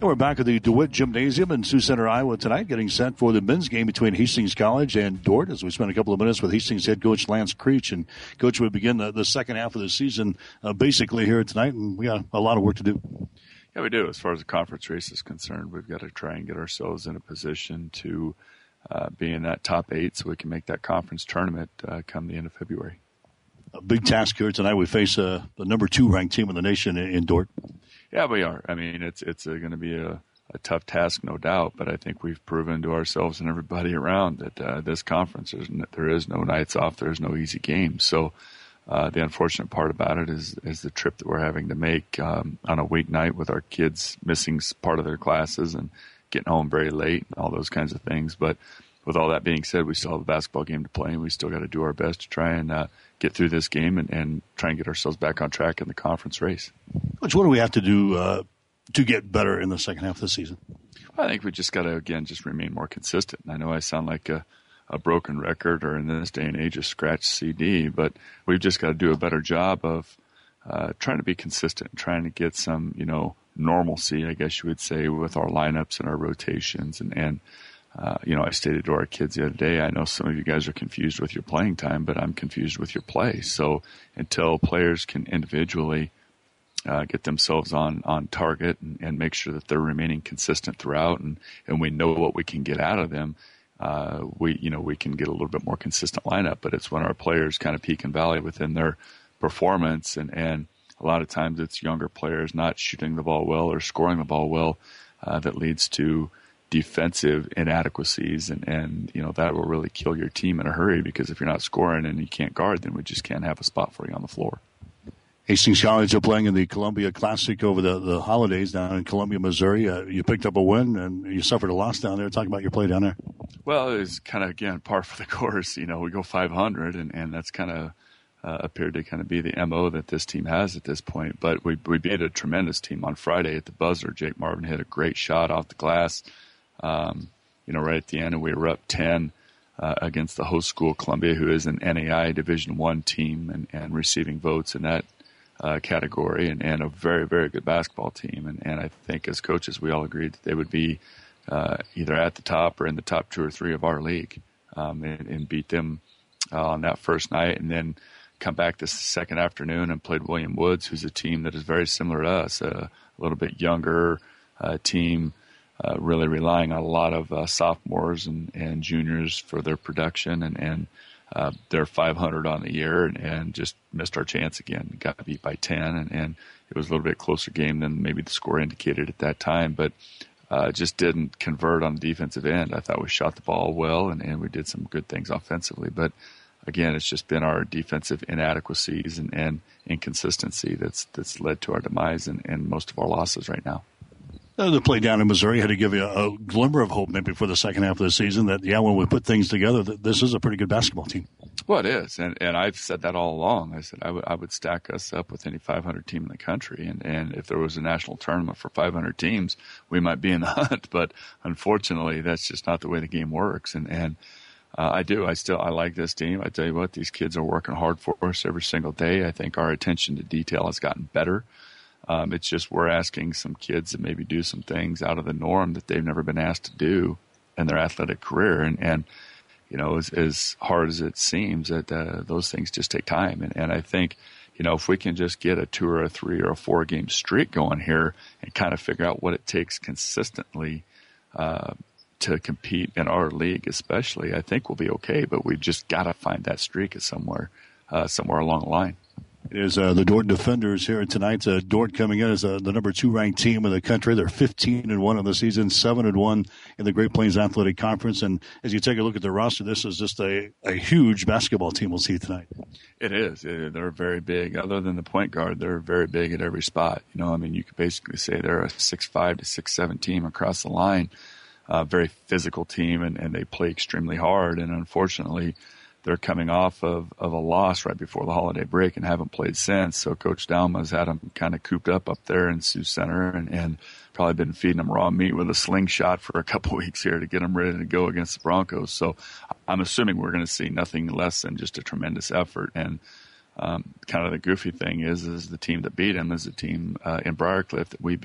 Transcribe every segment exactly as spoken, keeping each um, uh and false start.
And we're back at the DeWitt Gymnasium in Sioux Center, Iowa tonight, getting set for the men's game between Hastings College and Dordt as we spend a couple of minutes with Hastings head coach Lance Creech. And, Coach, we begin the, the second half of the season uh, basically here tonight, and we got a lot of work to do. Yeah, we do. As far as the conference race is concerned, we've got to try and get ourselves in a position to uh, be in that top eight so we can make that conference tournament uh, come the end of February. A big task here tonight. We face uh, the number two ranked team in the nation in, in Dordt. Yeah, we are. I mean, it's it's uh, going to be a, a tough task, no doubt. But I think we've proven to ourselves and everybody around that uh, this conference, there is no nights off. There is no easy games. So uh, the unfortunate part about it is is the trip that we're having to make um, on a weeknight with our kids missing part of their classes and getting home very late and all those kinds of things. But with all that being said, we still have a basketball game to play, and we still got to do our best to try and uh, get through this game and, and try and get ourselves back on track in the conference race. Coach, what do we have to do uh, to get better in the second half of the season? I think we just got to, again, just remain more consistent. I know I sound like a, a broken record or in this day and age a scratch C D, but we've just got to do a better job of uh, trying to be consistent, trying to get some, you know, normalcy, I guess you would say, with our lineups and our rotations and, and Uh, you know, I stated to our kids the other day, I know some of you guys are confused with your playing time, but I'm confused with your play. So until players can individually uh, get themselves on, on target and, and make sure that they're remaining consistent throughout and, and we know what we can get out of them, uh, we, you know, we can get a little bit more consistent lineup. But it's when our players kind of peak and valley within their performance and, and a lot of times it's younger players not shooting the ball well or scoring the ball well uh, that leads to defensive inadequacies, and, and you know that will really kill your team in a hurry because if you're not scoring and you can't guard, then we just can't have a spot for you on the floor. Hastings College are playing in the Columbia Classic over the, the holidays down in Columbia, Missouri. Uh, you picked up a win and you suffered a loss down there. Talk about your play down there. Well, it was kind of, again, par for the course. You know, we go five hundred, and, and that's kind of uh, appeared to kind of be the M O that this team has at this point. But we, we beat a tremendous team on Friday at the buzzer. Jake Marvin hit a great shot off the glass. Um, you know, right at the end, and we were up ten uh, against the host school, Columbia, who is an N A I Division One team and, and receiving votes in that uh, category, and, and a very, very good basketball team. And, and I think as coaches, we all agreed that they would be uh, either at the top or in the top two or three of our league, um, and, and beat them uh, on that first night, and then come back this second afternoon and played William Woods, who's a team that is very similar to us, uh, a little bit younger uh, team. Uh, really relying on a lot of uh, sophomores and, and juniors for their production, and, and uh, they're five hundred on the year and, and just missed our chance again. Got beat by ten, and, and it was a little bit closer game than maybe the score indicated at that time, but uh, just didn't convert on the defensive end. I thought we shot the ball well, and, and we did some good things offensively, but again, it's just been our defensive inadequacies and, and inconsistency that's that's led to our demise and, and most of our losses right now. Uh, the play down in Missouri had to give you a, a glimmer of hope maybe for the second half of the season that, yeah, when we put things together, that this is a pretty good basketball team. Well, it is, and, and I've said that all along. I said I would I would stack us up with any five hundred team in the country, and, and if there was a national tournament for five hundred teams, we might be in the hunt. But unfortunately, that's just not the way the game works. And and uh, I do, I still I like this team. I tell you what, these kids are working hard for us every single day. I think our attention to detail has gotten better. Um, it's just we're asking some kids to maybe do some things out of the norm that they've never been asked to do in their athletic career. And, and you know, as, as hard as it seems, that uh, those things just take time. And, and I think, you know, if we can just get a two or a three or a four game streak going here and kind of figure out what it takes consistently uh, to compete in our league, especially, I think we'll be okay. But we've just got to find that streak somewhere, uh, somewhere along the line. It is uh, the Dordt Defenders here tonight. Uh, Dordt coming in as uh, the number two ranked team in the country. They're fifteen and one on the season, seven and one in the Great Plains Athletic Conference. And as you take a look at the roster, this is just a, a huge basketball team we'll see tonight. It is. It, they're very big. Other than the point guard, they're very big at every spot. You know, I mean, you could basically say they're a six five to six seven team across the line. Uh, very physical team, and, and they play extremely hard. And unfortunately, they're coming off of, of a loss right before the holiday break and haven't played since. So Coach Dalma's had them kind of cooped up up there in Sioux Center and, and probably been feeding them raw meat with a slingshot for a couple weeks here to get them ready to go against the Broncos. So I'm assuming we're going to see nothing less than just a tremendous effort. And um, kind of the goofy thing is, is the team that beat them is a team uh, in Briarcliff that we beat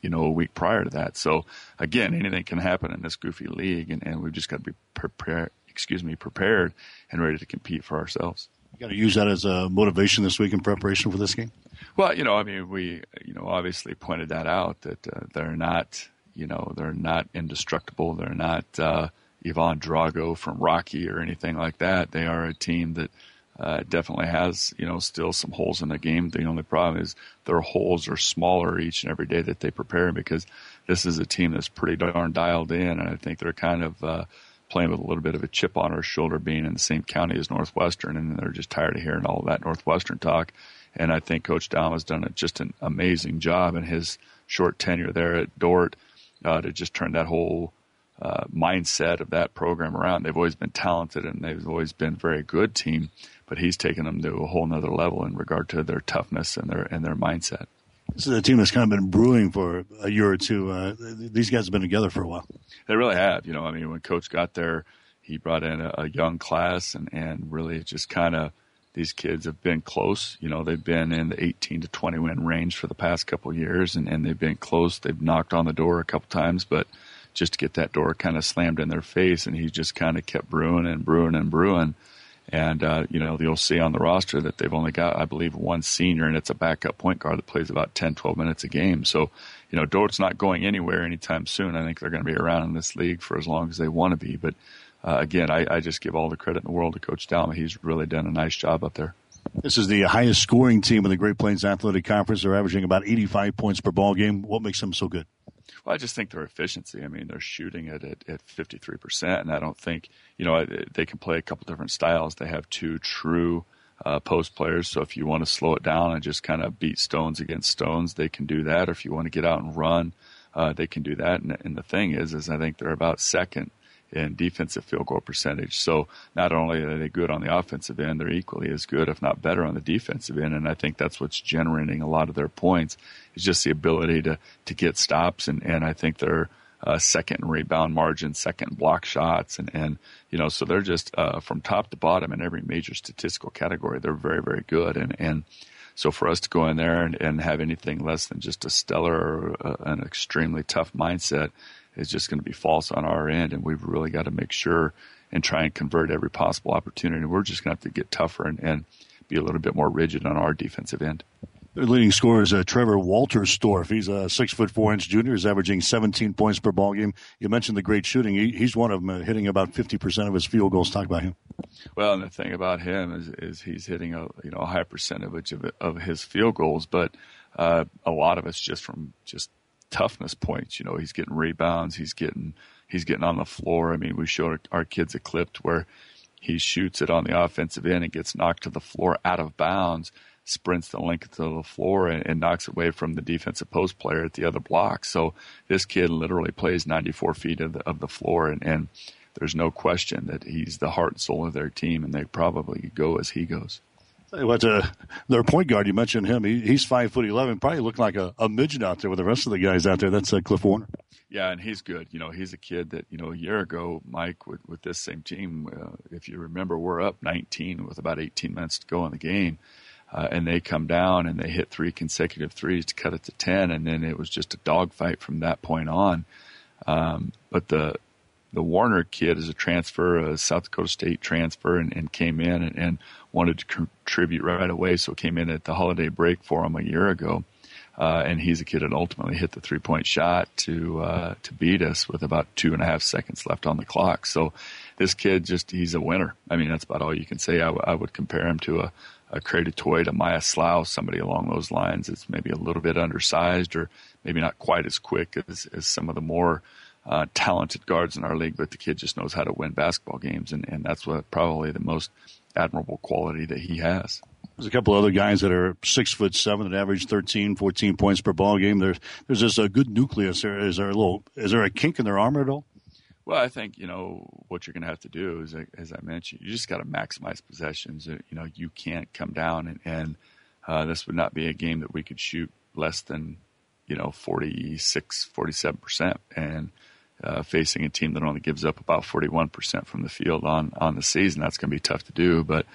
you know, a week prior to that. So again, anything can happen in this goofy league, and, and we've just got to be prepared, excuse me, prepared and ready to compete for ourselves. You got to use that as a motivation this week in preparation for this game? Well, you know, I mean, we, you know, obviously pointed that out, that uh, they're not, you know, they're not indestructible. They're not uh, Ivan Drago from Rocky or anything like that. They are a team that uh, definitely has, you know, still some holes in the game. The only problem is their holes are smaller each and every day that they prepare, because this is a team that's pretty darn dialed in, and I think they're kind of uh, playing with a little bit of a chip on our shoulder being in the same county as Northwestern, and they're just tired of hearing all of that Northwestern talk. And I think Coach Daum has done a, just an amazing job in his short tenure there at Dordt uh, to just turn that whole uh, mindset of that program around. They've always been talented, and they've always been a very good team, but he's taken them to a whole nother level in regard to their toughness and their and their mindset. This is a team that's kind of been brewing for a year or two. Uh, these guys have been together for a while. They really have. You know, I mean, when Coach got there, he brought in a, a young class, and, and really just kind of these kids have been close. You know, they've been in the eighteen to twenty win range for the past couple of years, and, and they've been close. They've knocked on the door a couple times, but just to get that door kind of slammed in their face, and he just kind of kept brewing and brewing and brewing. And, uh, you know, you'll see on the roster that they've only got, I believe, one senior, and it's a backup point guard that plays about ten, twelve minutes a game. So, you know, Dort's not going anywhere anytime soon. I think they're going to be around in this league for as long as they want to be. But, uh, again, I, I just give all the credit in the world to Coach Daum. He's really done a nice job up there. This is the highest scoring team in the Great Plains Athletic Conference. They're averaging about eighty-five points per ball game. What makes them so good? Well, I just think their efficiency. I mean, they're shooting it at, at fifty-three percent, and I don't think, you know, they can play a couple different styles. They have two true uh, post players, so if you want to slow it down and just kind of beat stones against stones, they can do that. Or if you want to get out and run, uh, they can do that. And, and the thing is, is I think they're about second in defensive field goal percentage. So not only are they good on the offensive end, they're equally as good, if not better, on the defensive end. And I think that's what's generating a lot of their points, is just the ability to, to get stops. And, and I think they're uh, second in rebound margin, second in block shots. And, and you know, so they're just uh, from top to bottom in every major statistical category, they're very, very good. And, and so for us to go in there and, and have anything less than just a stellar or uh, an extremely tough mindset is just going to be false on our end, and we've really got to make sure and try and convert every possible opportunity. We're just going to have to get tougher and, and be a little bit more rigid on our defensive end. Their leading scorer is uh, Trevor Walterstorff. He's a six foot four inch junior. He's averaging seventeen points per ball game. You mentioned the great shooting. He, he's one of them, uh, hitting about fifty percent of his field goals. Talk about him. Well, and the thing about him is, is he's hitting a you know a high percentage of of his field goals, but uh, a lot of it's just from just toughness points. You know, he's getting rebounds. He's getting he's getting on the floor. I mean, we showed our kids a clip where he shoots it on the offensive end and gets knocked to the floor out of bounds, sprints the length of the floor, and, and knocks away from the defensive post player at the other block. So this kid literally plays ninety-four feet of the, of the floor, and, and there's no question that he's the heart and soul of their team, and they probably go as he goes. What uh, their point guard, you mentioned him. He, he's five foot eleven, probably looking like a, a midget out there with the rest of the guys out there. That's uh, Cliff Warner. Yeah, and he's good. You know, he's a kid that, you know, a year ago, Mike, with, with this same team, uh, if you remember, we're up nineteen with about eighteen minutes to go in the game. Uh, and they come down and they hit three consecutive threes to cut it to ten. And then it was just a dogfight from that point on. Um, but the the Warner kid is a transfer, a South Dakota State transfer, and, and came in and, and wanted to contribute right away. So came in at the holiday break for him a year ago. Uh, and he's a kid that ultimately hit the three-point shot to uh, to beat us with about two and a half seconds left on the clock. So this kid, just he's a winner. I mean, that's about all you can say. I, w- I would compare him to a, a Craig Toy, to Maya Slough, somebody along those lines. It's maybe a little bit undersized or maybe not quite as quick as, as some of the more uh, talented guards in our league, but the kid just knows how to win basketball games, and, and that's what probably the most admirable quality that he has. There's a couple other guys that are six foot seven that average thirteen, fourteen points per ball game. There's there's just a good nucleus there. Is there a little? Is there a kink in their armor at all? Well, I think you know what you're going to have to do is, as I mentioned, you just got to maximize possessions. You know, you can't come down and, and uh, this would not be a game that we could shoot less than you know forty-six, forty-seven percent, and uh, facing a team that only gives up about forty-one percent from the field on on the season, that's going to be tough to do, but.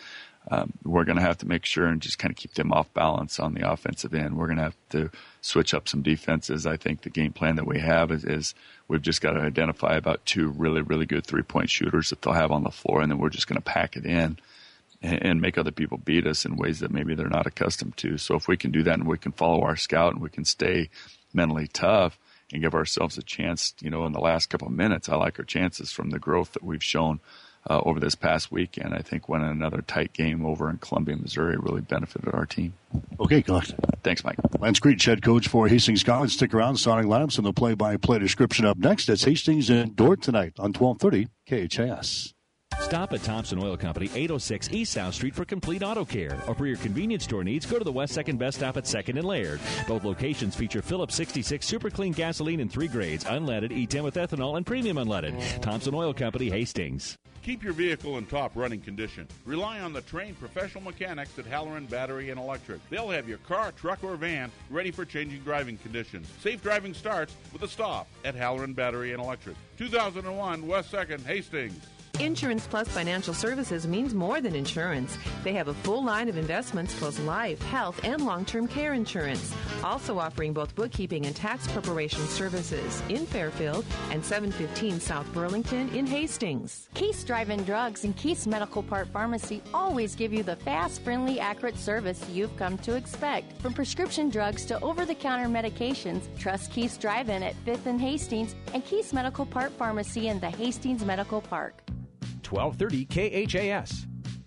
um, we're going to have to make sure and just kind of keep them off balance on the offensive end. We're going to have to switch up some defenses. I think the game plan that we have is, is we've just got to identify about two really, really good three-point shooters that they'll have on the floor, and then we're just going to pack it in and, and make other people beat us in ways that maybe they're not accustomed to. So if we can do that and we can follow our scout and we can stay mentally tough and give ourselves a chance, you know, in the last couple of minutes, I like our chances from the growth that we've shown Uh, over this past weekend. I think winning another tight game over in Columbia, Missouri really benefited our team. Okay, good. Thanks, Mike. Lance Creech, head coach for Hastings College. Stick around, starting lineups and the play-by-play description up next. It's Hastings and Dordt tonight on twelve thirty K H A S. Stop at Thompson Oil Company, eight oh six East South Street for complete auto care. Or for your convenience store needs, go to the West second Best Stop at second and Laird. Both locations feature Phillips sixty-six Super Clean gasoline in three grades, unleaded, E ten with ethanol, and premium unleaded. Thompson Oil Company, Hastings. Keep your vehicle in top running condition. Rely on the trained professional mechanics at Halloran Battery and Electric. They'll have your car, truck, or van ready for changing driving conditions. Safe driving starts with a stop at Halloran Battery and Electric. two thousand one West second, Hastings. Insurance Plus Financial Services means more than insurance. They have a full line of investments plus life, health, and long-term care insurance. Also offering both bookkeeping and tax preparation services in Fairfield and seven fifteen South Burlington in Hastings. Keith's Drive-In Drugs and Keith's Medical Park Pharmacy always give you the fast, friendly, accurate service you've come to expect. From prescription drugs to over-the-counter medications, trust Keith's Drive-In at fifth and Hastings and Keith's Medical Park Pharmacy in the Hastings Medical Park. twelve thirty K H A S.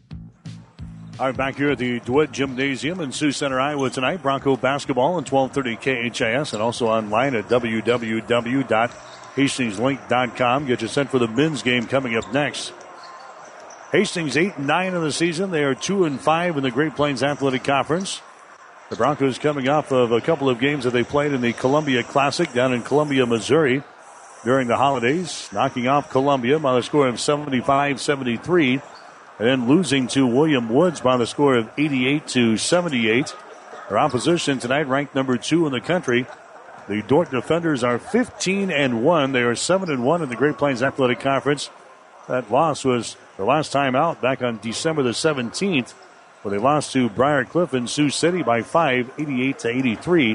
All right, back here at the DeWitt Gymnasium in Sioux Center, Iowa tonight. Bronco basketball on twelve thirty K H A S and also online at w w w dot hastings link dot com. Get you set for the men's game coming up next. Hastings eight and nine in the season. They are two and five in the Great Plains Athletic Conference. The Broncos coming off of a couple of games that they played in the Columbia Classic down in Columbia, Missouri during the holidays, knocking off Columbia by the score of seventy-five seventy-three, and then losing to William Woods by the score of eighty-eight to seventy-eight. Their opposition tonight ranked number two in the country. The Dordt Defenders are fifteen and one. They are seven and one in the Great Plains Athletic Conference. That loss was their last time out back on December the seventeenth, where they lost to Briar Cliff in Sioux City by five, eighty-eight to eighty-three.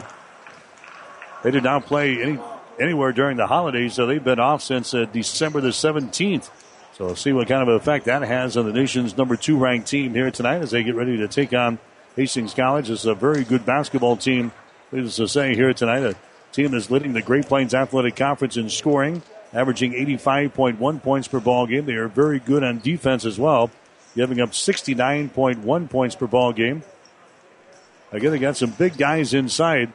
They did not play any anywhere during the holidays, so they've been off since uh, December the seventeenth. So we'll see what kind of effect that has on the nation's number two ranked team here tonight as they get ready to take on Hastings College. It's a very good basketball team, needless to say, here tonight. A team that's leading the Great Plains Athletic Conference in scoring, averaging eighty-five point one points per ball game. They are very good on defense as well, giving up sixty-nine point one points per ball game. Again, they got some big guys inside.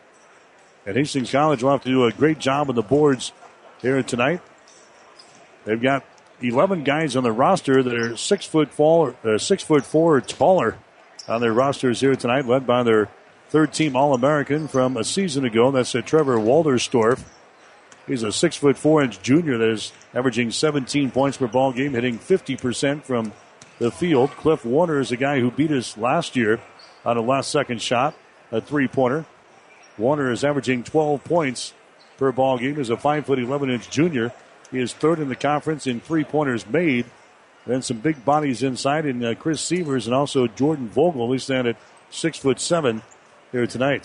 And Hastings College will have to do a great job on the boards here tonight. They've got eleven guys on the roster that are six foot four, uh, six foot four or taller on their rosters here tonight, led by their third-team All-American from a season ago. That's uh, Trevor Walderstorff. He's a six foot four inch junior that is averaging seventeen points per ball game, hitting fifty percent from the field. Cliff Warner is a guy who beat us last year on a last-second shot, a three-pointer. Warner is averaging twelve points per ball game as a five foot eleven inch junior. He is third in the conference in three-pointers made. Then some big bodies inside in uh, Chris Sievers and also Jordan Vogel. They stand at six foot seven here tonight.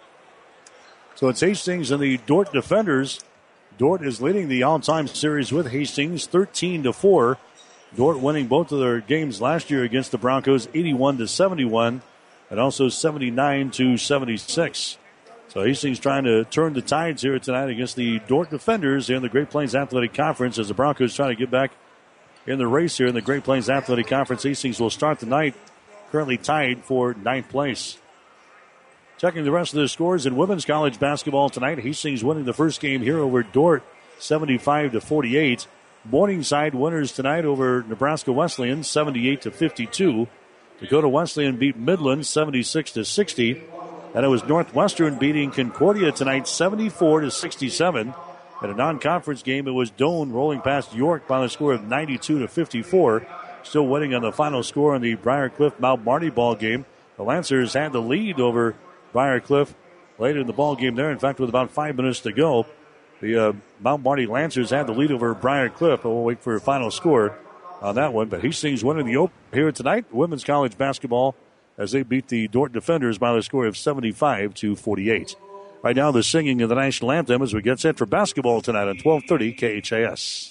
So it's Hastings and the Dordt Defenders. Dordt is leading the all-time series with Hastings thirteen to four. Dordt winning both of their games last year against the Broncos eighty-one to seventy-one and also seventy-nine to seventy-six. So Hastings trying to turn the tides here tonight against the Dordt Defenders in the Great Plains Athletic Conference as the Broncos try to get back in the race here in the Great Plains Athletic Conference. Hastings will start the night currently tied for ninth place. Checking the rest of the scores in women's college basketball tonight. Hastings winning the first game here over Dordt seventy-five to forty-eight. Morningside winners tonight over Nebraska Wesleyan seventy-eight to fifty-two. Dakota Wesleyan beat Midland seventy-six to sixty. And it was Northwestern beating Concordia tonight seventy-four to sixty-seven. In a non-conference game, it was Doane rolling past York by the score of ninety-two to fifty-four. Still winning on the final score in the Briar Cliff Mount Marty ball game. The Lancers had the lead over Briar Cliff later in the ball game there. In fact, with about five minutes to go, the uh, Mount Marty Lancers had the lead over Briar Cliff. We'll wait for a final score on that one. But Hastings winning the Open here tonight. Women's college basketball as they beat the Dordt Defenders by the score of seventy-five to forty-eight. Right now, the singing of the national anthem as we get set for basketball tonight on twelve thirty K H A S.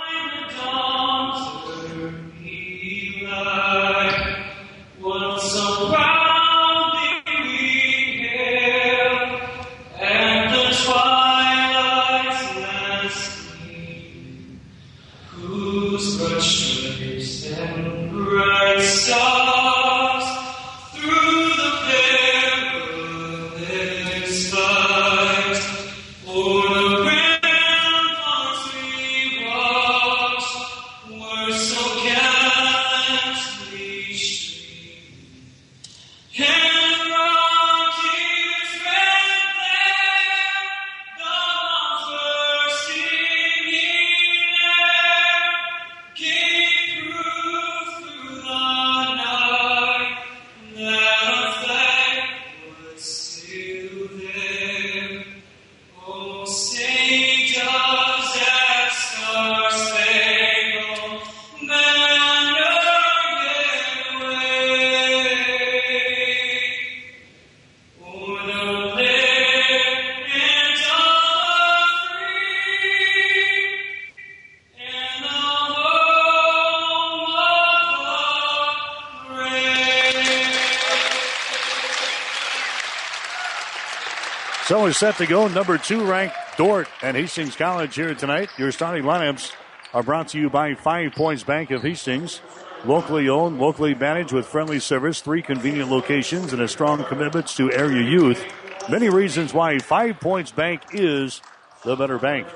So we're set to go. Number two ranked Dordt and Hastings College here tonight. Your starting lineups are brought to you by Five Points Bank of Hastings. Locally owned, locally managed with friendly service, three convenient locations, and a strong commitment to area youth. Many reasons why Five Points Bank is the better bank.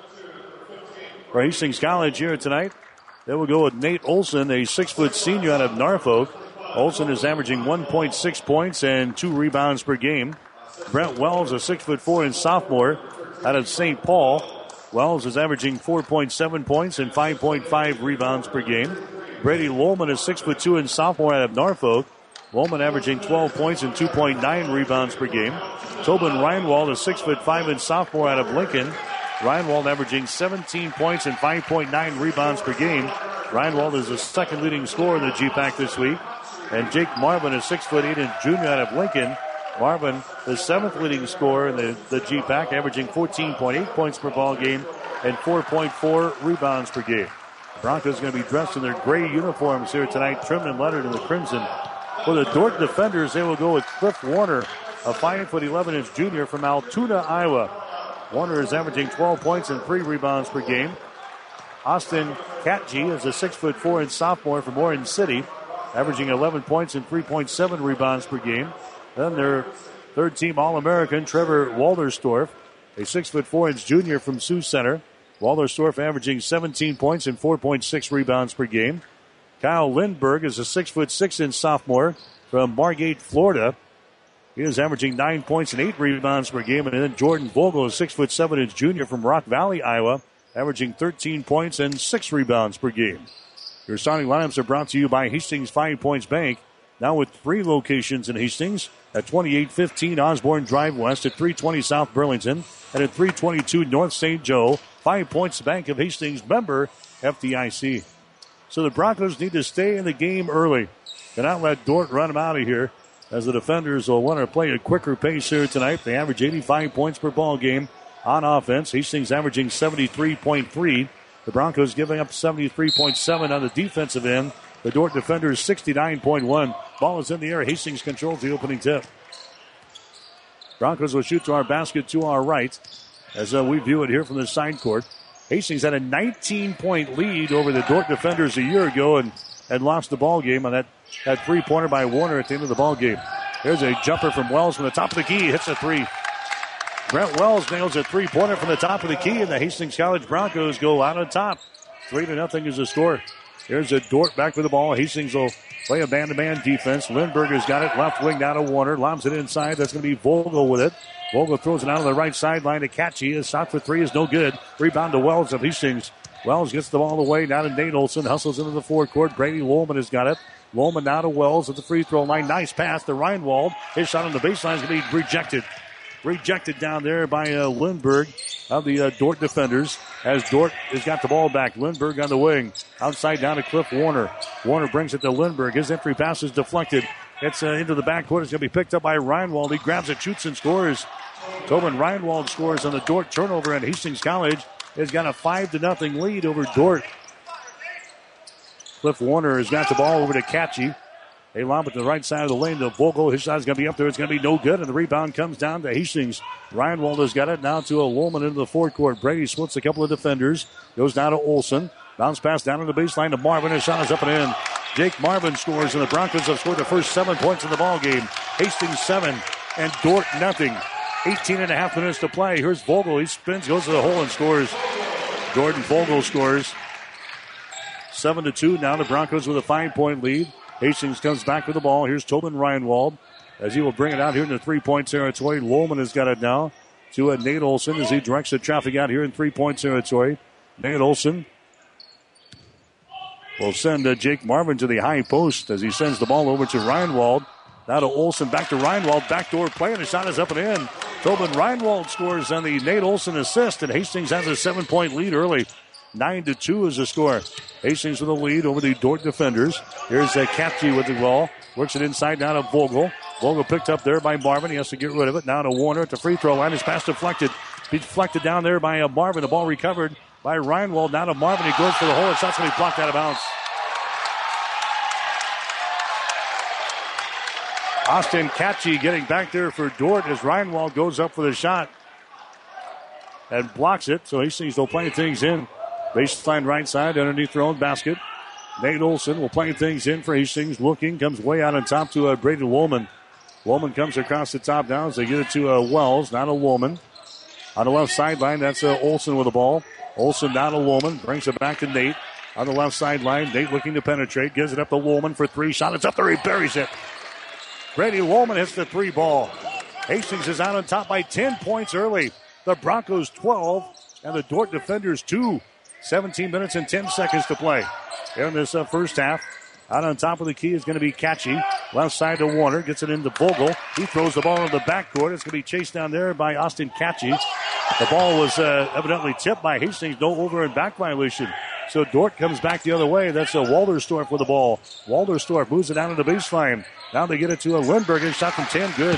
For Hastings College here tonight, they will go with Nate Olson, a six-foot senior out of Norfolk. Olson is averaging one point six points and two rebounds per game. Brent Wells, a six foot four and sophomore out of Saint Paul. Wells is averaging four point seven points and five point five rebounds per game. Brady Lohman is six foot two and sophomore out of Norfolk. Lohman averaging twelve points and two point nine rebounds per game. Tobin Reinwald is six foot five and sophomore out of Lincoln. Reinwald averaging seventeen points and five point nine rebounds per game. Reinwald is the second leading scorer in the G PAC this week. And Jake Marvin is six foot eight and junior out of Lincoln. Marvin, the seventh leading scorer in the, the G PAC, averaging fourteen point eight points per ball game and four point four rebounds per game. Broncos going to be dressed in their gray uniforms here tonight, trimmed and lettered in the crimson. For the Dordt defenders, they will go with Cliff Warner, a five foot eleven inch junior from Altoona, Iowa. Warner is averaging twelve points and three rebounds per game. Austin Katji is a six foot four inch sophomore from Orange City, averaging eleven points and three point seven rebounds per game. Then their third-team All-American, Trevor Walderstorff, a six foot four inch junior from Sioux Center. Walderstorff averaging seventeen points and four point six rebounds per game. Kyle Lindberg is a six foot six inch sophomore from Margate, Florida. He is averaging nine points and eight rebounds per game. And then Jordan Vogel, a six foot seven inch junior from Rock Valley, Iowa, averaging thirteen points and six rebounds per game. Your starting lineups are brought to you by Hastings Five Points Bank. Now with three locations in Hastings at twenty-eight fifteen Osborne Drive West, at three twenty South Burlington, and at three twenty-two North Saint Joe. Five Points Bank of Hastings, member F D I C. So the Broncos need to stay in the game early. Cannot let Dordt run them out of here, as the defenders will want to play a quicker pace here tonight. They average eighty-five points per ball game on offense. Hastings averaging seventy-three point three. The Broncos giving up seventy-three point seven on the defensive end. The Dordt defenders sixty-nine point one. Ball is in the air. Hastings controls the opening tip. Broncos will shoot to our basket to our right as uh, we view it here from the side court. Hastings had a nineteen point lead over the Dordt defenders a year ago and had lost the ball game on that, that three-pointer by Warner at the end of the ball game. There's a jumper from Wells from the top of the key. Hits a three. Brent Wells nails a three-pointer from the top of the key, and the Hastings College Broncos go out on top. Three to nothing is the score. Here's a Dordt back with the ball. Hastings will play a man-to-man defense. Lindbergh has got it left wing down to Warner. Lobs it inside. That's going to be Vogel with it. Vogel throws it out on the right sideline to Katchi. His shot for three is no good. Rebound to Wells of Hastings. Wells gets the ball away. Now to Nate Olson. Hustles into the forecourt. Brady Lohman has got it. Lohman now to Wells at the free throw line. Nice pass to Reinwald. His shot on the baseline is going to be rejected. Rejected down there by uh, Lindbergh of the uh, Dordt defenders as Dordt has got the ball back. Lindbergh on the wing. Outside down to Cliff Warner. Warner brings it to Lindbergh. His entry pass is deflected. It's uh, into the backcourt. It's going to be picked up by Reinwald. He grabs it, shoots, and scores. Tobin Reinwald scores on the Dordt turnover, and Hastings College has got a five to nothing lead over Dordt. Cliff Warner has got the ball over to Catchy. They lob it to the right side of the lane to Vogel. His shot is going to be up there. It's going to be no good, and the rebound comes down to Hastings. Reinwald has got it now to a Woolman into the forecourt. Brady splits a couple of defenders. Goes down to Olson. Bounce pass down to the baseline to Marvin. His shot is up and in. Jake Marvin scores, and the Broncos have scored the first seven points in the ball game. Hastings seven and Dordt nothing. eighteen and a half minutes to play. Here's Vogel. He spins, goes to the hole, and scores. Jordan Vogel scores. Seven to two. Now the Broncos with a five-point lead. Hastings comes back with the ball. Here's Tobin Reinwald as he will bring it out here in the three-point territory. Lohman has got it now to uh, Nate Olson as he directs the traffic out here in three-point territory. Nate Olson will send uh, Jake Marvin to the high post as he sends the ball over to Reinwald. Now to Olson, back to Reinwald. Backdoor play, and the shot is up and in. Tobin Reinwald scores on the Nate Olson assist, and Hastings has a seven-point lead early. Nine to two is the score. Hastings with a lead over the Dordt defenders. Here's uh, Capchi with the ball. Works it inside down to Vogel. Vogel picked up there by Marvin. He has to get rid of it. Now to Warner at the free throw line. His pass deflected. Deflected down there by uh, Marvin. The ball recovered by Reinwald. Now to Marvin. He goes for the hole. His shot's going to be blocked out of bounds. Austin Catchy getting back there for Dordt as Reinwald goes up for the shot and blocks it. So Hastings will play things in. Baseline right side underneath their own basket. Nate Olson will play things in for Hastings. Looking, comes way out on top to uh, Brady Woolman. Woolman comes across the top down as they get it to uh, Wells. Now to Woolman. On the left sideline, that's uh, Olson with the ball. Olson down to Woolman. Brings it back to Nate. On the left sideline, Nate looking to penetrate. Gives it up to Woolman for three. Shot, it's up there. He buries it. Brady Woolman hits the three ball. Hastings is out on top by ten points early. The Broncos twelve and the Dordt defenders two. seventeen minutes and ten seconds to play. Here in this uh, first half, out on top of the key is going to be Catchy. Left side to Warner. Gets it into Vogel. He throws the ball in the backcourt. It's going to be chased down there by Austin Catchy. The ball was uh, evidently tipped by Hastings. No over and back violation. So Dordt comes back the other way. That's a uh, Walderstorff with the ball. Walderstorff moves it down to the baseline. Now they get it to a Lindbergh. His shot from ten. Good.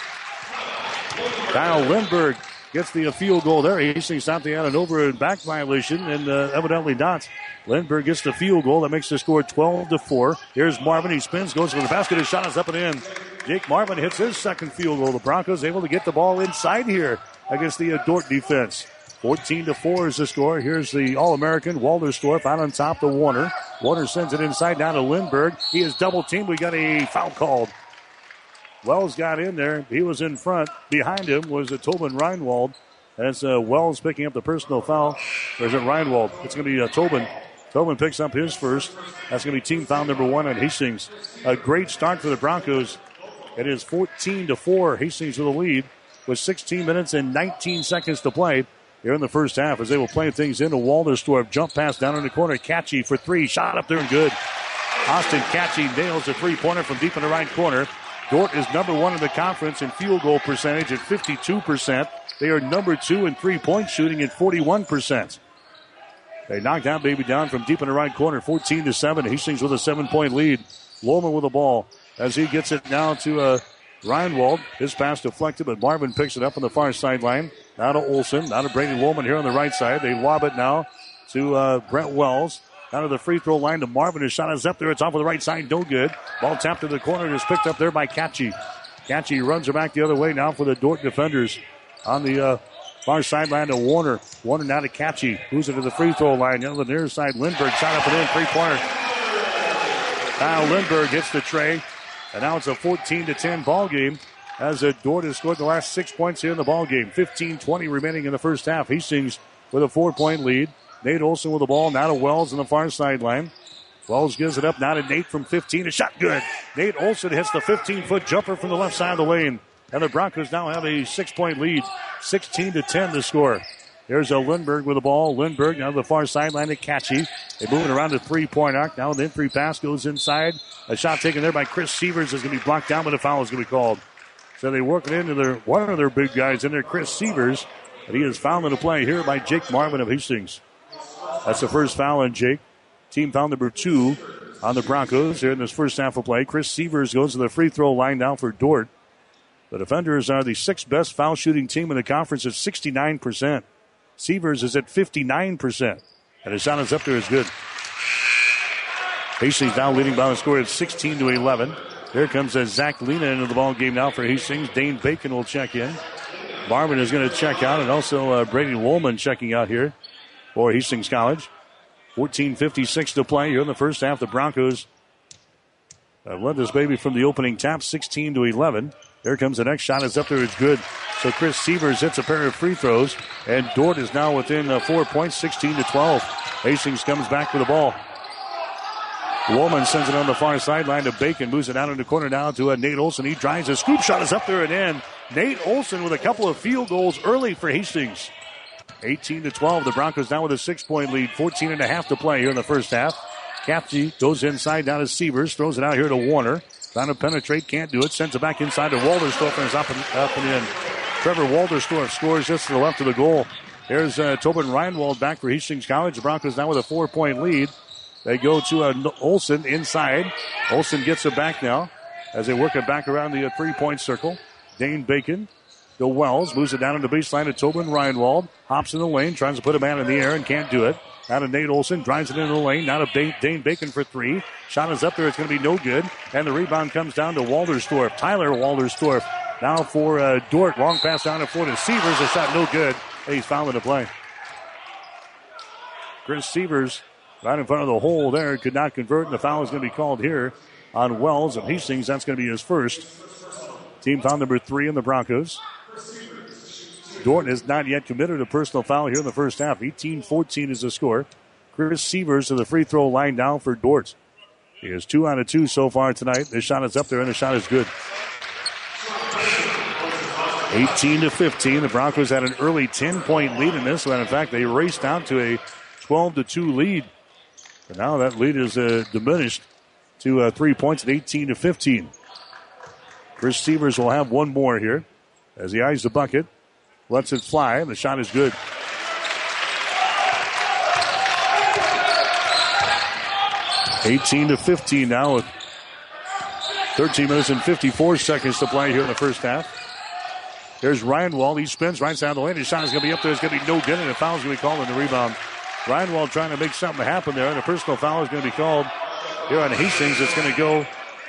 Kyle Lindbergh gets the field goal there. Hastings thought they had an over and back violation, and uh, evidently not. Lindbergh gets the field goal. That makes the score twelve to four. Here's Marvin. He spins, goes for the basket. His shot is up and in. Jake Marvin hits his second field goal. The Broncos able to get the ball inside here against the uh, Dordt defense. fourteen to four is the score. Here's the All-American Walderstorff out on top to Warner. Warner sends it inside down to Lindbergh. He is double-teamed. We got a foul called. Wells got in there. He was in front. Behind him was a Tobin Reinwald. That's uh, Wells picking up the personal foul. Or is it Reinwald? It's going to be uh, Tobin. Tobin picks up his first. That's going to be team foul number one on Hastings. A great start for the Broncos. It is fourteen to four. Hastings with the lead with sixteen minutes and nineteen seconds to play here in the first half as they will play things into Walderstorff. Jump pass down in the corner. Catchy for three. Shot up there and good. Austin Catchy nails a three-pointer from deep in the right corner. Dordt is number one in the conference in field goal percentage at fifty-two percent. They are number two in three-point shooting at forty-one percent. They knocked out Baby down from deep in the right corner, fourteen to seven. Hastings with a seven-point lead. Lohman with the ball as he gets it now to uh, Reinwald. His pass deflected, but Marvin picks it up on the far sideline. Now to Olson. Now to Brady Lohman here on the right side. They lob it now to uh, Brent Wells. Down to the free throw line to Marvin. His shot is up there. It's off of the right side. No good. Ball tapped to the corner. It is picked up there by Catchy. Catchy runs her back the other way now for the Dordt defenders. On the uh, far sideline to Warner. Warner now to Catchy. Moves it to the free throw line. Down to the near side. Lindbergh shot up and in. Three-pointer. Kyle Lindbergh hits the tray. And now it's a fourteen to ten ball game as uh, Dordt has scored the last six points here in the ball game. fifteen twenty remaining in the first half. Hastings with a four-point lead. Nate Olson with the ball. Now to Wells on the far sideline. Wells gives it up now to Nate from fifteen. A shot good. Nate Olson hits the fifteen-foot jumper from the left side of the lane. And the Broncos now have a six-point lead. sixteen to ten to score. Here's a Lindbergh with the ball. Lindbergh now to the far sideline to Catchy. They move it around to three-point arc. Now the entry pass goes inside. A shot taken there by Chris Sievers is going to be blocked down, but a foul is going to be called. So they work it into their one of their big guys in there, Chris Sievers. And he is fouled in the play here by Jake Marvin of Hastings. That's the first foul on Jake. Team foul number two on the Broncos here in this first half of play. Chris Sievers goes to the free throw line now for Dordt. The Defenders are the sixth best foul shooting team in the conference at sixty-nine percent. Sievers is at fifty-nine percent. And his shot is up there is good. Hastings now leading by the score of sixteen to eleven. Here comes uh, Zach Lena into the ball game now for Hastings. Dane Bacon will check in. Marvin is going to check out, and also uh, Brady Woolman checking out here for Hastings College. fourteen fifty-six to play here in the first half. The Broncos have led this baby from the opening tap, sixteen to eleven. Here comes the next shot. It's up there. It's good. So Chris Sievers hits a pair of free throws, and Dordt is now within uh, four points, sixteen to twelve. Hastings comes back with the ball. Woolman sends it on the far sideline to Bacon. Moves it out in the corner now to uh, Nate Olson. He drives. A scoop shot is up there and in. Nate Olson with a couple of field goals early for Hastings. eighteen to twelve. The Broncos now with a six-point lead. fourteen and a half to play here in the first half. Capsey goes inside down to Sievers. Throws it out here to Warner. Trying to penetrate. Can't do it. Sends it back inside to Walderstorff and is up and, up and in. Trevor Walderstorff scores just to the left of the goal. Here's uh, Tobin Reinwald back for Hastings College. The Broncos now with a four-point lead. They go to uh, Olson inside. Olson gets it back now as they work it back around the uh, three-point circle. Dane Bacon to Wells. Moves it down in the baseline to Tobin Reinwald. Hops in the lane. Tries to put a man in the air and can't do it. Now to Nate Olson. Drives it into the lane. Now to Dane Bacon for three. Shot is up there. It's going to be no good. And the rebound comes down to Walderstorff. Tyler Walderstorff now for uh, Dordt. Long pass down to floor to Sievers. A shot no good. And he's fouling the play. Chris Sievers right in front of the hole there. Could not convert, and the foul is going to be called here on Wells of Hastings. That's going to be his first. Team foul number three in the Broncos. Dordt has not yet committed a personal foul here in the first half. eighteen fourteen is the score. Chris Sievers to the free throw line now for Dordt. He is two out of two so far tonight. This shot is up there, and the shot is good. eighteen to fifteen. The Broncos had an early ten-point lead in this one. In fact, they raced down to a twelve to two lead. But now that lead is uh, diminished to uh, three points at eighteen to fifteen. Chris Sievers will have one more here as he eyes the bucket. Lets it fly, and the shot is good. eighteen to fifteen now with thirteen minutes and fifty-four seconds to play here in the first half. There's Reinwald. He spins right side of the lane. His shot is going to be up there. It's going to be no good, and the foul is going to be called on the rebound. Reinwald trying to make something happen there, and a personal foul is going to be called here on Hastings. It's going to go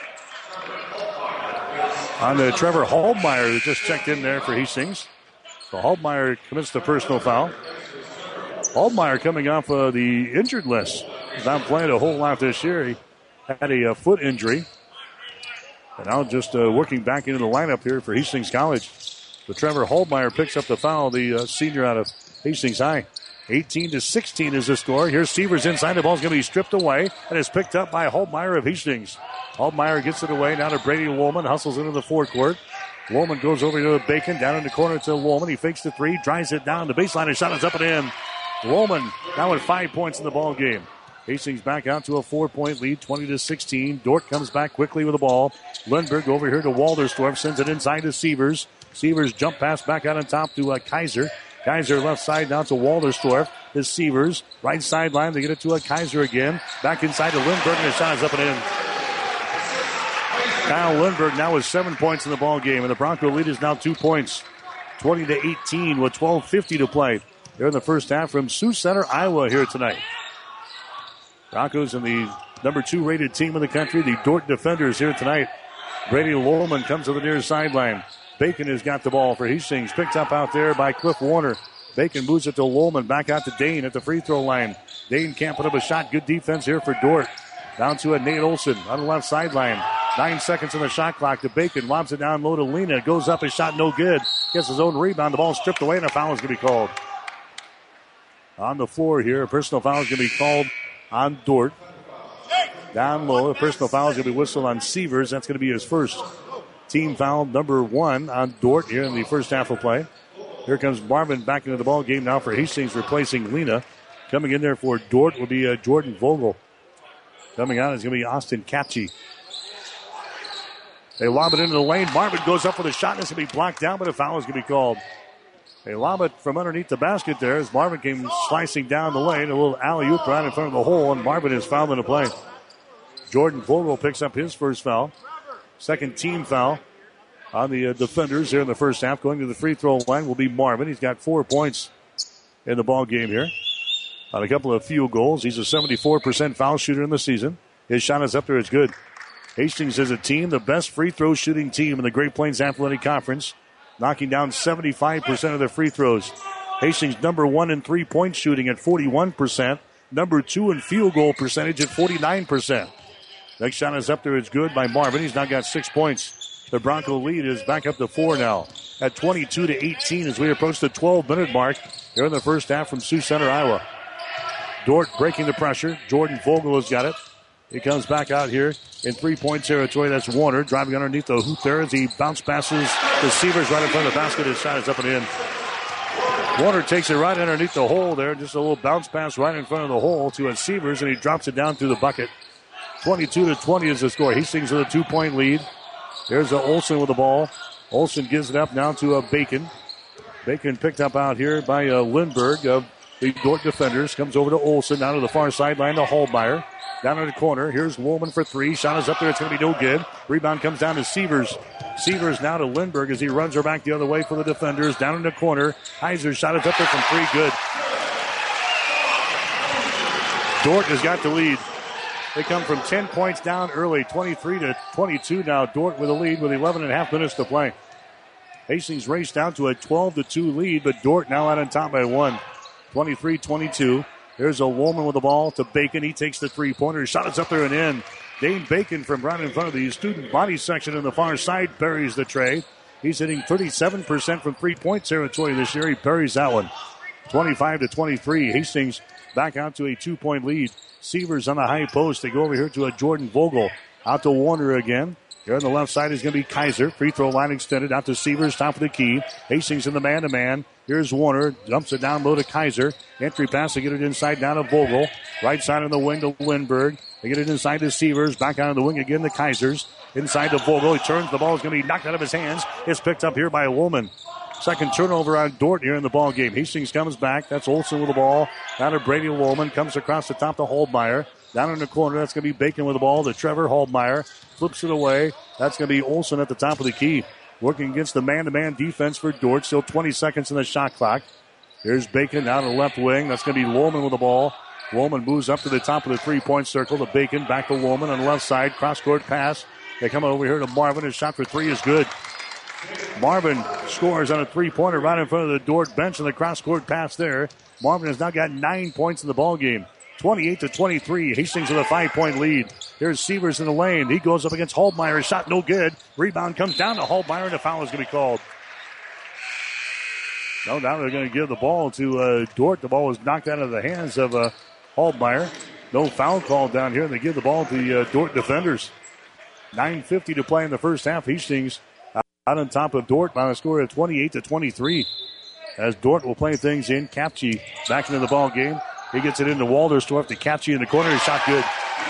on the Trevor Hallmeyer that just checked in there for Hastings. So Hallmeyer commits the personal foul. Hallmeyer coming off of the injured list. He's not playing a whole lot this year. He had a, a foot injury. And now just uh, working back into the lineup here for Hastings College. But Trevor Hallmeyer picks up the foul, the uh, senior out of Hastings High. eighteen to sixteen is the score. Here's Sievers inside. The ball's going to be stripped away and is picked up by Hallmeyer of Hastings. Hallmeyer gets it away now to Brady Woolman. Hustles into the forecourt. Woolman goes over to Bacon. Down in the corner to Woolman. He fakes the three. Drives it down. The baseline. His shot is up and in. Woolman now with five points in the ball game. Hastings back out to a four-point lead, twenty to sixteen. Dordt comes back quickly with the ball. Lindbergh over here to Walderstorff. Sends it inside to Sievers. Sievers jump pass back out on top to uh, Kaiser. Kaiser left side down to Walderstorff. Is Sievers. Right sideline. They get it to a Kaiser again. Back inside to Lindbergh, and his shot is up and in. Kyle Lindbergh now with seven points in the ball game, and the Bronco lead is now two points. twenty to eighteen with twelve fifty to play. They're in the first half from Sioux Center, Iowa here tonight. Broncos and the number two rated team in the country, the Dordt Defenders here tonight. Brady Lowman comes to the near sideline. Bacon has got the ball for Hastings. Picked up out there by Cliff Warner. Bacon moves it to Lowman. Back out to Dane at the free throw line. Dane can't put up a shot. Good defense here for Dordt. Down to a Nate Olson on the left sideline. Nine seconds on the shot clock to Bacon. Lobs it down low to Lena. Goes up. His shot no good. Gets his own rebound. The ball stripped away and a foul is going to be called. On the floor here, a personal foul is going to be called on Dordt. Down low, a personal foul is going to be whistled on Sievers. That's going to be his first. Team foul number one on Dordt here in the first half of play. Here comes Marvin back into the ball game now for Hastings, replacing Lena. Coming in there for Dordt will be uh, Jordan Vogel. Coming out is going to be Austin Capsey. They lob it into the lane. Marvin goes up for the shot. And it's going to be blocked down, but a foul is going to be called. They lob it from underneath the basket there as Marvin came slicing down the lane. A little alley-oop right in front of the hole, and Marvin is fouled in the play. Jordan Vogel picks up his first foul. Second team foul on the uh, defenders here in the first half. Going to the free throw line will be Marvin. He's got four points in the ball game here. On a couple of field goals. He's a seventy-four percent foul shooter in the season. His shot is up there. It's good. Hastings is a team, the best free throw shooting team in the Great Plains Athletic Conference, knocking down seventy-five percent of their free throws. Hastings number one in three-point shooting at forty-one percent. Number two in field goal percentage at forty-nine percent. Next shot is up there. It's good by Marvin. He's now got six points. The Bronco lead is back up to four now at twenty-two to eighteen as we approach the twelve-minute mark here in the first half from Sioux Center, Iowa. Dort breaking the pressure. Jordan Vogel has got it. He comes back out here in three-point territory. That's Warner driving underneath the hoop there as he bounce passes the Sievers right in front of the basket. His shot is up and in. Warner takes it right underneath the hole there. Just a little bounce pass right in front of the hole to a Sievers, and he drops it down through the bucket. twenty-two to twenty is the score. Hastings with a two-point lead. There's a Olsen with the ball. Olsen gives it up now to a Bacon. Bacon picked up out here by uh, Lindbergh of the Dort defenders. Comes over to Olsen, down to the far sideline to Hallmeyer. Down in the corner, here's Woolman for three. Shot is up there, it's going to be no good. Rebound comes down to Sievers. Sievers now to Lindbergh as he runs her back the other way for the defenders. Down in the corner, Heiser's shot is up there from three, good. Dort has got the lead. They come from ten points down early, twenty-three to twenty-two now. Dort with a lead with eleven and a half minutes to play. Hastings raced down to a twelve to two lead, but Dort now out on top by one. twenty-three twenty-two. There's a Woolman with the ball to Bacon. He takes the three-pointer. His shot is up there and in. Dane Bacon from right in front of the student body section in the far side buries the tray. He's hitting thirty-seven percent from three-point territory this year. He buries that one. twenty-five to twenty-three. Hastings back out to a two-point lead. Sievers on the high post. They go over here to a Jordan Vogel. Out to Warner again. Here on the left side is going to be Kaiser. Free throw line extended out to Sievers, top of the key. Hastings in the man-to-man. Here's Warner. Dumps it down low to Kaiser. Entry pass to get it inside down to Vogel. Right side of the wing to Lindbergh. They get it inside to Sievers. Back out of the wing again to Kaisers. Inside to Vogel. He turns. The ball is going to be knocked out of his hands. It's picked up here by a Woolman. Second turnover on Dort here in the ball game. Hastings comes back. That's Olsen with the ball. Down to Brady Woolman. Comes across the top to Hallmeyer. Down in the corner, that's going to be Bacon with the ball to Trevor Hallmeyer. Flips it away. That's going to be Olsen at the top of the key. Working against the man-to-man defense for Dort. Still twenty seconds in the shot clock. Here's Bacon down to the left wing. That's going to be Woolman with the ball. Woolman moves up to the top of the three-point circle to Bacon. Back to Woolman on the left side. Cross-court pass. They come over here to Marvin. His shot for three is good. Marvin scores on a three-pointer right in front of the Dort bench, and the cross-court pass there. Marvin has now got nine points in the ball game. twenty-eight to twenty-three. Hastings with a five-point lead. Here's Sievers in the lane. He goes up against Hallmeyer. Shot no good. Rebound comes down to Hallmeyer, and a foul is going to be called. No, now they're going to give the ball to uh, Dort. The ball was knocked out of the hands of uh, Hallmeyer. No foul called down here. They give the ball to the uh, Dort defenders. nine fifty to play in the first half. Hastings out on top of Dort by a score of twenty-eight to twenty-three. As Dort will play things in. Capchi back into the ball game. He gets it into Walderstorff to Capchi in the corner. His shot good.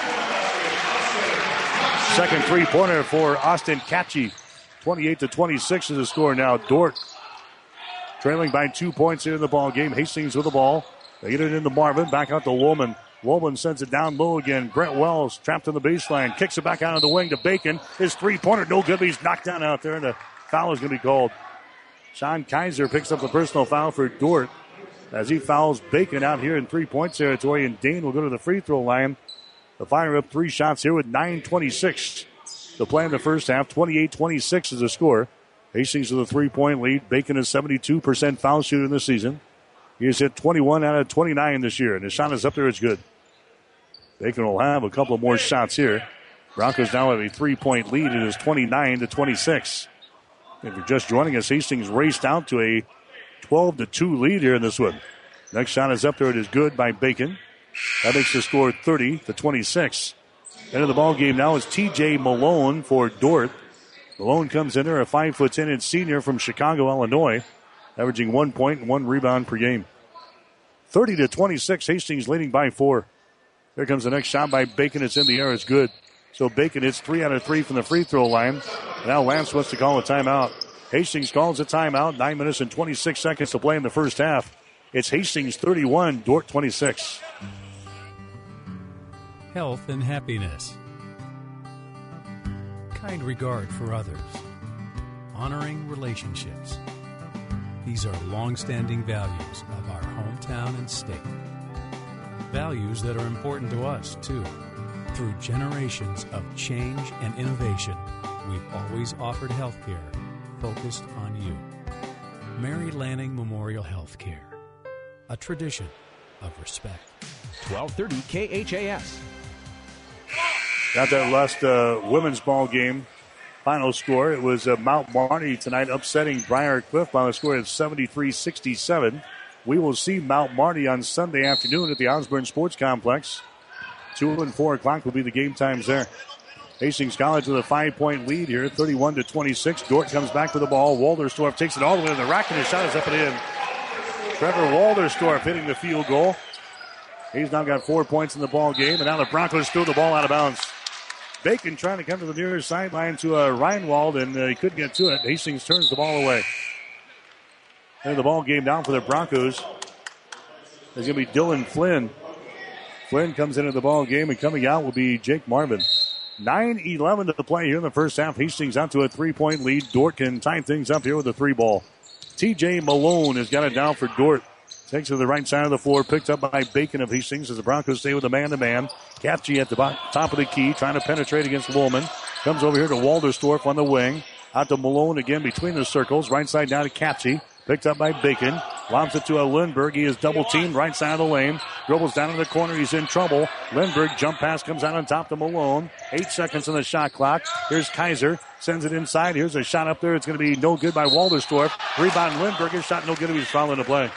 Second three-pointer for Austin Capchi. twenty-eight to twenty-six is the score now. Dort trailing by two points here in the ball game. Hastings with the ball. They get it into Marvin. Back out to Woolman. Woolman sends it down low again. Brett Wells trapped on the baseline. Kicks it back out of the wing to Bacon. His three-pointer no good, but he's knocked down out there, and the foul is going to be called. Sean Kaiser picks up the personal foul for Dort as he fouls Bacon out here in three-point territory, and Dane will go to the free throw line. The Fire up three shots here with nine twenty-six to play in the first half. twenty-eight twenty-six is the score. Hastings with a three-point lead. Bacon is seventy-two percent foul shooter in the season. He has hit twenty-one out of twenty-nine this year, and his shot is up there. It's good. Bacon will have a couple more shots here. Broncos now have a three-point lead. It is twenty-nine to twenty-six. If you're just joining us, Hastings raced out to a twelve to two lead here in this one. Next shot is up there. It is good by Bacon. That makes the score thirty to twenty-six. End of the ball game now is T J Malone for Dort. Malone comes in there, a five foot ten inch senior from Chicago, Illinois, averaging one point and one rebound per game. thirty to twenty-six, Hastings leading by four. Here comes the next shot by Bacon. It's in the air. It's good. So Bacon hits three out of three from the free throw line. And now Lance wants to call a timeout. Hastings calls a timeout. Nine minutes and twenty-six seconds to play in the first half. It's Hastings thirty-one, Dordt twenty-six. Health and happiness. Kind regard for others. Honoring relationships. These are long-standing values of our hometown and state. Values that are important to us, too. Through generations of change and innovation, we've always offered health care focused on you. Mary Lanning Memorial Health Care. A tradition of respect. twelve thirty K H A S. Got that last uh, women's ball game final score. It was uh, Mount Marty tonight upsetting Briar Cliff by a score of seventy-three sixty-seven. We will see Mount Marty on Sunday afternoon at the Osborne Sports Complex. Two and four o'clock will be the game times there. Hastings College with a five-point lead here, thirty-one to twenty-six. Dordt comes back with the ball. Walderstorff takes it all the way to the rack, and his shot is up and in. Trevor Walderstorff hitting the field goal. He's now got four points in the ball game, and now the Broncos throw the ball out of bounds. Bacon trying to come to the near sideline to uh, Reinwald, and uh, he couldn't get to it. Hastings turns the ball away. And the ball game down for the Broncos. There's going to be Dylan Flynn. Flynn comes into the ball game, and coming out will be Jake Marvin. nine eleven to play here in the first half. Hastings out to a three-point lead. Dordt can tie things up here with a three ball. T J Malone has got it down for Dordt. Takes it to the right side of the floor, picked up by Bacon of Hastings as the Broncos stay with a man-to-man. Kapchi at the top of the key, trying to penetrate against Woolman. Comes over here to Walderstorff on the wing. Out to Malone again between the circles. Right side down to Kapchi. Picked up by Bacon. Lobs it to a Lindbergh. He is double-teamed right side of the lane. Dribbles down in the corner. He's in trouble. Lindbergh jump pass comes out on top to Malone. Eight seconds on the shot clock. Here's Kaiser. Sends it inside. Here's a shot up there. It's going to be no good by Walderstorff. Rebound Lindbergh. His shot no good. He's fouling the play.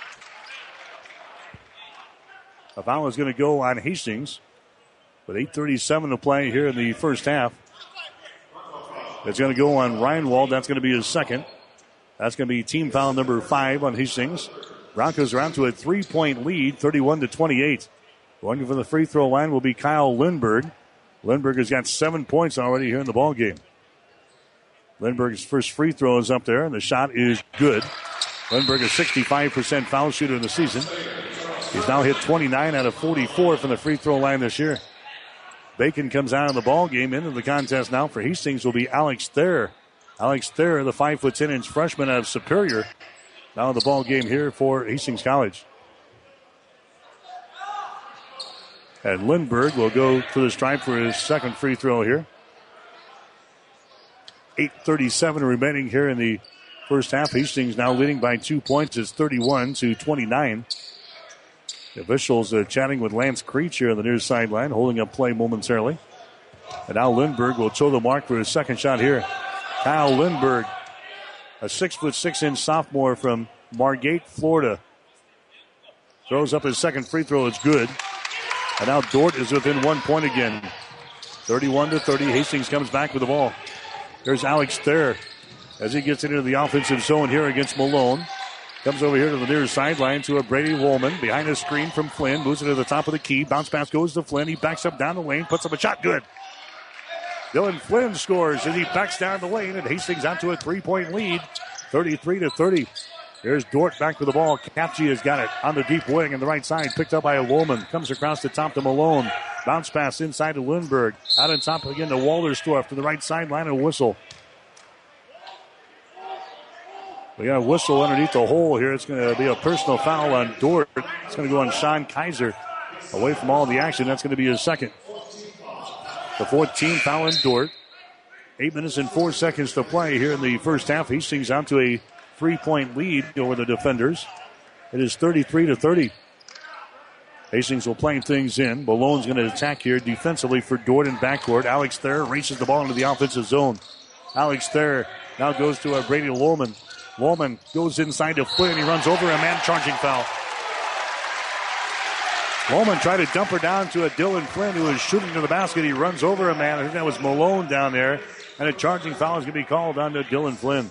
A foul is going to go on Hastings with eight thirty-seven to play here in the first half. It's going to go on Reinwald. That's going to be his second. That's going to be team foul number five on Hastings. Broncos are out to a three-point lead, thirty-one to twenty-eight. Going for the free throw line will be Kyle Lindbergh. Lindbergh has got seven points already here in the ball game. Lindbergh's first free throw is up there, and the shot is good. Lindbergh is sixty-five percent foul shooter in the season. He's now hit twenty-nine out of forty-four from the free throw line this year. Bacon comes out of the ball game. Into the contest now for Hastings will be Alex Thayer. Alex Thayer, the five foot ten inch freshman out of Superior. Now in the ball game here for Hastings College. And Lindbergh will go to the stripe for his second free throw here. eight thirty-seven remaining here in the first half. Hastings now leading by two points. It's thirty-one to twenty-nine. The officials uh, chatting with Lance Creech here on the near sideline, holding up play momentarily. And now Lindbergh will toe the mark for his second shot here. Kyle Lindbergh, a six foot six inch sophomore from Margate, Florida. Throws up his second free throw. It's good. And now Dordt is within one point again. thirty-one to thirty. Hastings comes back with the ball. There's Alex Thayer as he gets into the offensive zone here against Malone. Comes over here to the near sideline to a Brady Woolman. Behind the screen from Flynn. Moves it to the top of the key. Bounce pass goes to Flynn. He backs up down the lane. Puts up a shot. Good. Dylan Flynn scores as he backs down the lane. And Hastings out to a three-point lead. thirty-three to thirty. There's Dordt back with the ball. Kapchi has got it on the deep wing on the right side. Picked up by a Woolman. Comes across the top to Malone. Bounce pass inside to Lindbergh. Out on top again to Walderstorff to the right sideline. A whistle. We got a whistle underneath the hole here. It's going to be a personal foul on Dordt. It's going to go on Sean Kaiser. Away from all the action. That's going to be his second. The fourteenth foul on Dordt. Eight minutes and four seconds to play here in the first half. Hastings out to a three-point lead over the defenders. It is thirty-three to thirty. Hastings will play things in. Malone's going to attack here defensively for Dordt in backcourt. Alex Thayer races the ball into the offensive zone. Alex Thayer now goes to a Brady Woolman. Woolman goes inside to Flynn. He runs over a man, charging foul. Woolman tried to dump her down to a Dylan Flynn who was shooting to the basket. He runs over a man. I think that was Malone down there. And a charging foul is going to be called on to Dylan Flynn.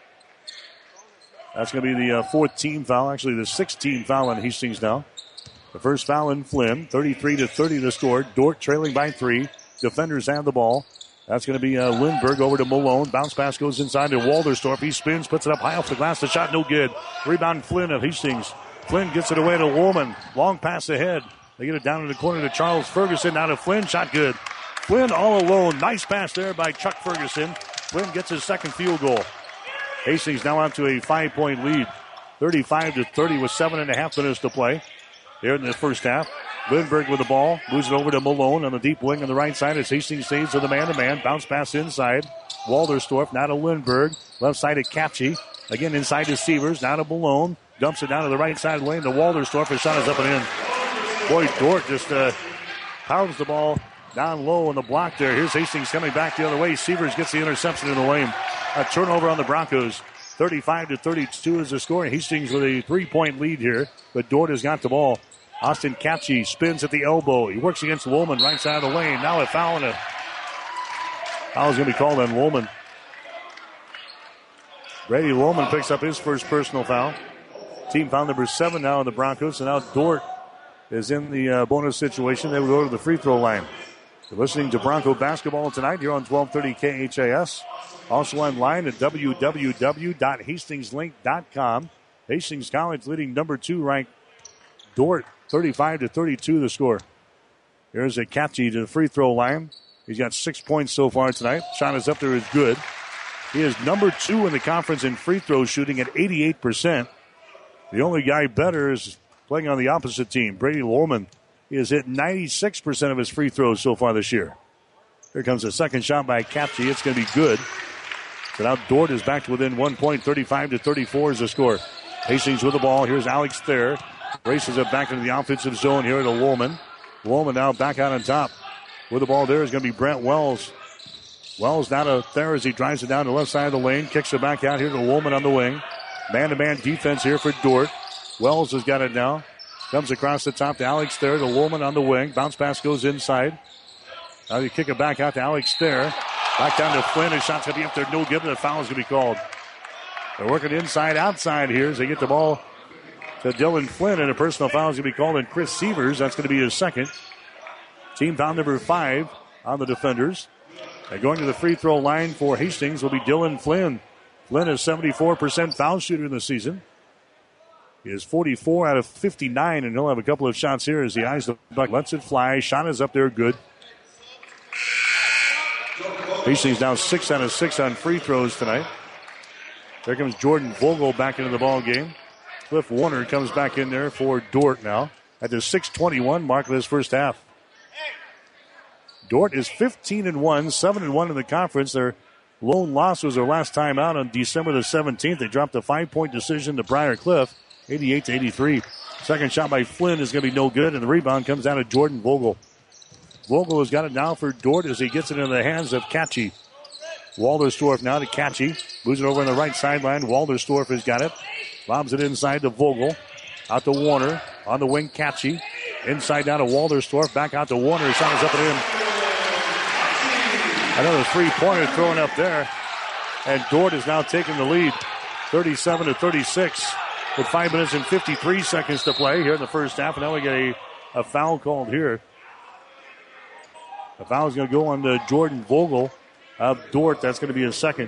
That's going to be the uh, fourth team foul. Actually, the sixth team foul on Hastings now. The first foul in Flynn. thirty-three to thirty the score. Dort trailing by three. Defenders have the ball. That's going to be uh, Lindbergh over to Malone. Bounce pass goes inside to Walderstorff. He spins, puts it up high off the glass. The shot no good. Rebound Flynn of Hastings. Flynn gets it away to Woolman. Long pass ahead. They get it down in the corner to Charles Ferguson. Now to Flynn. Shot good. Flynn all alone. Nice pass there by Chuck Ferguson. Flynn gets his second field goal. Hastings now on to a five-point lead. thirty-five to thirty with seven and a half minutes to play. Here in the first half. Lindbergh with the ball. Moves it over to Malone on the deep wing on the right side as Hastings stays to the man-to-man. Bounce pass inside. Walderstorff now to Lindbergh. Left side to Capchi. Again inside to Severs. Now to Malone. Dumps it down to the right side lane to Walderstorff. His shot is up and in. Boy, Dort just uh, pounds the ball down low on the block there. Here's Hastings coming back the other way. Severs gets the interception in the lane. A turnover on the Broncos. thirty-five to thirty-two is the score. Hastings with a three-point lead here, but Dort has got the ball. Austin Capchi spins at the elbow. He works against Woolman right side of the lane. Now a foul and a foul is going to be called on Woolman. Brady Woolman picks up his first personal foul. Team foul number seven now on the Broncos, and now Dort is in the uh, bonus situation. They will go to the free throw line. You're listening to Bronco basketball tonight here on twelve thirty K H A S. Also online at w w w dot hastings link dot com. Hastings College leading number two ranked Dort, thirty-five to thirty-two the score. Here's a Capchi to the free throw line. He's got six points so far tonight. Shot is up there is good. He is number two in the conference in free throw shooting at eighty-eight percent. The only guy better is playing on the opposite team. Brady Lorman. He has hit ninety-six percent of his free throws so far this year. Here comes the second shot by Capchi. It's going to be good. So now Dort is back to within one point. thirty-five to thirty-four is the score. Hastings with the ball. Here's Alex Thayer. Races it back into the offensive zone here to Woolman. Woolman now back out on top. With the ball there is going to be Brent Wells. Wells now to Thayer as he drives it down the left side of the lane. Kicks it back out here to Woolman on the wing. Man-to-man defense here for Dort. Wells has got it now. Comes across the top to Alex Thayer. The Woolman on the wing. Bounce pass goes inside. Now you kick it back out to Alex Thayer. Back down to Flynn. His shot's going to be up there. No good, but the foul is going to be called. They're working inside, outside here as they get the ball to Dylan Flynn, and a personal foul is going to be called on Chris Severs. That's going to be his second. Team foul number five on the defenders. And going to the free throw line for Hastings will be Dylan Flynn. Flynn is seventy-four percent foul shooter in the season. He is forty-four out of fifty-nine, and he'll have a couple of shots here as he eyes the buck. Lets it fly. Shot is up there, good. Hastings now six out of six on free throws tonight. There comes Jordan Vogel back into the ball game. Cliff Warner comes back in there for Dort now at the six twenty-one mark of this first half. Dort is fifteen and one, seven and one in the conference. Their lone loss was their last time out on December the seventeenth. They dropped a five-point decision to Briar Cliff, eighty-eight to eighty-three. Second shot by Flynn is going to be no good, and the rebound comes out of Jordan Vogel. Vogel has got it now for Dort as he gets it into the hands of Capchi. Walderstorff now to Capchi. Moves it over on the right sideline. Walderstorff has got it. Lobs it inside to Vogel. Out to Warner. On the wing, Capchi. Inside down to Walderstorff. Back out to Warner. His shot is up and in. Another three-pointer thrown up there. And Dort is now taking the lead. thirty-seven to thirty-six. With five minutes and fifty-three seconds to play here in the first half. And now we get a, a foul called here. The foul is going to go on to Jordan Vogel of Dort. That's going to be his second.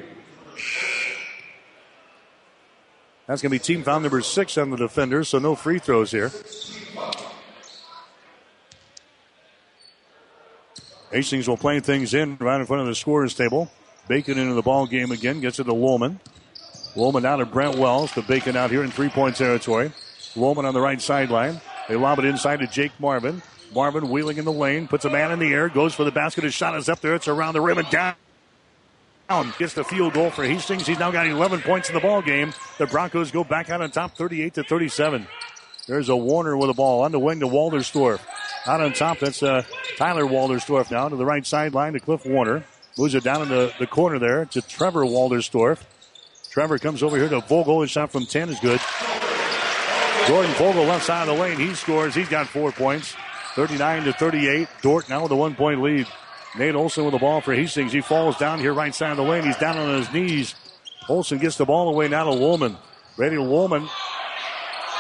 That's going to be team foul number six on the defenders, so no free throws here. Hastings will play things in right in front of the scorer's table. Bacon into the ball game again, gets it to Woolman. Woolman out to Brent Wells, to Bacon out here in three-point territory. Woolman on the right sideline. They lob it inside to Jake Marvin. Marvin wheeling in the lane, puts a man in the air, goes for the basket. His shot is up there. It's around the rim and down. Gets the field goal for Hastings. He's now got eleven points in the ball game. The Broncos go back out on top, thirty-eight to thirty-seven. There's a Warner with the ball on the wing to Walderstorff. Out on top, that's uh, Tyler Walderstorff now to the right sideline to Cliff Warner. Moves it down in the, the corner there to Trevor Walderstorff. Trevor comes over here to Vogel. His shot from ten is good. Jordan Vogel left side of the lane. He scores. He's got four points. thirty-nine to thirty-eight. Dort now with a one-point lead. Nate Olson with the ball for Hastings. He falls down here right side of the lane. He's down on his knees. Olson gets the ball away now to Woolman. Brady Woolman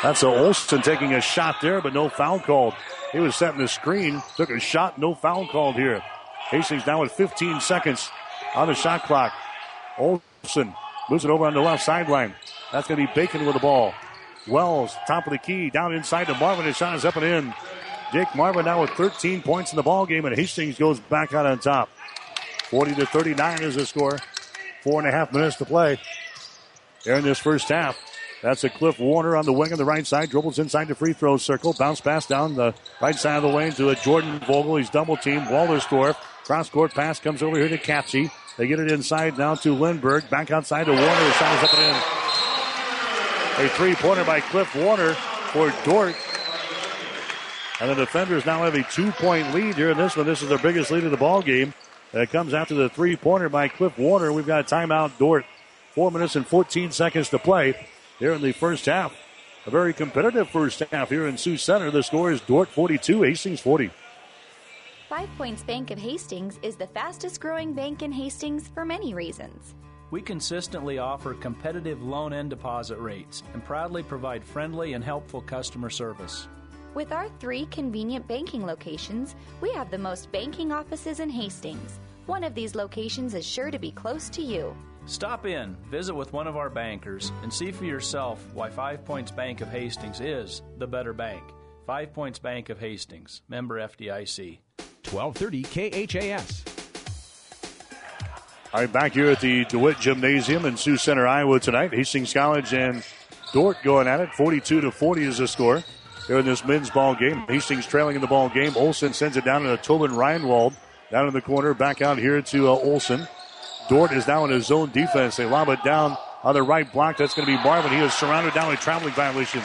That's a Olson taking a shot there, but no foul called. He was setting the screen, took a shot, no foul called here. Hastings now with fifteen seconds on the shot clock. Olson moves it over on the left sideline. That's going to be Bacon with the ball. Wells, top of the key, down inside to Marvin. His shot is up and in. Jake Marvin now with thirteen points in the ball game, and Hastings goes back out on top. forty to thirty-nine is the score. Four and a half minutes to play here in this first half. That's a Cliff Warner on the wing on the right side. Dribbles inside the free throw circle. Bounce pass down the right side of the lane to a Jordan Vogel. He's double teamed. Walderstorff. Cross court pass comes over here to Katze. They get it inside now to Lindbergh. Back outside to Warner. The shot is up and in. A three-pointer by Cliff Warner for Dordt. And the defenders now have a two-point lead here in this one. This is their biggest lead of the ball game. And it comes after the three-pointer by Cliff Warner. We've got a timeout, Dordt. Four minutes and fourteen seconds to play here in the first half. A very competitive first half here in Sioux Center. The score is Dordt forty-two, Hastings forty. Five Points Bank of Hastings is the fastest growing bank in Hastings for many reasons. We consistently offer competitive loan and deposit rates and proudly provide friendly and helpful customer service. With our three convenient banking locations, we have the most banking offices in Hastings. One of these locations is sure to be close to you. Stop in, visit with one of our bankers, and see for yourself why Five Points Bank of Hastings is the better bank. Five Points Bank of Hastings, member F D I C. twelve thirty K H A S. All right, back here at the DeWitt Gymnasium in Sioux Center, Iowa tonight. Hastings College and Dordt going at it. forty-two to forty is the score here in this men's ball game. Hastings trailing in the ball game. Olsen sends it down to Tobin Reinwald. Down in the corner, back out here to uh, Olsen. Dordt is now in his zone defense. They lob it down on the right block. That's going to be Marvin. He is surrounded down with a traveling violation.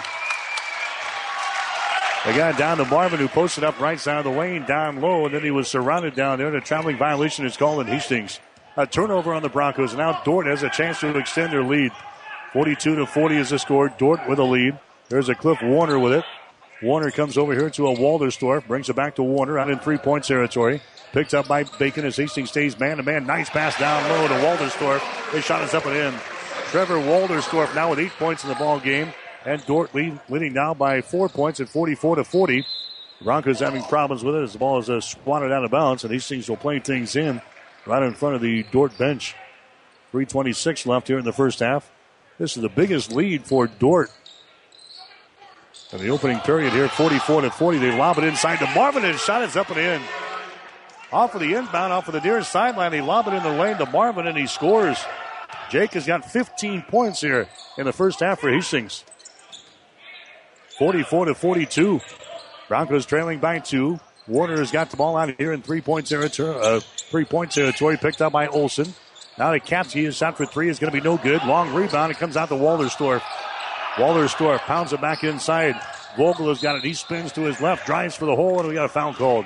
They got it down to Marvin, who posted up right side of the lane, down low, and then he was surrounded down there. And a traveling violation is called in Hastings. A turnover on the Broncos. Now Dordt has a chance to extend their lead. forty-two to forty is the score. Dordt with a lead. There's a Cliff Warner with it. Warner comes over here to a Walderstorff. Brings it back to Warner out in three-point territory. Picked up by Bacon as Hastings stays man-to-man. Nice pass down low to Walderstorff. His shot is up and in. Trevor Walderstorff now with eight points in the ball game. And Dordt lead, leading now by four points at forty-four to forty. The Broncos having problems with it as the ball is uh, swatted out of bounds. And Hastings will play things in right in front of the Dordt bench. three twenty-six left here in the first half. This is the biggest lead for Dordt. In the opening period here, forty-four to forty. They lob it inside to Marvin. His shot is up and in. Off of the inbound, off of the near sideline. They lob it in the lane to Marvin, and he scores. Jake has got fifteen points here in the first half for Hastings. forty-four to forty-two. Broncos trailing by two. Warner has got the ball out here in three-point territory. Uh, three-point territory picked up by Olsen. Now to Katze. His shot for three is going to be no good. Long rebound. It comes out to Walderstorff. Walderstorff pounds it back inside. Vogel has got it. He spins to his left, drives for the hole, and we got a foul called.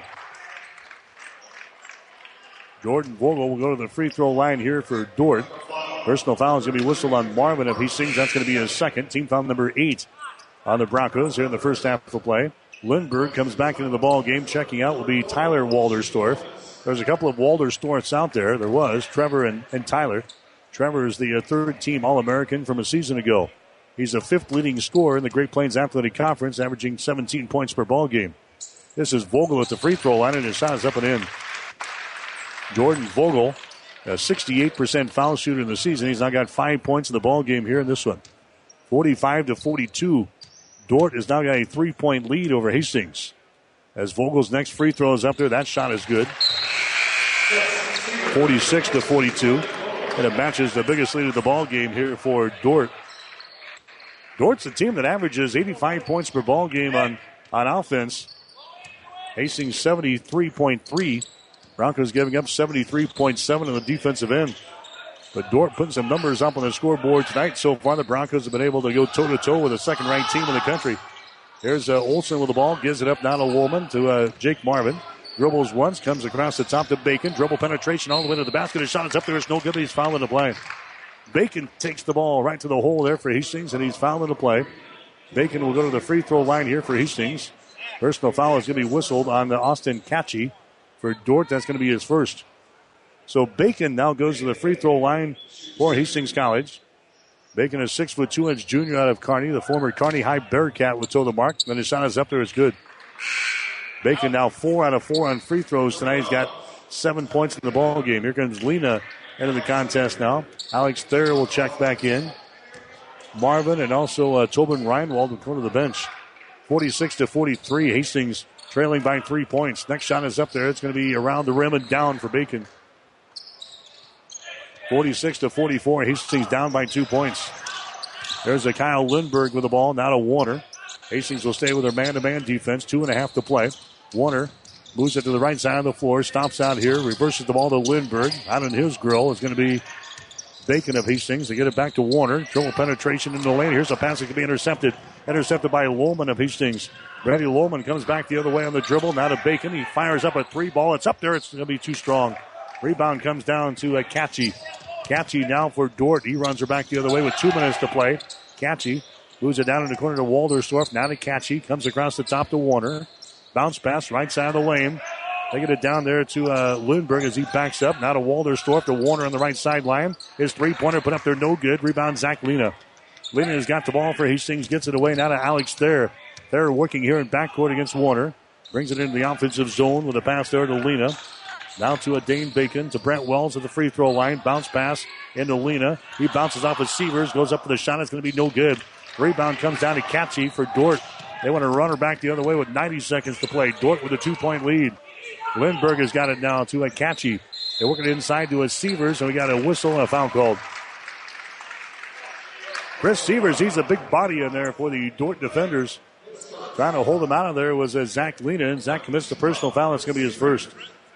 Jordan Vogel will go to the free throw line here for Dordt. Personal foul is going to be whistled on Marvin. If he sings, that's going to be his second. Team foul number eight on the Broncos here in the first half of play. Lindbergh comes back into the ball game. Checking out will be Tyler Walderstorff. There's a couple of Walderstorffs out there. There was Trevor and, and Tyler. Trevor is the uh, third team All-American from a season ago. He's the fifth leading scorer in the Great Plains Athletic Conference, averaging seventeen points per ball game. This is Vogel at the free throw line, and his shot is up and in. Jordan Vogel, a sixty-eight percent foul shooter in the season. He's now got five points in the ball game here in this one. forty-five to forty-two. Dordt has now got a three-point lead over Hastings. As Vogel's next free throw is up there, that shot is good. forty-six to forty-two. And it matches the biggest lead of the ball game here for Dordt. Dort's a team that averages eighty-five points per ball game on, on offense. Hastings seventy-three point three. Broncos giving up seventy-three point seven on the defensive end. But Dordt putting some numbers up on the scoreboard tonight. So far, the Broncos have been able to go toe-to-toe with the second-ranked team in the country. There's uh, Olsen with the ball. Gives it up now to Woolman, to uh, Jake Marvin. Dribbles once, comes across the top to Bacon. Dribble penetration all the way to the basket. His shot is up there. It's no good. He's fouling the play. Bacon takes the ball right to the hole there for Hastings, and he's fouling the play. Bacon will go to the free throw line here for Hastings. Personal foul is going to be whistled on the Austin Katze. For Dordt, that's going to be his first. So Bacon now goes to the free throw line for Hastings College. Bacon, a six foot two inch junior out of Kearney, the former Kearney High Bearcat, will toe the mark. Then his shot is up there. It's good. Bacon now four out of four on free throws tonight. He's got seven points in the ball game. Here comes Lena into the contest now. Alex Thayer will check back in. Marvin and also uh, Tobin Reinwald will come to the bench. forty-six to forty-three. Hastings trailing by three points. Next shot is up there. It's going to be around the rim and down for Bacon. forty-six to forty-four. Hastings down by two points. There's a Kyle Lindbergh with the ball. Now to Warner. Hastings will stay with their man-to-man defense. Two and a half to play. Warner moves it to the right side of the floor. Stops out here. Reverses the ball to Lindbergh. Out in his grill is going to be Bacon of Hastings. They get it back to Warner. Triple penetration into the lane. Here's a pass that can be intercepted. Intercepted by Lohman of Hastings. Brady Lohman comes back the other way on the dribble. Now to Bacon. He fires up a three ball. It's up there. It's going to be too strong. Rebound comes down to uh, Catchy. Catchy now for Dort. He runs her back the other way with two minutes to play. Catchy moves it down in the corner to Walderstorff. Now to Catchy. Comes across the top to Warner. Bounce pass right side of the lane. They get it down there to uh, Lindbergh as he backs up. Now to Walderstorff to Warner on the right sideline. His three-pointer put up there, no good. Rebound, Zach Lena. Lena has got the ball for Hastings. Gets it away now to Alex Thayer. Thayer working here in backcourt against Warner. Brings it into the offensive zone with a pass there to Lena. Now to a Dane Bacon to Brent Wells at the free throw line. Bounce pass into Lena. He bounces off of Severs. Goes up for the shot. It's going to be no good. Rebound comes down to Catchy for Dort. They want to run her back the other way with ninety seconds to play. Dort with a two-point lead. Lindbergh has got it now to a Catchy. They're working inside to a Severs, and we got a whistle and a foul called. Chris Severs, he's a big body in there for the Dort defenders. Trying to hold him out of there was uh, Zach Lena, and Zach commits the personal foul. It's going to be his first.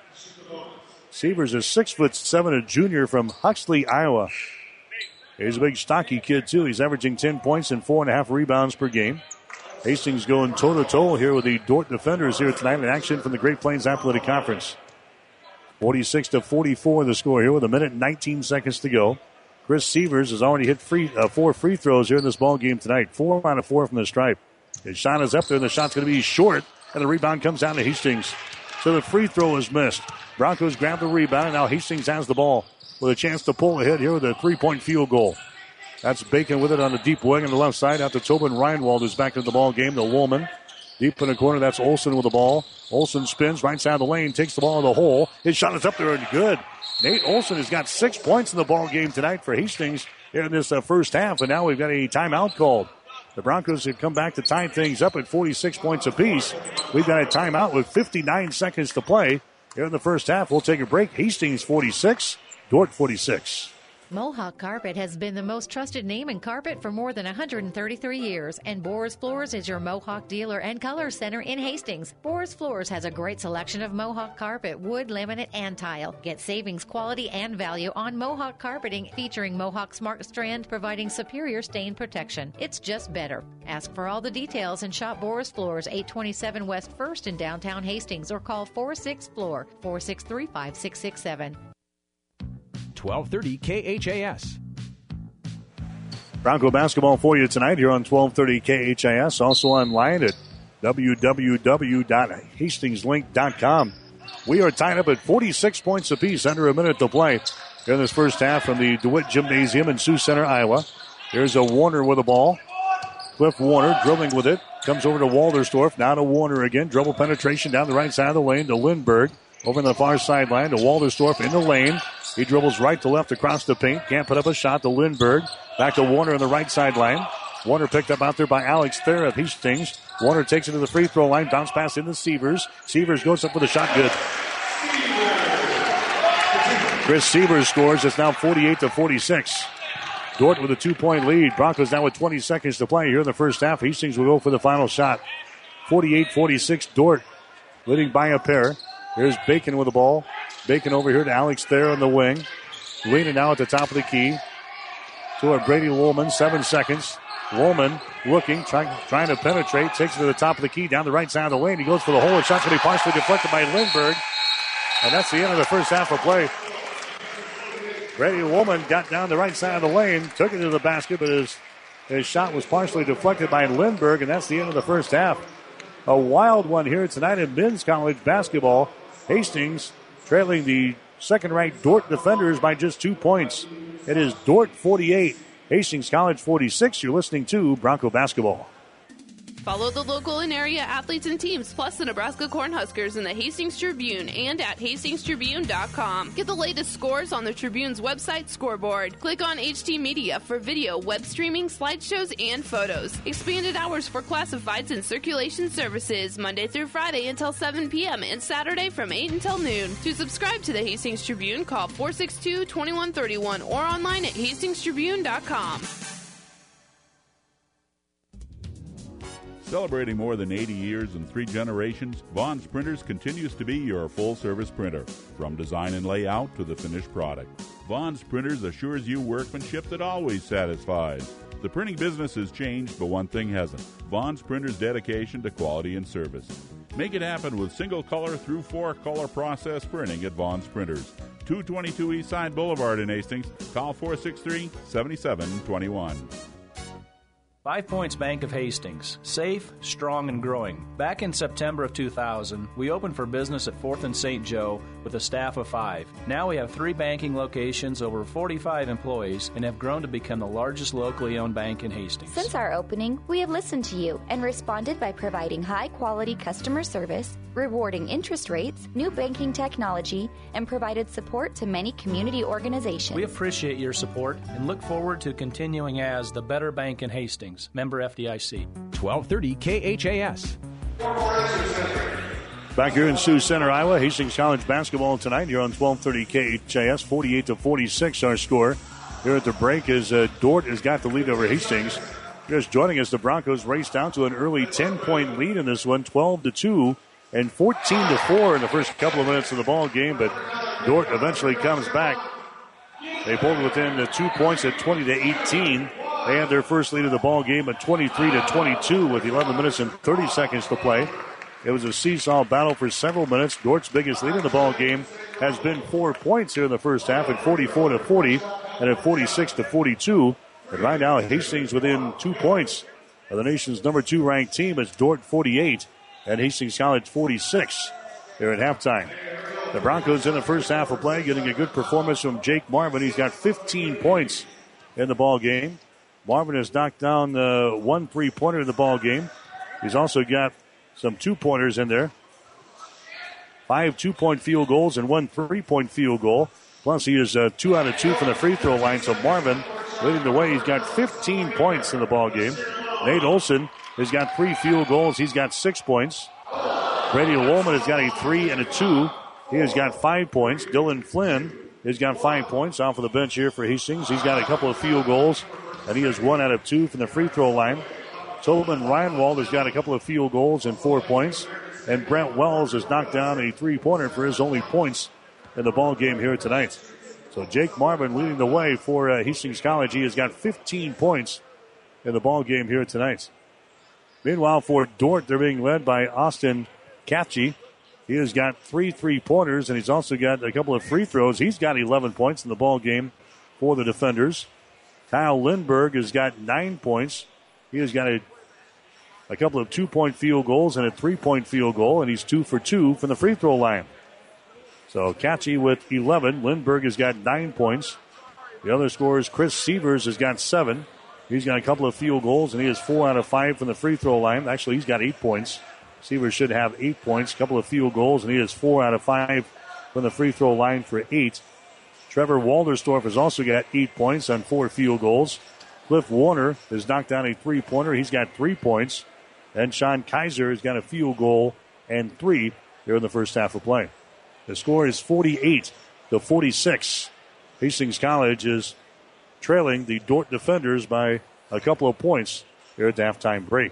Severs is six foot seven, a junior from Huxley, Iowa. He's a big, stocky kid, too. He's averaging ten points and four and a half rebounds per game. Hastings going toe-to-toe here with the Dort defenders here tonight in action from the Great Plains Athletic Conference. forty-six to forty-four the score here with a minute and nineteen seconds to go. Chris Severs has already hit free, uh, four free throws here in this ball game tonight. Four out of four from the stripe. His shot is up there, and the shot's going to be short, and the rebound comes down to Hastings. So the free throw is missed. Broncos grab the rebound, and now Hastings has the ball with a chance to pull ahead here with a three-point field goal. That's Bacon with it on the deep wing on the left side. Out to Tobin Reinwald, who's back in the ball game. To Woolman. Deep in the corner, that's Olsen with the ball. Olsen spins right side of the lane, takes the ball in the hole. His shot is up there and good. Nate Olsen has got six points in the ball game tonight for Hastings here in this uh, first half, and now we've got a timeout called. The Broncos have come back to tie things up at forty-six points apiece. We've got a timeout with fifty-nine seconds to play here in the first half. We'll take a break. Hastings forty-six, Dort forty-six. Mohawk Carpet has been the most trusted name in carpet for more than one hundred thirty-three years, and Boris Floors is your Mohawk dealer and color center in Hastings. Boris Floors has a great selection of Mohawk carpet, wood, laminate, and tile. Get savings, quality, and value on Mohawk carpeting featuring Mohawk Smart Strand, providing superior stain protection. It's just better. Ask for all the details and shop Boris Floors, eight twenty-seven West First in downtown Hastings, or call four six floor, four six three, five six six seven. twelve thirty K H A S. Bronco basketball for you tonight here on twelve thirty K H A S. Also online at w w w dot hastings link dot com. We are tied up at forty-six points apiece, under a minute to play in this first half from the DeWitt Gymnasium in Sioux Center, Iowa. Here's a Warner with the ball. Cliff Warner dribbling with it. Comes over to Walderstorff. Now to Warner again. Dribble penetration down the right side of the lane to Lindbergh. Over on the far sideline to Walderstorff in the lane. He dribbles right to left across the paint. Can't put up a shot to Lindbergh. Back to Warner on the right sideline. Warner picked up out there by Alex Thayer of Hastings. Warner takes it to the free throw line. Bounce pass into Severs. Severs goes up with a shot. Good. Chris Severs scores. It's now forty-eight to forty-six. Dort with a two-point lead. Broncos now with twenty seconds to play here in the first half. Hastings will go for the final shot. forty-eight forty-six. Dort leading by a pair. Here's Bacon with the ball. Bacon over here to Alex Thayer on the wing. Lena now at the top of the key. To a Brady Woolman. Seven seconds. Woolman looking, trying, trying to penetrate. Takes it to the top of the key, down the right side of the lane. He goes for the hole. The shot's going to be partially deflected by Lindbergh. And that's the end of the first half of play. Brady Woolman got down the right side of the lane, took it to the basket, but his, his shot was partially deflected by Lindbergh, and that's the end of the first half. A wild one here tonight in men's college basketball. Hastings trailing the second-ranked Dort defenders by just two points. It is Dort forty-eight, Hastings College forty-six. You're listening to Bronco Basketball. Follow the local and area athletes and teams, plus the Nebraska Cornhuskers in the Hastings Tribune and at hastings tribune dot com. Get the latest scores on the Tribune's website scoreboard. Click on H D Media for video, web streaming, slideshows, and photos. Expanded hours for classifieds and circulation services, Monday through Friday until seven p.m. and Saturday from eight until noon. To subscribe to the Hastings Tribune, call four six two, two one three one or online at hastings tribune dot com. Celebrating more than eighty years and three generations, Vaughn's Printers continues to be your full-service printer, from design and layout to the finished product. Vaughn's Printers assures you workmanship that always satisfies. The printing business has changed, but one thing hasn't: Vaughn's Printers' dedication to quality and service. Make it happen with single-color through four-color process printing at Vaughn's Printers. two twenty-two Eastside Boulevard in Hastings. Call four six three, seven seven two one. Five Points Bank of Hastings. Safe, strong, and growing. Back in September of two thousand, we opened for business at fourth and Saint Joe with a staff of five. Now we have three banking locations, over forty-five employees, and have grown to become the largest locally owned bank in Hastings. Since our opening, we have listened to you and responded by providing high-quality customer service, rewarding interest rates, new banking technology, and provided support to many community organizations. We appreciate your support and look forward to continuing as the better bank in Hastings. Member F D I C. twelve thirty K H A S. Back here in Sioux Center, Iowa, Hastings College basketball tonight. You're on twelve thirty K H A S, forty-eight to forty-six our score. Here at the break as uh, Dordt has got the lead over Hastings. Just joining us, the Broncos raced out to an early ten-point lead in this one, twelve to two and fourteen to four in the first couple of minutes of the ball game, but Dordt eventually comes back. They pulled within the two points at twenty to eighteen. They had their first lead of the ball game at twenty-three to twenty-two with eleven minutes and thirty seconds to play. It was a seesaw battle for several minutes. Dordt's biggest lead in the ball game has been four points here in the first half at forty-four to forty and at forty-six to forty-two. And right now, Hastings within two points of the nation's number two ranked team is Dordt forty-eight and Hastings College forty-six here at halftime. The Broncos in the first half of play getting a good performance from Jake Marvin. He's got fifteen points in the ball game. Marvin has knocked down uh, one three-pointer in the ball game. He's also got some two-pointers in there. Five two-point field goals and one three-point field goal. Plus, he is uh, two out of two from the free throw line. So Marvin leading the way. He's got fifteen points in the ball game. Nate Olson has got three field goals. He's got six points. Brady Woolman has got a three and a two. He has got five points. Dylan Flynn has got five points off of the bench here for Hastings. He's got a couple of field goals, and he is one out of two from the free throw line. Tobin Reinwald has got a couple of field goals and four points. And Brent Wells has knocked down a three-pointer for his only points in the ball game here tonight. So Jake Marvin leading the way for uh, Hastings College. He has got fifteen points in the ball game here tonight. Meanwhile, for Dordt, they're being led by Austin Katchi. He has got three three-pointers, and he's also got a couple of free throws. He's got eleven points in the ball game for the defenders. Kyle Lindberg has got nine points. He has got a, a couple of two-point field goals and a three-point field goal, and he's two for two from the free throw line. So Katchi with eleven. Lindberg has got nine points. The other scorers, Chris Sievers has got seven. He's got a couple of field goals, and he has four out of five from the free throw line. Actually, he's got eight points. Sievers should have eight points, a couple of field goals, and he has four out of five from the free throw line for eight. Trevor Walderstorff has also got eight points on four field goals. Cliff Warner has knocked down a three-pointer. He's got three points. And Sean Kaiser has got a field goal and three here in the first half of play. The score is forty-eight to forty-six. Hastings College is trailing the Dordt defenders by a couple of points here at the halftime break.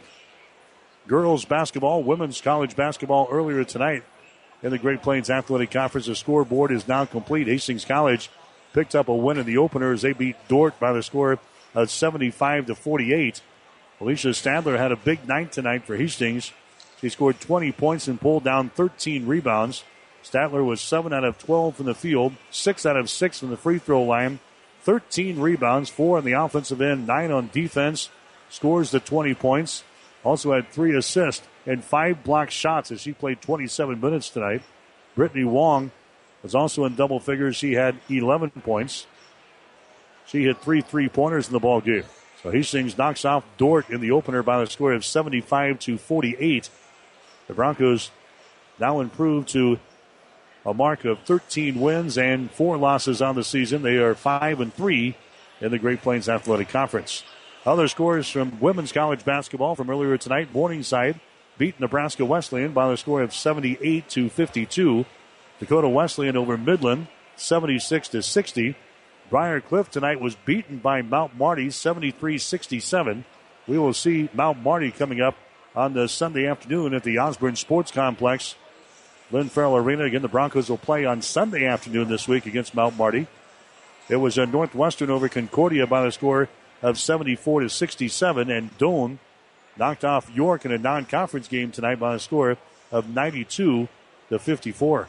Girls basketball, women's college basketball earlier tonight in the Great Plains Athletic Conference. The scoreboard is now complete. Hastings College picked up a win in the opener as they beat Dordt by the score of seventy-five to forty-eight. Alicia Stadler had a big night tonight for Hastings. She scored twenty points and pulled down thirteen rebounds. Stadler was seven out of twelve from the field, six out of six from the free throw line, thirteen rebounds, four on the offensive end, nine on defense, scores the twenty points. Also had three assists and five blocked shots as she played twenty-seven minutes tonight. Brittany Wong was also in double figures. She had eleven points. She hit three three-pointers in the ball game. So Hastings knocks off Dordt in the opener by the score of seventy-five to forty-eight. The Broncos now improved to a mark of thirteen wins and four losses on the season. They are five and three in the Great Plains Athletic Conference. Other scores from women's college basketball from earlier tonight. Morningside beat Nebraska Wesleyan by the score of seventy-eight to fifty-two. Dakota Wesleyan over Midland, seventy-six to sixty. Briar Cliff tonight was beaten by Mount Marty, seventy-three sixty-seven. We will see Mount Marty coming up on the Sunday afternoon at the Osborne Sports Complex, Lynn Farrell Arena. Again, the Broncos will play on Sunday afternoon this week against Mount Marty. It was a Northwestern over Concordia by the score of seventy-four to sixty-seven, and Doane knocked off York in a non-conference game tonight by a score of ninety-two to fifty-four.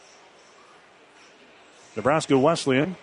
Nebraska Wesleyan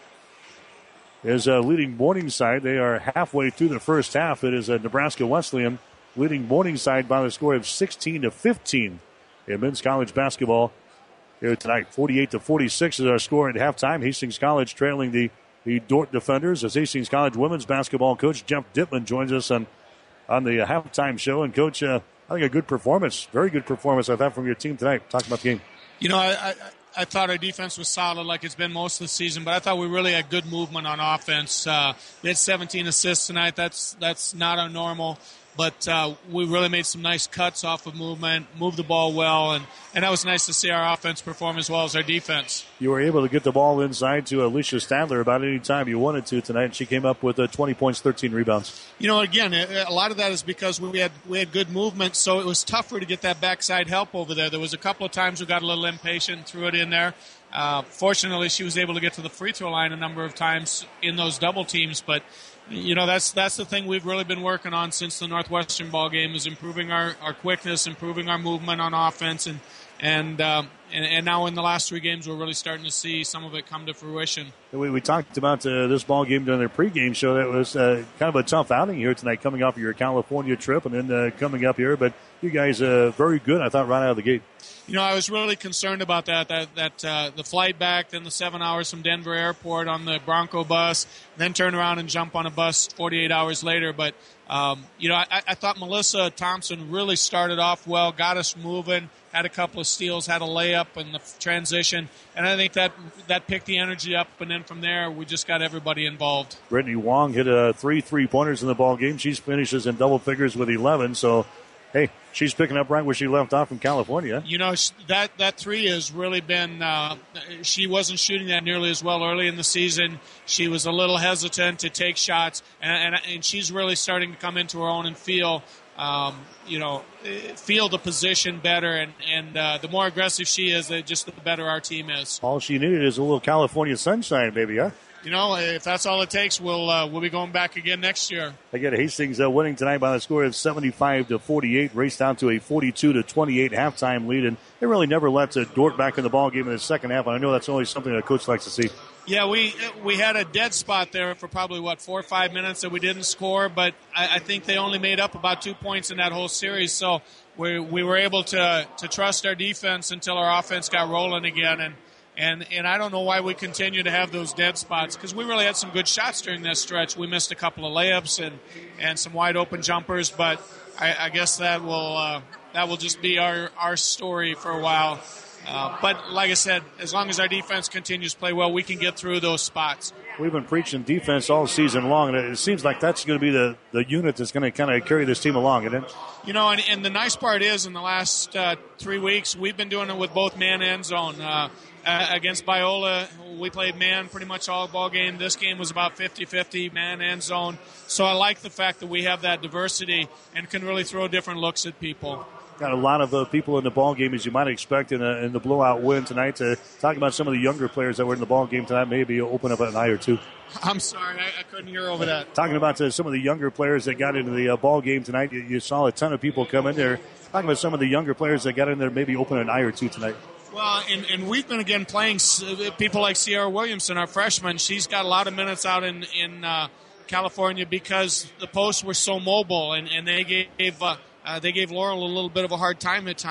is uh, leading Morningside. They are halfway through the first half. It is uh, Nebraska Wesleyan leading Morningside by the score of sixteen to fifteen in men's college basketball here tonight. forty-eight to forty-six is our score at halftime. Hastings College trailing the, the Dordt Defenders as Hastings College women's basketball coach Jeff Dittman joins us on, on the uh, halftime show. And, Coach, uh, I think a good performance, very good performance, I thought, from your team tonight. Talk about the game. You know, I, I I thought our defense was solid like it's been most of the season, but I thought we really had good movement on offense. Uh, we had seventeen assists tonight. That's that's not our normal, but uh, we really made some nice cuts off of movement, moved the ball well, and, and that was nice to see our offense perform as well as our defense. You were able to get the ball inside to Alicia Stadler about any time you wanted to tonight, and she came up with uh, twenty points, thirteen rebounds. You know, again, a lot of that is because we had we had good movement, so it was tougher to get that backside help over there. There was a couple of times we got a little impatient, threw it in there. Uh, fortunately, she was able to get to the free throw line a number of times in those double teams, but you know, that's that's the thing we've really been working on since the Northwestern ball game is improving our, our quickness, improving our movement on offense, and and, um, and and now in the last three games we're really starting to see some of it come to fruition. We, we talked about uh, this ball game during the pregame show. That was uh, kind of a tough outing here tonight, coming off of your California trip and then uh, coming up here. But you guys uh, very good, I thought, right out of the gate. You know, I was really concerned about that, that, that uh, the flight back, then the seven hours from Denver Airport on the Bronco bus, then turn around and jump on a bus forty-eight hours later. But, um, you know, I, I thought Melissa Thompson really started off well, got us moving, had a couple of steals, had a layup in the transition, and I think that that picked the energy up, and then from there we just got everybody involved. Brittany Wong hit uh, three three-pointers in the ball game. She finishes in double figures with eleven, so hey, she's picking up right where she left off from California. You know, that that three has really been uh, – she wasn't shooting that nearly as well early in the season. She was a little hesitant to take shots, and, and, and she's really starting to come into her own and feel, um, you know, feel the position better. And, and uh, the more aggressive she is, just the better our team is. All she needed is a little California sunshine, baby, huh? You know, if that's all it takes, we'll uh, we'll be going back again next year. Again, Hastings uh, winning tonight by the score of seventy-five to forty-eight, raced down to a forty-two to twenty-eight halftime lead, and they really never let uh, Dordt back in the ball game in the second half. And I know that's always something that a coach likes to see. Yeah, we we had a dead spot there for probably what four or five minutes that we didn't score, but I, I think they only made up about two points in that whole series. So we we were able to to trust our defense until our offense got rolling again, and. And and I don't know why we continue to have those dead spots, because we really had some good shots during that stretch. We missed a couple of layups and, and some wide open jumpers, but I, I guess that will uh, that will just be our, our story for a while. Uh, but like I said, as long as our defense continues to play well, we can get through those spots. We've been preaching defense all season long, and it seems like that's going to be the, the unit that's going to kind of carry this team along, isn't it? You know, and, and the nice part is in the last uh, three weeks, we've been doing it with both man and zone. Uh, Uh, against Biola, we played man pretty much all ball game. This game was about fifty-fifty, man and zone. So I like the fact that we have that diversity and can really throw different looks at people. Got a lot of uh, people in the ball game, as you might expect, in, a, in the blowout win tonight. To talk about some of the younger players that were in the ball game tonight, maybe open up an eye or two. I'm sorry, I, I couldn't hear over that. Talking about uh, some of the younger players that got into the uh, ball game tonight, you, you saw a ton of people come in there. Talking about some of the younger players that got in there, maybe open an eye or two tonight. Well, and, and we've been, again, playing people like Sierra Williamson, our freshman. She's got a lot of minutes out in, in uh, California because the posts were so mobile, and, and they gave uh, uh, they gave Laurel a little bit of a hard time at times.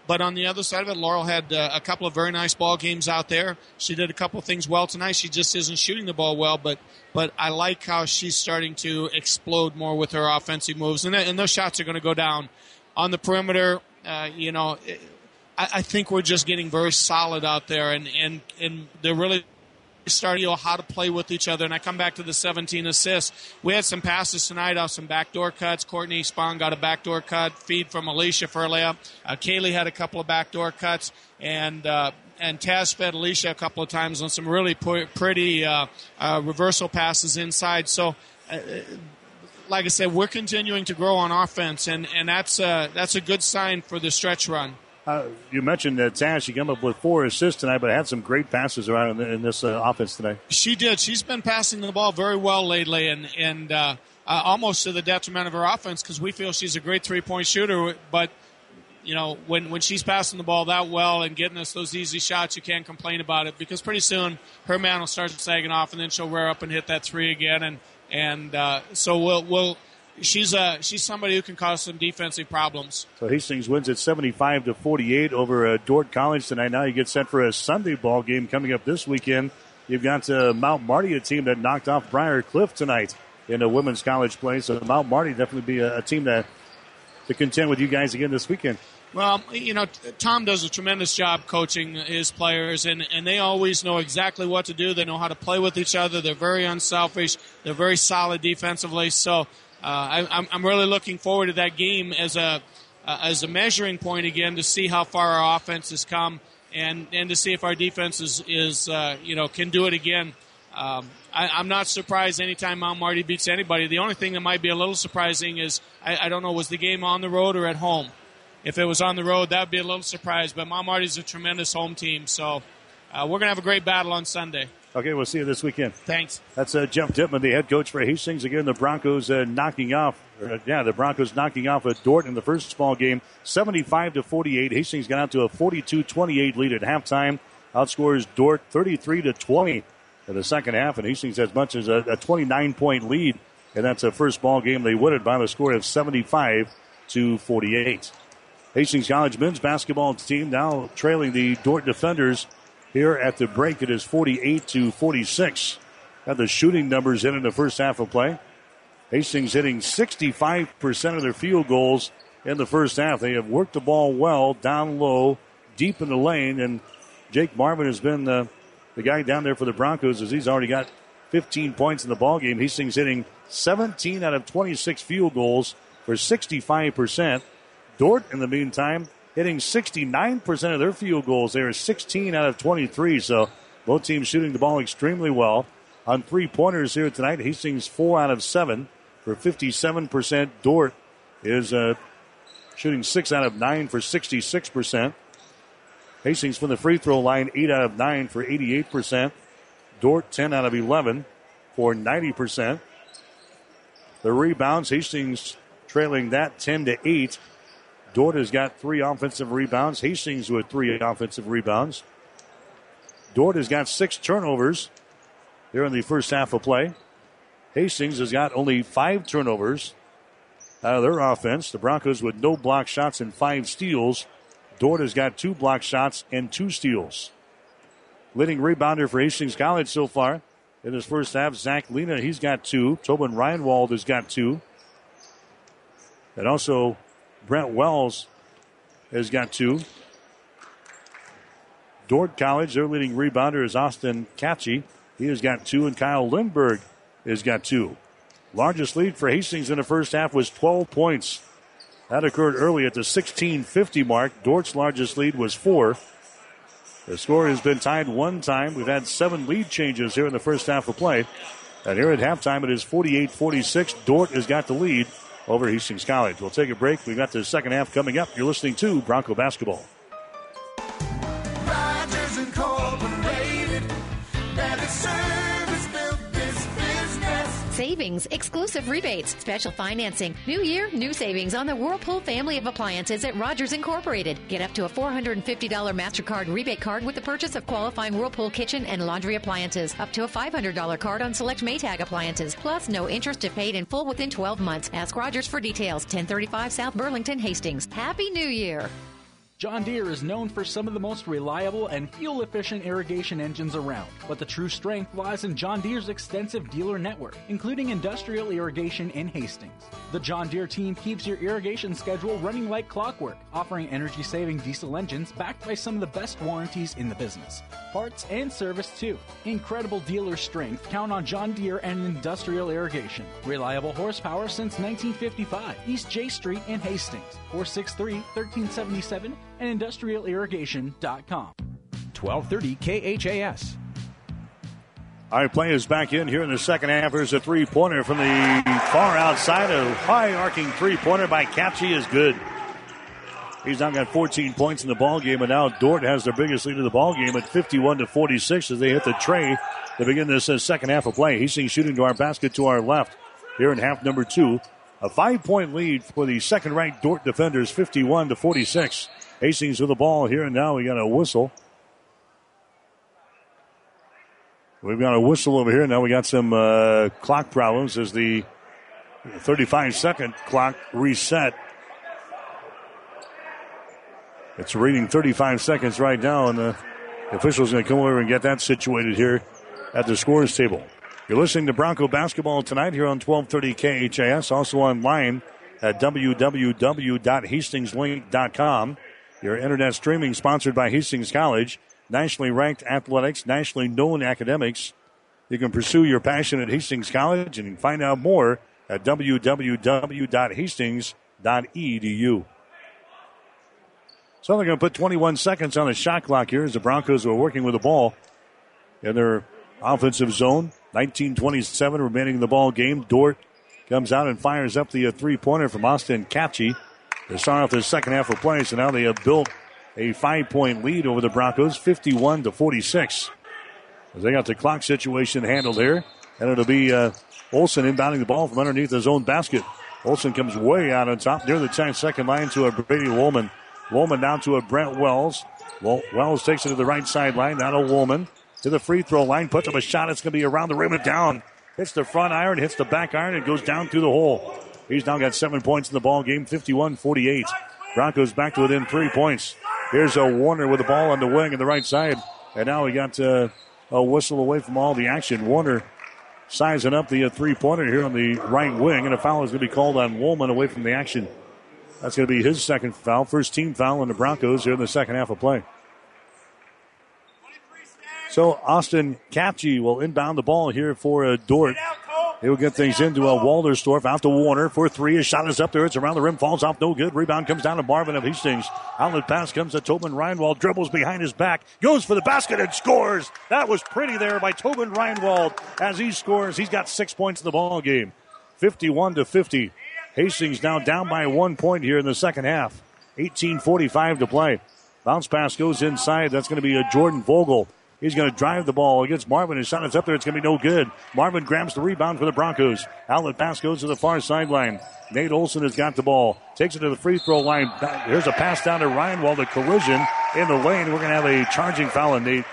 but on the other side of it, Laurel had uh, a couple of very nice ball games out there. She did a couple of things well tonight. She just isn't shooting the ball well, but but I like how she's starting to explode more with her offensive moves, and, and those shots are going to go down on the perimeter. Uh, you know, I, I think we're just getting very solid out there, and and and they're really starting to know how to play with each other. And I come back to the seventeen assists. We had some passes tonight off some backdoor cuts. Courtney Spahn got a backdoor cut, feed from Alicia for a layup. Uh, Kaylee had a couple of backdoor cuts, and uh, and Taz fed Alicia a couple of times on some really p- pretty uh, uh, reversal passes inside. So, uh, like I said, we're continuing to grow on offense, and, and that's, uh, that's a good sign for the stretch run. Uh, you mentioned that Taz, she came up with four assists tonight, but had some great passes around in, the, in this uh, offense today. She did. She's been passing the ball very well lately, and and uh, uh, almost to the detriment of her offense, because we feel she's a great three-point shooter. But you know, when when she's passing the ball that well and getting us those easy shots, you can't complain about it, because pretty soon her man will start sagging off, and then she'll rear up and hit that three again, and and uh, so we'll we'll. She's uh, she's somebody who can cause some defensive problems. So Hastings wins at seventy-five to forty-eight over uh, Dordt College tonight. Now you get set for a Sunday ball game coming up this weekend. You've got uh, Mount Marty, a team that knocked off Briar Cliff tonight in a women's college play. So Mount Marty definitely be a, a team that to contend with you guys again this weekend. Well, you know, Tom does a tremendous job coaching his players, and, and they always know exactly what to do. They know how to play with each other. They're very unselfish. They're very solid defensively. So Uh, I, I'm really looking forward to that game as a uh, as a measuring point again, to see how far our offense has come, and, and to see if our defense is, is uh, you know can do it again. Um, I, I'm not surprised anytime Mount Marty beats anybody. The only thing that might be a little surprising is I, I don't know, was the game on the road or at home? If it was on the road, that would be a little surprise. But Mount Marty's a tremendous home team, so uh, we're going to have a great battle on Sunday. Okay, we'll see you this weekend. Thanks. That's uh, Jeff Dittman, the head coach for Hastings. Again, the Broncos uh, knocking off, uh, yeah, the Broncos knocking off at Dordt in the first ball game, seventy-five to forty-eight. Hastings got out to a forty-two twenty-eight lead at halftime. Outscores Dordt thirty-three to twenty in the second half, and Hastings has as much as a, a twenty-nine point lead, and that's a first ball game. They win it by the score of seventy-five to forty-eight. Hastings College men's basketball team now trailing the Dordt Defenders. Here at the break, it is forty-eight to forty-six. Got the shooting numbers in in the first half of play. Hastings hitting sixty-five percent of their field goals in the first half. They have worked the ball well, down low, deep in the lane, and Jake Marvin has been the, the guy down there for the Broncos, as he's already got fifteen points in the ball game. Hastings hitting seventeen out of twenty-six field goals for sixty-five percent. Dordt, in the meantime, hitting sixty-nine percent of their field goals. They are sixteen out of twenty-three, so both teams shooting the ball extremely well. On three-pointers here tonight, Hastings four out of seven for fifty-seven percent. Dordt is uh, shooting six out of nine for sixty-six percent. Hastings from the free throw line, eight out of nine for eighty-eight percent. Dordt, ten out of eleven for ninety percent. The rebounds, Hastings trailing that ten to eight. Dordt has got three offensive rebounds. Hastings with three offensive rebounds. Dordt has got six turnovers here in the first half of play. Hastings has got only five turnovers out of their offense. The Broncos with no block shots and five steals. Dordt has got two block shots and two steals. Leading rebounder for Hastings College so far in his first half, Zach Lena, he's got two. Tobin Reinwald has got two. And also Brent Wells has got two. Dordt College, their leading rebounder is Austin Catchy. He has got two, and Kyle Lindberg has got two. Largest lead for Hastings in the first half was twelve points. That occurred early at the sixteen fifty mark. Dordt's largest lead was four. The score has been tied one time. We've had seven lead changes here in the first half of play. And here at halftime, it is forty-eight forty-six. Dordt has got the lead over Hastings College. We'll take a break. We've got the second half coming up. You're listening to Bronco Basketball. Rogers Incorporated, better service, built this business. Savings, exclusive rebates, special financing. New year, new savings on the Whirlpool family of appliances at Rogers Incorporated. Get up to a four hundred fifty dollars MasterCard rebate card with the purchase of qualifying Whirlpool kitchen and laundry appliances. Up to a five hundred dollars card on select Maytag appliances. Plus, no interest if paid in full within twelve months. Ask Rogers for details. ten thirty-five South Burlington, Hastings. Happy New Year. John Deere is known for some of the most reliable and fuel-efficient irrigation engines around, but the true strength lies in John Deere's extensive dealer network, including industrial irrigation in Hastings. The John Deere team keeps your irrigation schedule running like clockwork, offering energy-saving diesel engines backed by some of the best warranties in the business. Parts and service, too. Incredible dealer strength. Count on John Deere and industrial irrigation. Reliable horsepower since nineteen fifty-five. East J Street in Hastings. four six three, one three seven seven and industrial irrigation dot com. twelve thirty K H A S. All right, play is back in here in the second half. There's a three-pointer from the far outside. A high-arcing three-pointer by Capchi is good. He's now got fourteen points in the ball game, and now Dordt has their biggest lead of the ball game at fifty-one to forty-six as they hit the tray to begin this uh, second half of play. Hastings shooting to our basket to our left here in half number two. A five-point lead for the second-ranked Dordt defenders, fifty-one to forty-six. Hastings with the ball here, and now we got a whistle. We've got a whistle over here. Now we got some uh, clock problems as the thirty-five second clock reset. It's reading thirty-five seconds right now, and the official's going to come over and get that situated here at the scores table. You're listening to Bronco basketball tonight here on twelve thirty K H A S, also online at w w w dot hastings link dot com. Your internet streaming sponsored by Hastings College. Nationally ranked athletics, nationally known academics. You can pursue your passion at Hastings College, and you can find out more at w w w dot hastings dot e d u. So they're going to put twenty-one seconds on the shot clock here as the Broncos are working with the ball in their offensive zone. nineteen twenty-seven remaining in the ball game. Dordt comes out and fires up the uh, three-pointer from Austin Capchi to start off the second half of play. So now they have built a five-point lead over the Broncos, fifty-one to forty-six. As they got the clock situation handled here, and it'll be uh, Olsen inbounding the ball from underneath his own basket. Olsen comes way out on top near the ten-second line to a Brady Woolman. Woolman down to a Brent Wells. Wells takes it to the right sideline. Now to Woolman to the free throw line. Puts up a shot. It's going to be around the rim and down. Hits the front iron, hits the back iron, and goes down through the hole. He's now got seven points in the ball game, fifty-one forty-eight. Broncos back to within three points. Here's a Warner with the ball on the wing on the right side. And now we got uh, a whistle away from all the action. Warner sizing up the uh, three-pointer here on the right wing. And a foul is going to be called on Woolman away from the action. That's going to be his second foul. First team foul on the Broncos here in the second half of play. So Austin Capchi will inbound the ball here for uh, Dordt. He will get things into a Walderstorff out to Warner for three. His shot is up there. It's around the rim. Falls off. No good. Rebound comes down to Marvin of Hastings. Outlet pass comes to Tobin Reinwald. Dribbles behind his back. Goes for the basket and scores. That was pretty there by Tobin Reinwald. As he scores, he's got six points in the ball game. fifty-one to fifty. Hastings now down by one point here in the second half. eighteen forty-five to play. Bounce pass goes inside. That's going to be a Jordan Vogel. He's going to drive the ball against Marvin. His shot is up there. It's going to be no good. Marvin grabs the rebound for the Broncos. Outlet pass goes to the far sideline. Nate Olsen has got the ball. Takes it to the free throw line. Here's a pass down to Reinwald. A collision in the lane. We're going to have a charging foul on Nate.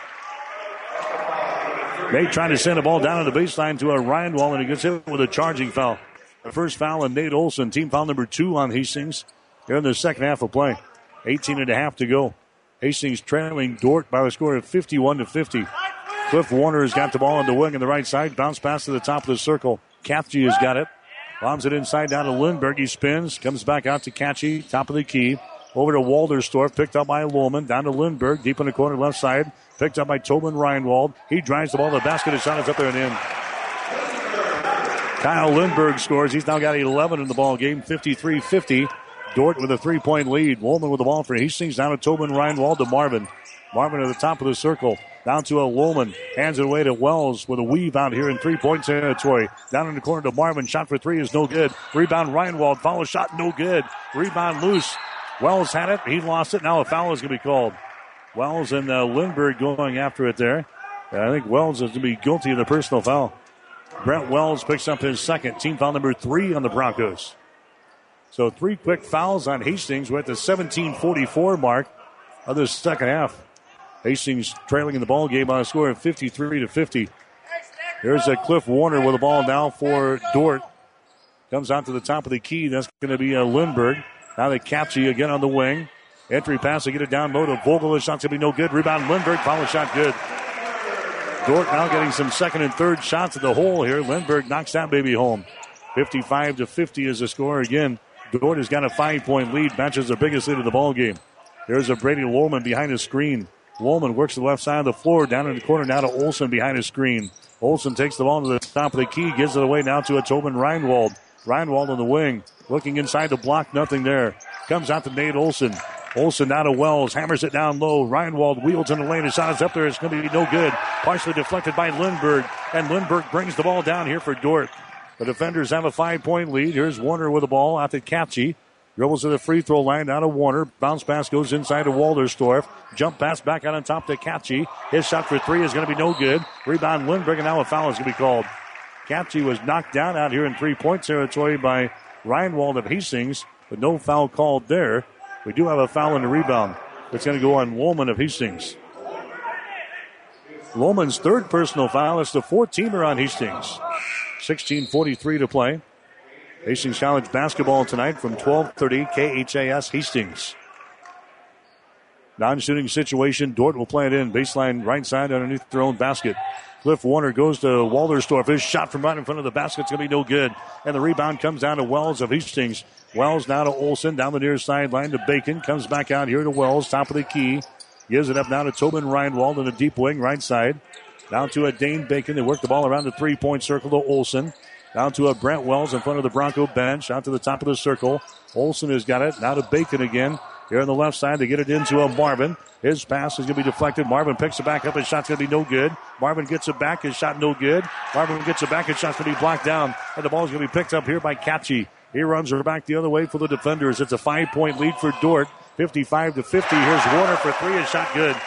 Nate trying to send the ball down to the baseline to a Reinwald, and he gets hit with a charging foul. The first foul on Nate Olsen. Team foul number two on Hastings here in the second half of play. eighteen and a half to go. Hastings trailing Dordt by the score of fifty-one to fifty. Cliff Warner has got the ball on the wing on the right side. Bounce pass to the top of the circle. Capchi has got it. Bombs it inside down to Lindbergh. He spins. Comes back out to Capchi. Top of the key. Over to Walderstorff. Picked up by Woolman. Down to Lindbergh. Deep in the corner left side. Picked up by Tobin Reinwald. He drives the ball to the basket. His shot is up there and in. Kyle Lindbergh scores. He's now got eleven in the ball game. fifty-three fifty. Dordt with a three-point lead. Woolman with the ball for Hastings. Down to Tobin Reinwald to Marvin. Marvin at the top of the circle. Down to a Woolman. Hands it away to Wells with a weave out here in three-point territory. Down in the corner to Marvin. Shot for three is no good. Rebound Reinwald. Follow shot no good. Rebound loose. Wells had it. He lost it. Now a foul is going to be called. Wells and uh, Lindbergh going after it there. And I think Wells is going to be guilty of the personal foul. Brent Wells picks up his second. Team foul number three on the Broncos. So three quick fouls on Hastings. We're at the seventeen forty-four mark of the second half. Hastings trailing in the ball game on a score of fifty-three to fifty. There's a Cliff Warner with the ball now for Dordt. Comes out to the top of the key. That's going to be a Lindbergh. Now they Capchi again on the wing. Entry pass to get it down low to Vogel. The shot's going to be no good. Rebound Lindbergh. Follow shot good. Dordt now getting some second and third shots at the hole here. Lindbergh knocks that baby home. fifty-five to fifty is the score again. Dordt has got a five-point lead. Matches the biggest lead of the ball game. There's a Brady Woolman behind the screen. Woolman works the left side of the floor. Down in the corner now to Olsen behind his screen. Olsen takes the ball to the top of the key. Gives it away now to a Tobin Reinwald. Reinwald on the wing. Looking inside the block. Nothing there. Comes out to Nate Olsen. Olsen now to Wells. Hammers it down low. Reinwald wheels in the lane. The shot is up there. It's going to be no good. Partially deflected by Lindbergh. And Lindbergh brings the ball down here for Dordt. The defenders have a five-point lead. Here's Warner with the ball out to Katze. Dribbles to the free throw line, down to Warner. Bounce pass goes inside to Walderstorff. Jump pass back out on top to Katze. His shot for three is going to be no good. Rebound Lindbergh, and now a foul is going to be called. Katze was knocked down out here in three-point territory by Reinwald of Hastings, but no foul called there. We do have a foul in the rebound. It's going to go on Woolman of Hastings. Woolman's third personal foul. It's the fourth-teamer on Hastings. sixteen forty-three to play. Hastings College basketball tonight from twelve thirty K H A S Hastings. Non-shooting situation. Dordt will play it in. Baseline right side underneath their own basket. Cliff Warner goes to Walderstorff. His shot from right in front of the basket is going to be no good. And the rebound comes down to Wells of Hastings. Wells now to Olsen. Down the near sideline to Bacon. Comes back out here to Wells. Top of the key. Gives it up now to Tobin Reinwald in the deep wing right side. Down to a Dane Bacon. They work the ball around the three-point circle to Olsen. Down to a Brent Wells in front of the Bronco bench. Out to the top of the circle. Olsen has got it. Now to Bacon again. Here on the left side, they get it into a Marvin. His pass is going to be deflected. Marvin picks it back up. His shot's going to be no good. Marvin gets it back. His shot no good. Marvin gets it back. His shot's going to be blocked down. And the ball is going to be picked up here by Katze. He runs her back the other way for the defenders. It's a five-point lead for Dordt. fifty-five to fifty. Here's Warner for three. His shot good.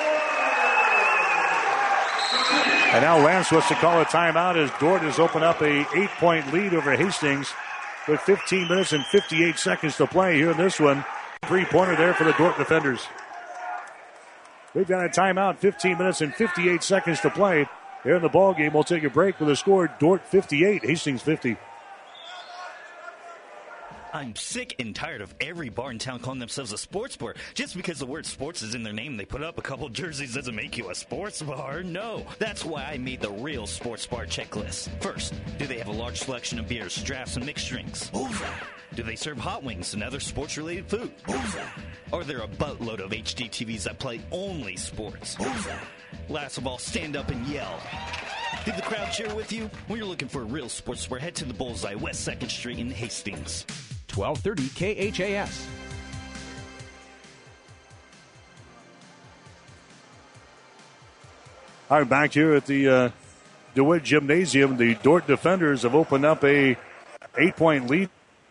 And now Lance wants to call a timeout as Dordt has opened up a eight-point lead over Hastings with fifteen minutes and fifty-eight seconds to play here in this one. Three-pointer there for the Dordt defenders. We've got a timeout, fifteen minutes and fifty-eight seconds to play here in the ball game. We'll take a break with a score: Dordt fifty-eight, Hastings fifty. I'm sick and tired of every bar in town calling themselves a sports bar. Just because the word sports is in their name, they put up a couple jerseys doesn't make you a sports bar. No, that's why I made the real sports bar checklist. First, do they have a large selection of beers, drafts, and mixed drinks? Bullseye. Do they serve hot wings and other sports-related food? Bullseye. Are there a buttload of H D T Vs that play only sports? Bullseye. Last of all, stand up and yell. Did the crowd cheer with you? When you're looking for a real sports bar, head to the Bullseye, West second Street in Hastings. twelve thirty K H A S. All right, back here at the uh, DeWitt Gymnasium, the Dordt defenders have opened up a eight-point lead.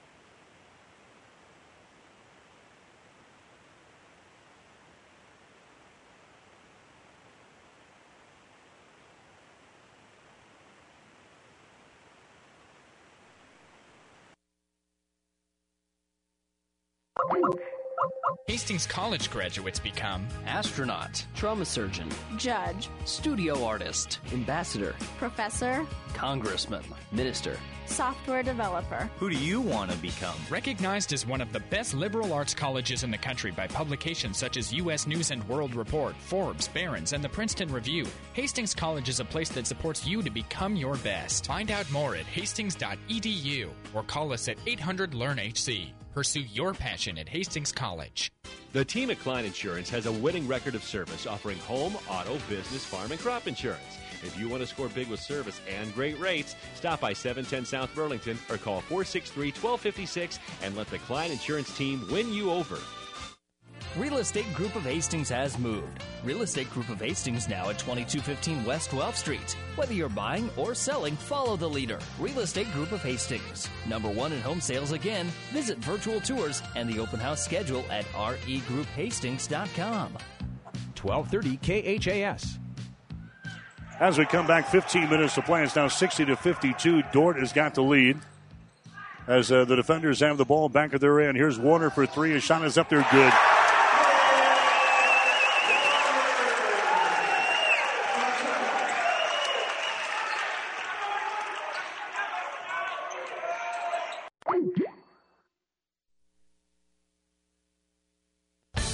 Hastings College graduates become astronaut, trauma surgeon, judge, studio artist, ambassador, professor, congressman, minister, software developer. Who do you want to become? Recognized as one of the best liberal arts colleges in the country by publications such as U S News and World Report, Forbes, Barron's, and the Princeton Review, Hastings College is a place that supports you to become your best. Find out more at hastings dot e d u or call us at eight hundred learn H C. Pursue your passion at Hastings College. The team at Klein Insurance has a winning record of service, offering home, auto, business, farm, and crop insurance. If you want to score big with service and great rates, stop by seven ten South Burlington or call four six three, one two five six and let the Klein Insurance team win you over. Real Estate Group of Hastings has moved. Real Estate Group of Hastings now at twenty-two fifteen West twelfth Street. Whether you're buying or selling, follow the leader. Real Estate Group of Hastings. Number one in home sales again. Visit virtual tours and the open house schedule at r e group hastings dot com. twelve thirty K H A S. As we come back, fifteen minutes to play. It's now sixty to fifty-two. Dordt has got the lead as uh, the defenders have the ball back at their end. Here's Warner for three. His shot is up there, good.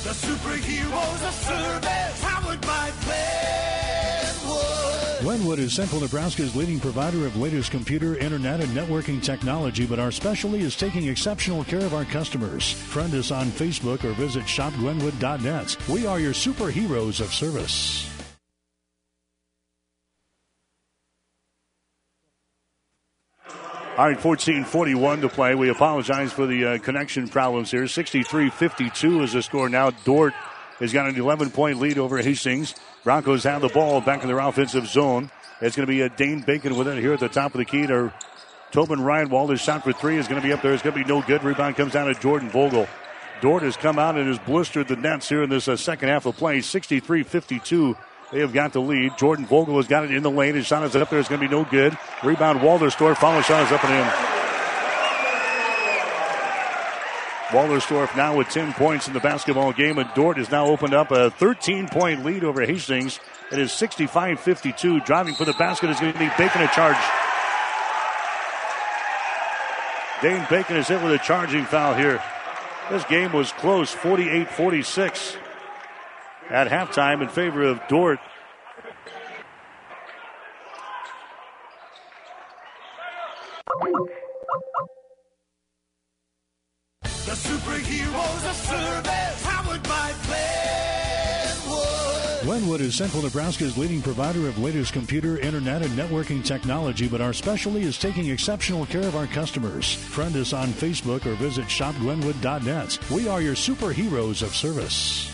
The superheroes of service, powered by Glenwood. Glenwood is Central Nebraska's leading provider of latest computer, internet, and networking technology, but our specialty is taking exceptional care of our customers. Friend us on Facebook or visit shop glenwood dot net. We are your superheroes of service. All right, fourteen forty-one to play. We apologize for the uh, connection problems here. sixty-three fifty-two is the score now. Dordt has got an eleven-point lead over Hastings. Broncos have the ball back in their offensive zone. It's going to be a Dane Bacon with it here at the top of the key. To Tobin Reinwald. His shot for three is going to be up there. It's going to be no good. Rebound comes down to Jordan Vogel. Dordt has come out and has blistered the nets here in this uh, second half of play. sixty-three fifty-two. They have got the lead. Jordan Vogel has got it in the lane. His shot is up there. It's going to be no good. Rebound, Walderstorff. Follow shot is up and in. Walderstorff now with ten points in the basketball game, and Dordt has now opened up a thirteen-point lead over Hastings. It is sixty-five fifty-two. Driving for the basket is going to be Bacon a charge. Dane Bacon is hit with a charging foul here. This game was close, forty-eight forty-six. At halftime in favor of Dordt. The superheroes of service, powered by Glenwood. Glenwood is Central Nebraska's leading provider of latest computer, internet, and networking technology, but our specialty is taking exceptional care of our customers. Friend us on Facebook or visit shop glenwood dot net. We are your superheroes of service.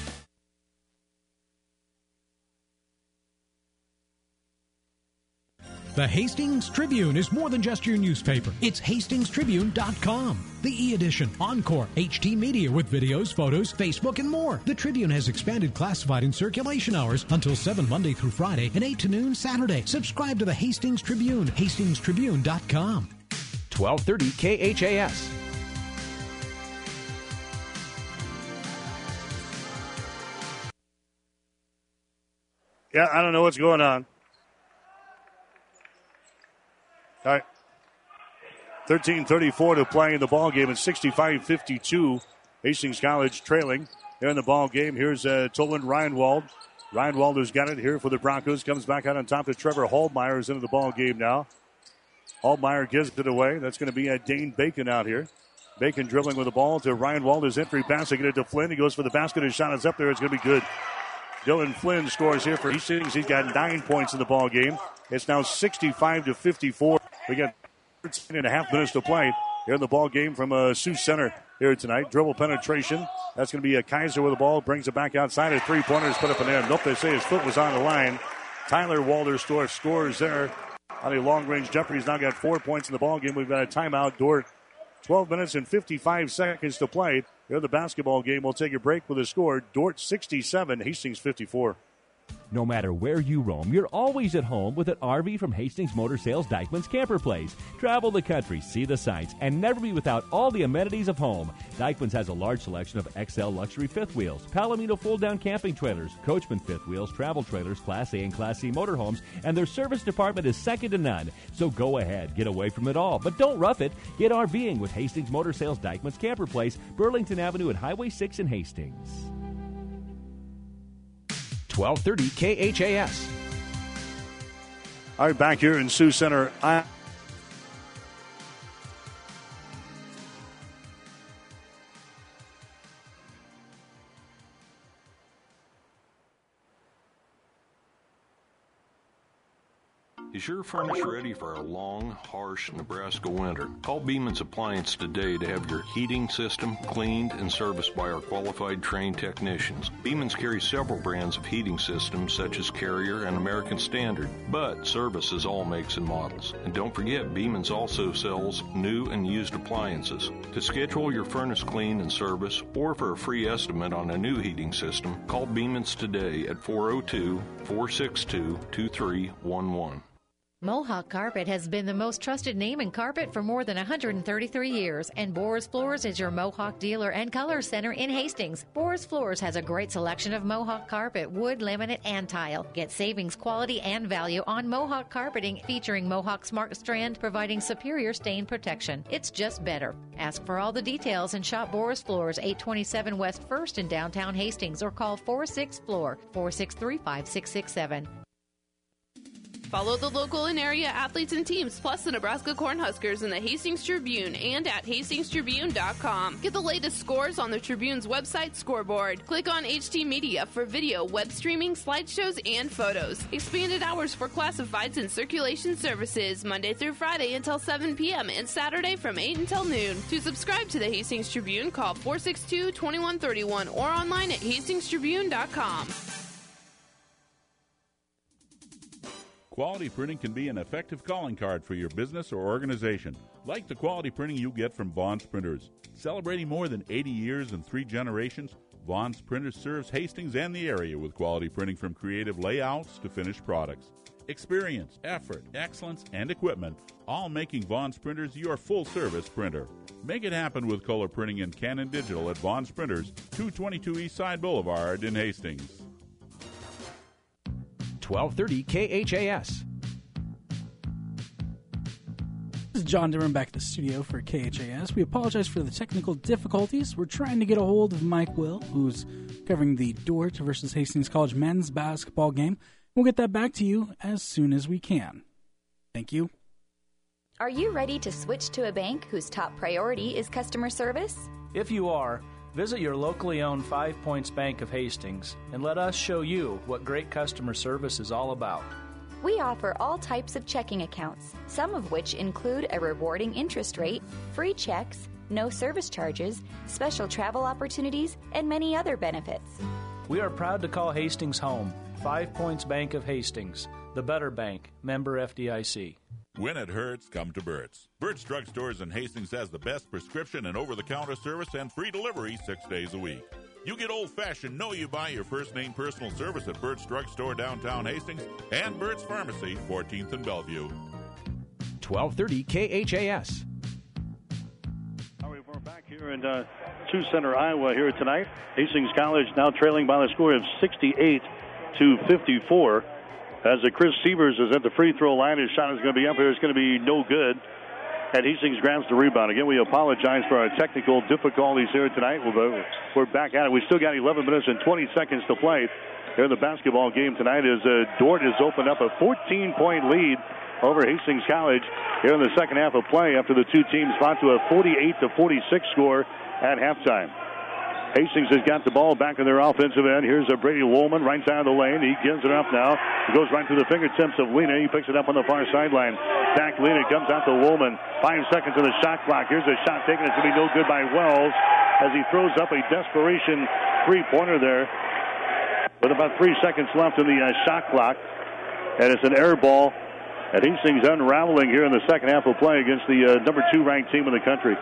The Hastings Tribune is more than just your newspaper. It's hastings tribune dot com. The e-edition, Encore, H D Media with videos, photos, Facebook, and more. The Tribune has expanded classified and circulation hours until seven Monday through Friday and eight to noon Saturday. Subscribe to the Hastings Tribune, hastings tribune dot com. twelve thirty K H A S. Yeah, I don't know what's going on. All right. thirteen thirty-four to play in the ball game. It's sixty-five fifty-two. Hastings College trailing. They're in the ball game. Here's uh, Toland Reinwald. Reinwald has got it here for the Broncos. Comes back out on top to Trevor Hallmeyer is into the ball game now. Hallmeyer gives it away. That's going to be a Dane Bacon out here. Bacon dribbling with the ball to Reinwald. His entry pass to get it to Flynn. He goes for the basket. His shot is up there. It's going to be good. Dylan Flynn scores here for Hastings. He's got nine points in the ball game. It's now sixty-five to fifty-four. We got thirteen and a half minutes to play here in the ball game from uh, Sioux Center here tonight. Dribble penetration. That's going to be a Kaiser with the ball. Brings it back outside. A three-pointer put up and in. Nope, they say his foot was on the line. Tyler Walderstorff scores there on a long-range jumper. He's now got four points in the ball game. We've got a timeout. Dordt, twelve minutes and fifty-five seconds to play. Here in the basketball game, we'll take a break with a score. Dordt sixty-seven, Hastings fifty-four. No matter where you roam, you're always at home with an R V from Hastings Motor Sales Dykeman's Camper Place. Travel the country, see the sights, and never be without all the amenities of home. Dykeman's has a large selection of X L luxury fifth wheels, Palomino fold-down camping trailers, Coachman fifth wheels, travel trailers, Class A and Class C motorhomes, and their service department is second to none. So go ahead, get away from it all, but don't rough it. Get RVing with Hastings Motor Sales Dykeman's Camper Place, Burlington Avenue and Highway six in Hastings. twelve thirty K H A S. All right, back here in Sioux Center. I- Is your furnace ready for a long, harsh Nebraska winter? Call Beeman's Appliance today to have your heating system cleaned and serviced by our qualified trained technicians. Beeman's carries several brands of heating systems such as Carrier and American Standard, but services all makes and models. And don't forget, Beeman's also sells new and used appliances. To schedule your furnace clean and service or for a free estimate on a new heating system, call Beeman's today at four oh two, four six two, two three one one. Mohawk Carpet has been the most trusted name in carpet for more than one hundred thirty-three years, and Boris Floors is your Mohawk dealer and color center in Hastings. Boris Floors has a great selection of Mohawk carpet, wood, laminate, and tile. Get savings, quality, and value on Mohawk carpeting featuring Mohawk Smart Strand, providing superior stain protection. It's just better. Ask for all the details and shop Boris Floors, eight twenty-seven West First in downtown Hastings, or call four six floor, four six three, five six six seven. Follow the local and area athletes and teams, plus the Nebraska Cornhuskers in the Hastings Tribune and at hastings tribune dot com. Get the latest scores on the Tribune's website scoreboard. Click on H T Media for video, web streaming, slideshows, and photos. Expanded hours for classifieds and circulation services, Monday through Friday until seven p.m. and Saturday from eight until noon. To subscribe to the Hastings Tribune, call four six two, two one three one or online at hastings tribune dot com. Quality printing can be an effective calling card for your business or organization, like the quality printing you get from Vaughn's Printers. Celebrating more than eighty years and three generations, Vaughn's Printers serves Hastings and the area with quality printing from creative layouts to finished products. Experience, effort, excellence, and equipment, all making Vaughn's Printers your full-service printer. Make it happen with color printing and Canon Digital at Vaughn's Printers, two twenty-two East Side Boulevard in Hastings. twelve thirty K H A S. This is John Dimmer back at the studio for K H A S. We apologize for the technical difficulties. We're trying to get a hold of Mike Will, who's covering the Dordt versus Hastings College men's basketball game. We'll get that back to you as soon as we can. Thank you. Are you ready to switch to a bank whose top priority is customer service? If you are, visit your locally owned Five Points Bank of Hastings and let us show you what great customer service is all about. We offer all types of checking accounts, some of which include a rewarding interest rate, free checks, no service charges, special travel opportunities, and many other benefits. We are proud to call Hastings home. Five Points Bank of Hastings, the better bank, member F D I C. When it hurts, come to Burt's. Burt's Drug Stores in Hastings has the best prescription and over-the-counter service and free delivery six days a week. You get old-fashioned, know you buy your first-name personal service at Burt's Drug Store downtown Hastings and Burt's Pharmacy, fourteenth and Bellevue. twelve thirty K H A S. All right, we're back here in uh, Sioux Center, Iowa here tonight. Hastings College now trailing by the score of sixty-eight to fifty-four. As uh, Chris Sievers is at the free throw line, his shot is going to be up here. It's going to be no good. And Hastings grabs the rebound. Again, we apologize for our technical difficulties here tonight. We're, we're back at it. We still got eleven minutes and twenty seconds to play here in the basketball game tonight as uh, Dordt has opened up a fourteen-point lead over Hastings College here in the second half of play after the two teams fought to a forty-eight to forty-six score at halftime. Hastings has got the ball back in their offensive end. Here's a Brady Woolman right side of the lane. He gives it up now. He goes right to the fingertips of Lena. He picks it up on the far sideline. Back Lena comes out to Woolman. Five seconds on the shot clock. Here's a shot taken. It's going to be no good by Wells as he throws up a desperation three-pointer there with about three seconds left in the uh, shot clock. And it's an air ball. And Hastings unraveling here in the second half of play against the uh, number two ranked team in the country.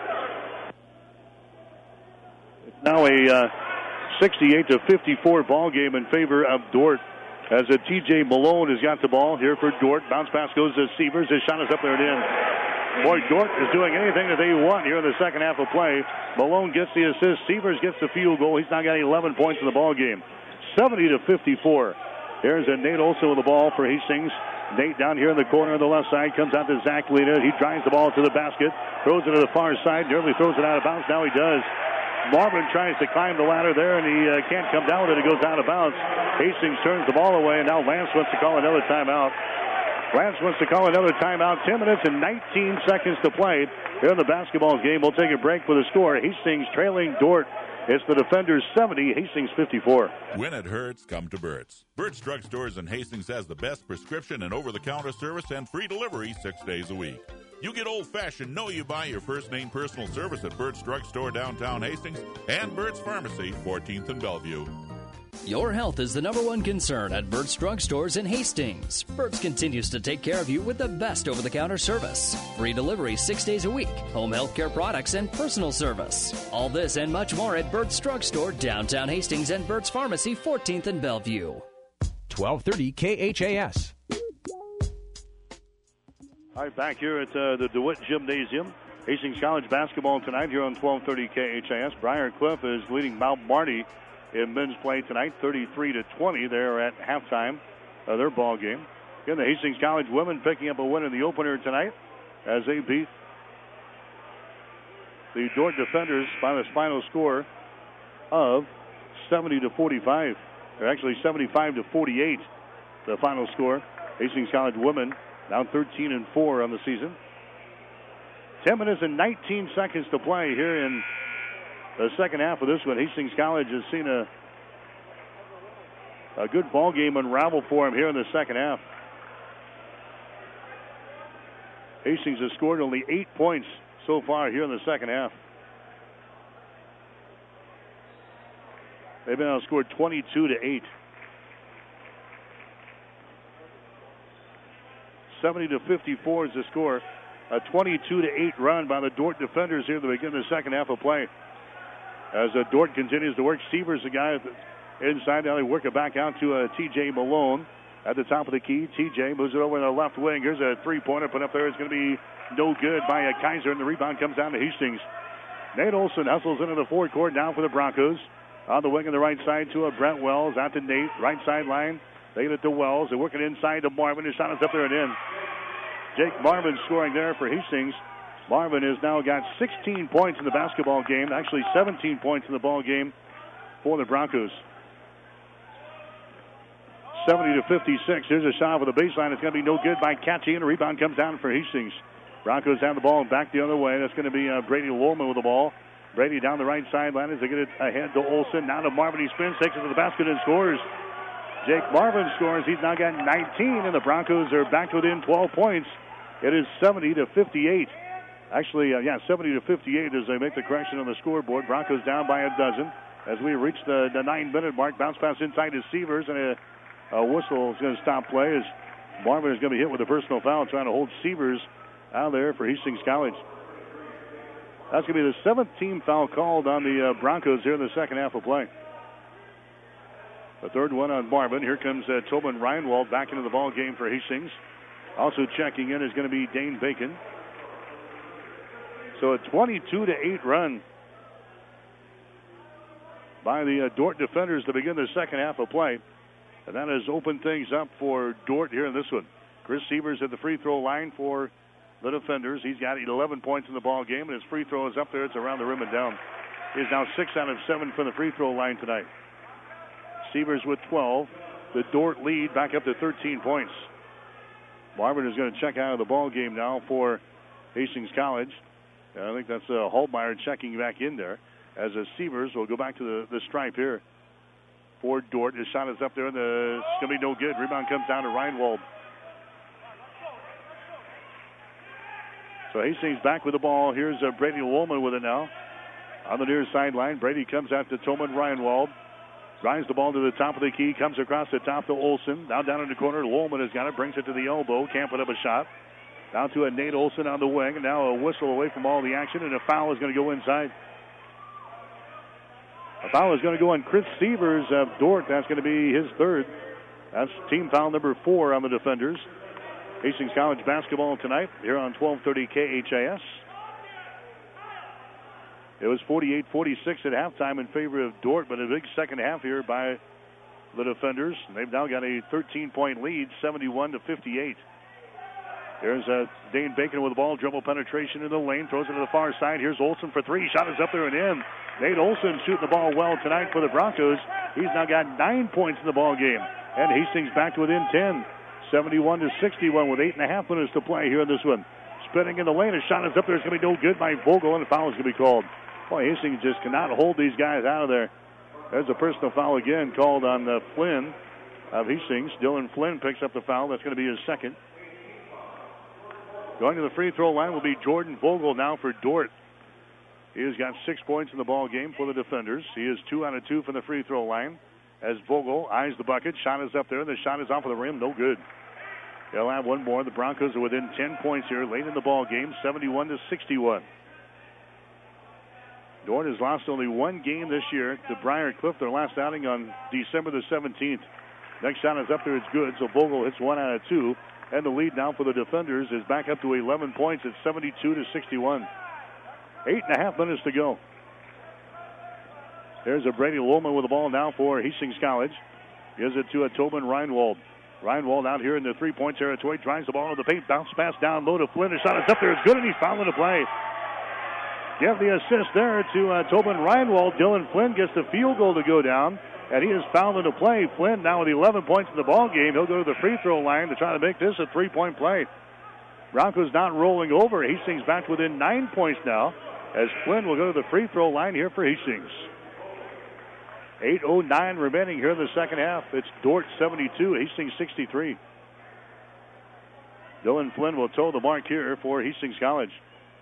Now a uh, sixty-eight to fifty-four ball game in favor of Dordt as a T J Malone has got the ball here for Dordt. Bounce pass goes to Sievers. His shot is up there and in. Boy, Dordt is doing anything that they want here in the second half of play. Malone gets the assist. Sievers gets the field goal. He's now got eleven points in the ball game. seventy to fifty-four. There's a Nate Olson with the ball for Hastings. Nate down here in the corner on the left side comes out to Zach Lena. He drives the ball to the basket, throws it to the far side, nearly throws it out of bounds. Now he does. Marvin tries to climb the ladder there, and he uh, can't come down with it. It goes out of bounds. Hastings turns the ball away, and now Lance wants to call another timeout. Lance wants to call another timeout. ten minutes and nineteen seconds to play here in the basketball game. We'll take a break with the score. Hastings trailing Dordt. It's the Defenders seventy, Hastings fifty-four. When it hurts, come to Burt's. Burt's Drug Stores in Hastings has the best prescription and over-the-counter service and free delivery six days a week. You get old-fashioned, know you buy your first-name personal service at Burt's Drug Store downtown Hastings and Burt's Pharmacy, fourteenth and Bellevue. Your health is the number one concern at Burt's Drug Stores in Hastings. Burt's continues to take care of you with the best over-the-counter service. Free delivery six days a week, home health care products, and personal service. All this and much more at Burt's Drug Store, downtown Hastings, and Burt's Pharmacy, fourteenth and Bellevue. twelve thirty K H A S. All right, back here at uh, the DeWitt Gymnasium. Hastings College basketball tonight here on twelve thirty K H I S. Briar Cliff is leading Mount Marty in men's play tonight, thirty-three to twenty. They're at halftime of their ball game. Again, the Hastings College women picking up a win in the opener tonight as they beat the Dordt Defenders by the final score of seventy to forty-five. Or actually seventy-five to forty-eight, the final score. Hastings College women now thirteen and four on the season. ten minutes and nineteen seconds to play here in the second half of this one. Hastings College has seen a a good ball game unravel for them here in the second half. Hastings has scored only eight points so far here in the second half. They've been outscored twenty-two to eight. seventy to fifty-four is the score. A twenty-two to eight run by the Dordt defenders here at the beginning of the second half of play. As uh, Dordt continues to work, Severs, the guy at the inside. Now they work it back out to uh, T J Malone at the top of the key. T J moves it over in the left wing. Here's a three-pointer put up there. It's going to be no good by uh, Kaiser, and the rebound comes down to Hastings. Nate Olson hustles into the forward court now for the Broncos. On the wing on the right side to uh, Brent Wells. Out to Nate. Right sideline. They get it to Wells. They're working inside to Marvin. His shot is up there and in. Jake Marvin scoring there for Hastings. Marvin has now got sixteen points in the basketball game. Actually seventeen points in the ball game for the Broncos. seventy to fifty-six. Here's a shot over the baseline. It's going to be no good by Catchy, and a rebound comes down for Hastings. Broncos have the ball back the other way. That's going to be uh, Brady Lowman with the ball. Brady down the right sideline as they get it ahead to Olson. Now to Marvin. He spins, takes it to the basket, and scores. Jake Marvin scores. He's now got nineteen, and the Broncos are back within twelve points. It is seventy to fifty-eight. Actually, uh, yeah, seventy to fifty-eight as they make the correction on the scoreboard. Broncos down by a dozen as we reach the, the nine-minute mark. Bounce pass inside to Severs, and a, a whistle is going to stop play as Marvin is going to be hit with a personal foul trying to hold Severs out there for Hastings College. That's going to be the seventh team foul called on the uh, Broncos here in the second half of play. The third one on Marvin. Here comes uh, Tobin Reinwald back into the ball game for Hastings. Also checking in is going to be Dane Bacon. So a twenty-two to eight run by the uh, Dordt defenders to begin the second half of play. And that has opened things up for Dordt here in this one. Chris Severs at the free throw line for the defenders. He's got eleven points in the ball game, and his free throw is up there. It's around the rim and down. He's now six out of seven from the free throw line tonight. Severs with twelve. The Dordt lead back up to thirteen points. Marvin is going to check out of the ball game now for Hastings College. And I think that's uh, Holtmeyer checking back in there. As a Severs will go back to the, the stripe here for Dordt. His shot is up there, and the, it's going to be no good. Rebound comes down to Reinwald. So Hastings back with the ball. Here's uh, Brady Woolman with it now. On the near sideline, Brady comes out to Tolman Reinwald. Drives the ball to the top of the key, comes across the top to Olson. Now down in the corner, Woolman has got it, brings it to the elbow. Can't put up a shot. Down to a Nate Olson on the wing, and now a whistle away from all the action, and a foul is going to go inside. A foul is going to go on Chris Severs of Dordt. That's going to be his third. That's team foul number four on the defenders. Hastings College basketball tonight here on twelve thirty K H I S. It was forty-eight forty-six at halftime in favor of Dordt, but a big second half here by the defenders. They've now got a thirteen-point lead, seventy-one to fifty-eight. There's uh, Dane Bacon with the ball, dribble penetration in the lane, throws it to the far side. Here's Olson for three. Shot is up there and in. Nate Olson shooting the ball well tonight for the Broncos. He's now got nine points in the ball game, and Hastings back to within ten, seventy-one to sixty-one with eight and a half minutes to play here in this one. Spinning in the lane, a shot is up there. It's going to be no good by Vogel, and a foul is going to be called. Boy, Hastings just cannot hold these guys out of there. There's a personal foul again called on uh, Flynn of Hastings. Dylan Flynn picks up the foul. That's going to be his second. Going to the free throw line will be Jordan Vogel now for Dordt. He has got six points in the ball game for the defenders. He is two out of two from the free throw line. As Vogel eyes the bucket, shot is up there. The shot is off of the rim, no good. They'll have one more. The Broncos are within ten points here late in the ball game, seventy-one to sixty-one. Dordt has lost only one game this year to Briar Cliff, their last outing on December the seventeenth. Next shot is up there, it's good, so Vogel hits one out of two. And the lead now for the defenders is back up to eleven points at seventy-two to sixty-one. Eight and a half minutes to go. There's a Brady Lohman with the ball now for Hastings College. Gives it to a Tobin Reinwald. Reinwald out here in the three-point territory. Drives the ball into the paint. Bounce pass down low to Flynn. His shot is up there. It's good, and he's fouling the play. Give the assist there to uh, Tobin Reinwald. Dylan Flynn gets the field goal to go down, and he is fouling the play. Flynn now with eleven points in the ball game. He'll go to the free throw line to try to make this a three-point play. Broncos not rolling over. Hastings back within nine points now, as Flynn will go to the free throw line here for Hastings. eight oh nine remaining here in the second half. It's Dordt seventy-two, Hastings sixty-three. Dylan Flynn will toe the mark here for Hastings College.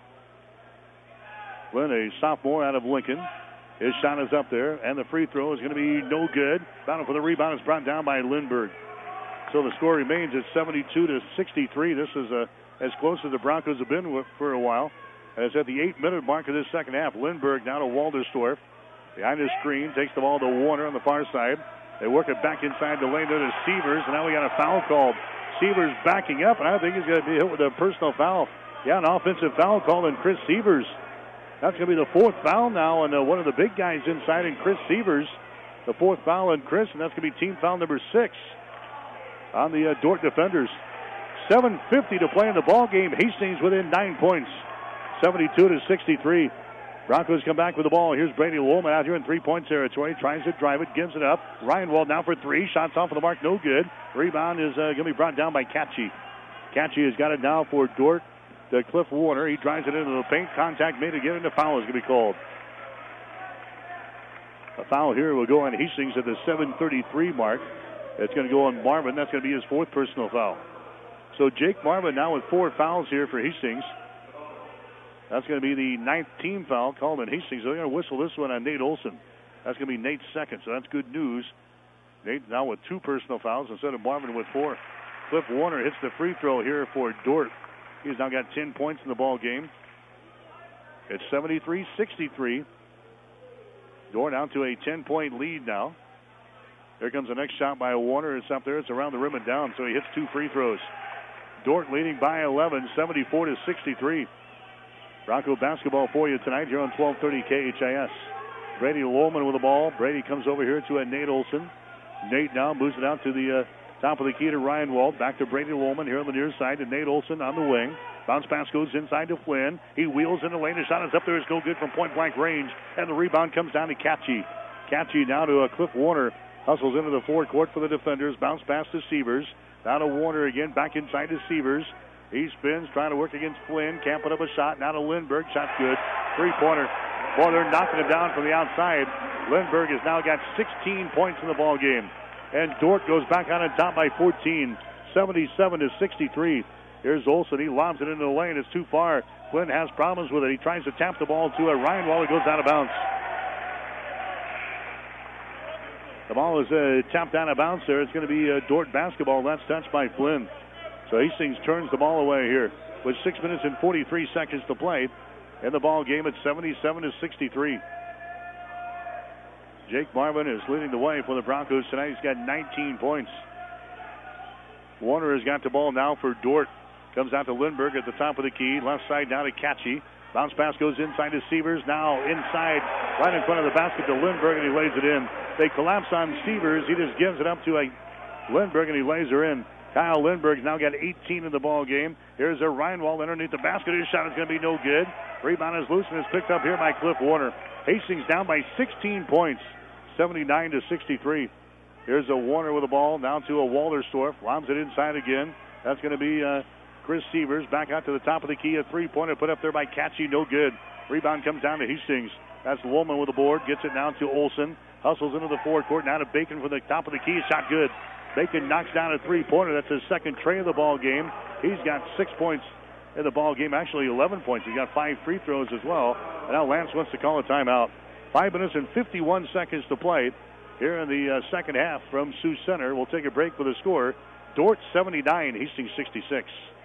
Flynn, a sophomore out of Lincoln. His shot is up there, and the free throw is going to be no good. Battle for the rebound is brought down by Lindbergh. So the score remains at seventy-two to sixty-three. This is uh, as close as the Broncos have been for a while. As at the eight-minute mark of this second half, Lindbergh now to Walderstorff. Behind his screen, takes the ball to Warner on the far side. They work it back inside the lane there to Severs, and now we got a foul called. Severs backing up, and I think he's going to be hit with a personal foul. Yeah, an offensive foul called on Chris Severs. That's going to be the fourth foul now, and uh, one of the big guys inside in Chris Severs. The fourth foul on Chris, and that's going to be team foul number six on the uh, Dordt defenders. seven fifty to play in the ball game. Hastings within nine points, seventy-two to sixty-three. Broncos come back with the ball. Here's Brady Lohman out here in three-point territory. Tries to drive it, gives it up. Reinwald now for three. Shots off of the mark, no good. Rebound is uh, going to be brought down by Catchy. Catchy has got it now for Dordt. To Cliff Warner. He drives it into the paint. Contact made again, and the foul is going to be called. A foul here will go on Hastings at the seven thirty-three mark. It's going to go on Marvin. That's going to be his fourth personal foul. So Jake Marvin now with four fouls here for Hastings. That's going to be the ninth team foul called on Hastings. They're going to whistle this one on Nate Olson. That's going to be Nate's second, so that's good news. Nate now with two personal fouls instead of Marvin with four. Cliff Warner hits the free throw here for Dordt. He's now got ten points in the ball game. It's seventy-three sixty-three. Dordt down to a ten-point lead now. Here comes the next shot by Warner. It's up there. It's around the rim and down, so he hits two free throws. Dordt leading by eleven, seventy-four to sixty-three. Bronco basketball for you tonight here on twelve thirty K H I S. Brady Lohman with the ball. Brady comes over here to a Nate Olson. Nate now moves it out to the uh, top of the key to Reinwald. Back to Brady Lohman here on the near side to Nate Olson on the wing. Bounce pass goes inside to Flynn. He wheels in the lane. His shot is up there. It's no good from point-blank range. And the rebound comes down to Catchy. Catchy now to uh, Cliff Warner. Hustles into the forecourt for the defenders. Bounce pass to Severs. Now to Warner again. Back inside to Severs. He spins, trying to work against Flynn. Can't put up a shot. Now to Lindbergh. Shot good. Three-pointer. Boy, they're knocking it down from the outside. Lindbergh has now got sixteen points in the ball game. And Dordt goes back on top by fourteen. seventy-seven to sixty-three. Here's Olson. He lobs it into the lane. It's too far. Flynn has problems with it. He tries to tap the ball to a Reinwald. It goes out of bounds. The ball is uh, tapped out of bounds there. It's going to be uh, Dordt basketball. That's touched by Flynn. So Hastings turns the ball away here with six minutes and forty-three seconds to play in the ball game at seventy-seven to sixty-three. Jake Marvin is leading the way for the Broncos tonight. He's got nineteen points. Warner has got the ball now for Dordt. Comes out to Lindbergh at the top of the key. Left side now to Catchy. Bounce pass goes inside to Severs. Now inside, right in front of the basket to Lindbergh, and he lays it in. They collapse on Severs. He just gives it up to a Lindbergh, and he lays her in. Kyle Lindbergh's now got eighteen in the ball game. Here's a Reinwald underneath the basket. His shot is going to be no good. Rebound is loose and is picked up here by Cliff Warner. Hastings down by sixteen points, seventy-nine to sixty-three. Here's a Warner with the ball, down to a Walderstorff. Lobs it inside again. That's going to be uh, Chris Severs. Back out to the top of the key. A three-pointer put up there by Catchy. No good. Rebound comes down to Hastings. That's Lohman with the board. Gets it now to Olson. Hustles into the forecourt. Now to Bacon from the top of the key. Shot good. Bacon knocks down a three-pointer. That's his second tray of the ball game. He's got six points in the ball game. Actually, eleven points. He's got five free throws as well. And now Lance wants to call a timeout. Five minutes and fifty-one seconds to play here in the uh, second half from Sioux Center. We'll take a break with a score. Dordt seventy-nine, Hastings sixty-six.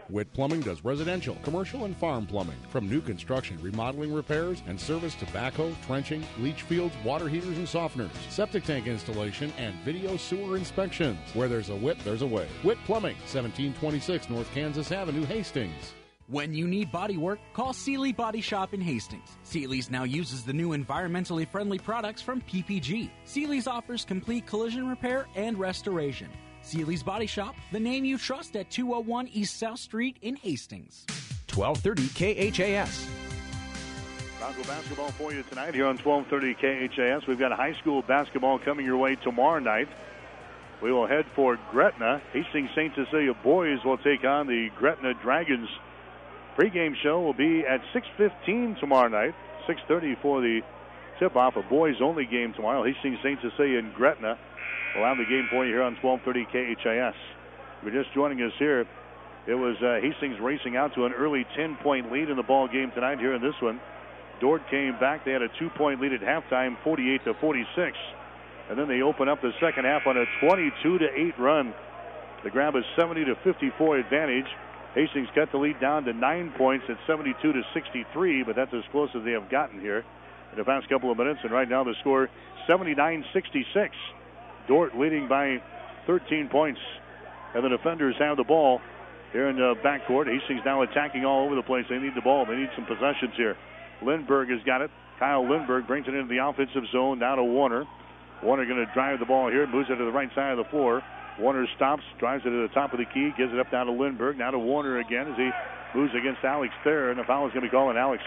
Witt Plumbing does residential, commercial, and farm plumbing. From new construction, remodeling, repairs, and service to backhoe, trenching, leach fields, water heaters and softeners, septic tank installation, and video sewer inspections. Where there's a Witt, there's a way. Witt Plumbing, seventeen twenty-six North Kansas Avenue, Hastings. When you need body work, call Seeley Body Shop in Hastings. Seeley's now uses the new environmentally friendly products from P P G. Seeley's offers complete collision repair and restoration. Seeley's Body Shop, the name you trust at two oh one East South Street in Hastings. twelve thirty K H A S. Bronco basketball for you tonight here on twelve thirty K H A S. We've got high school basketball coming your way tomorrow night. We will head for Gretna. Hastings Saint Cecilia boys will take on the Gretna Dragons. Pre-game show will be at six fifteen tomorrow night. six thirty for the tip-off, a boys-only game tomorrow. Hastings Saint Cecilia and Gretna will have the game for you here on twelve thirty K H A S. If you're just joining us here, it was uh, Hastings racing out to an early ten-point lead in the ball game tonight here in this one. Dordt came back. They had a two-point lead at halftime, forty-eight to forty-six. And then they open up the second half on a twenty-two to eight run. The grab a seventy to fifty-four advantage. Hastings cut the lead down to nine points at seventy-two to sixty-three, but that's as close as they have gotten here in the past couple of minutes. And right now the score seventy-nine sixty-six. Dordt leading by thirteen points. And the defenders have the ball here in the backcourt. Hastings now attacking all over the place. They need the ball. They need some possessions here. Lindbergh has got it. Kyle Lindbergh brings it into the offensive zone. Now to Warner. Warner going to drive the ball here. Moves it to the right side of the floor. Warner stops, drives it to the top of the key, gives it up down to Lindbergh. Now to Warner again as he moves against Alex Thayer, and the foul is going to be called on Alex.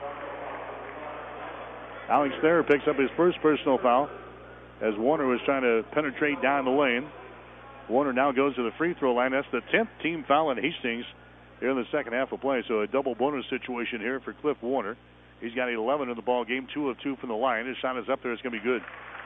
Alex Thayer picks up his first personal foul as Warner was trying to penetrate down the lane. Warner now goes to the free throw line. That's the tenth team foul in Hastings here in the second half of play. So a double bonus situation here for Cliff Warner. He's got eleven in the ball game, two of two from the line. His shot is up there. It's going to be good.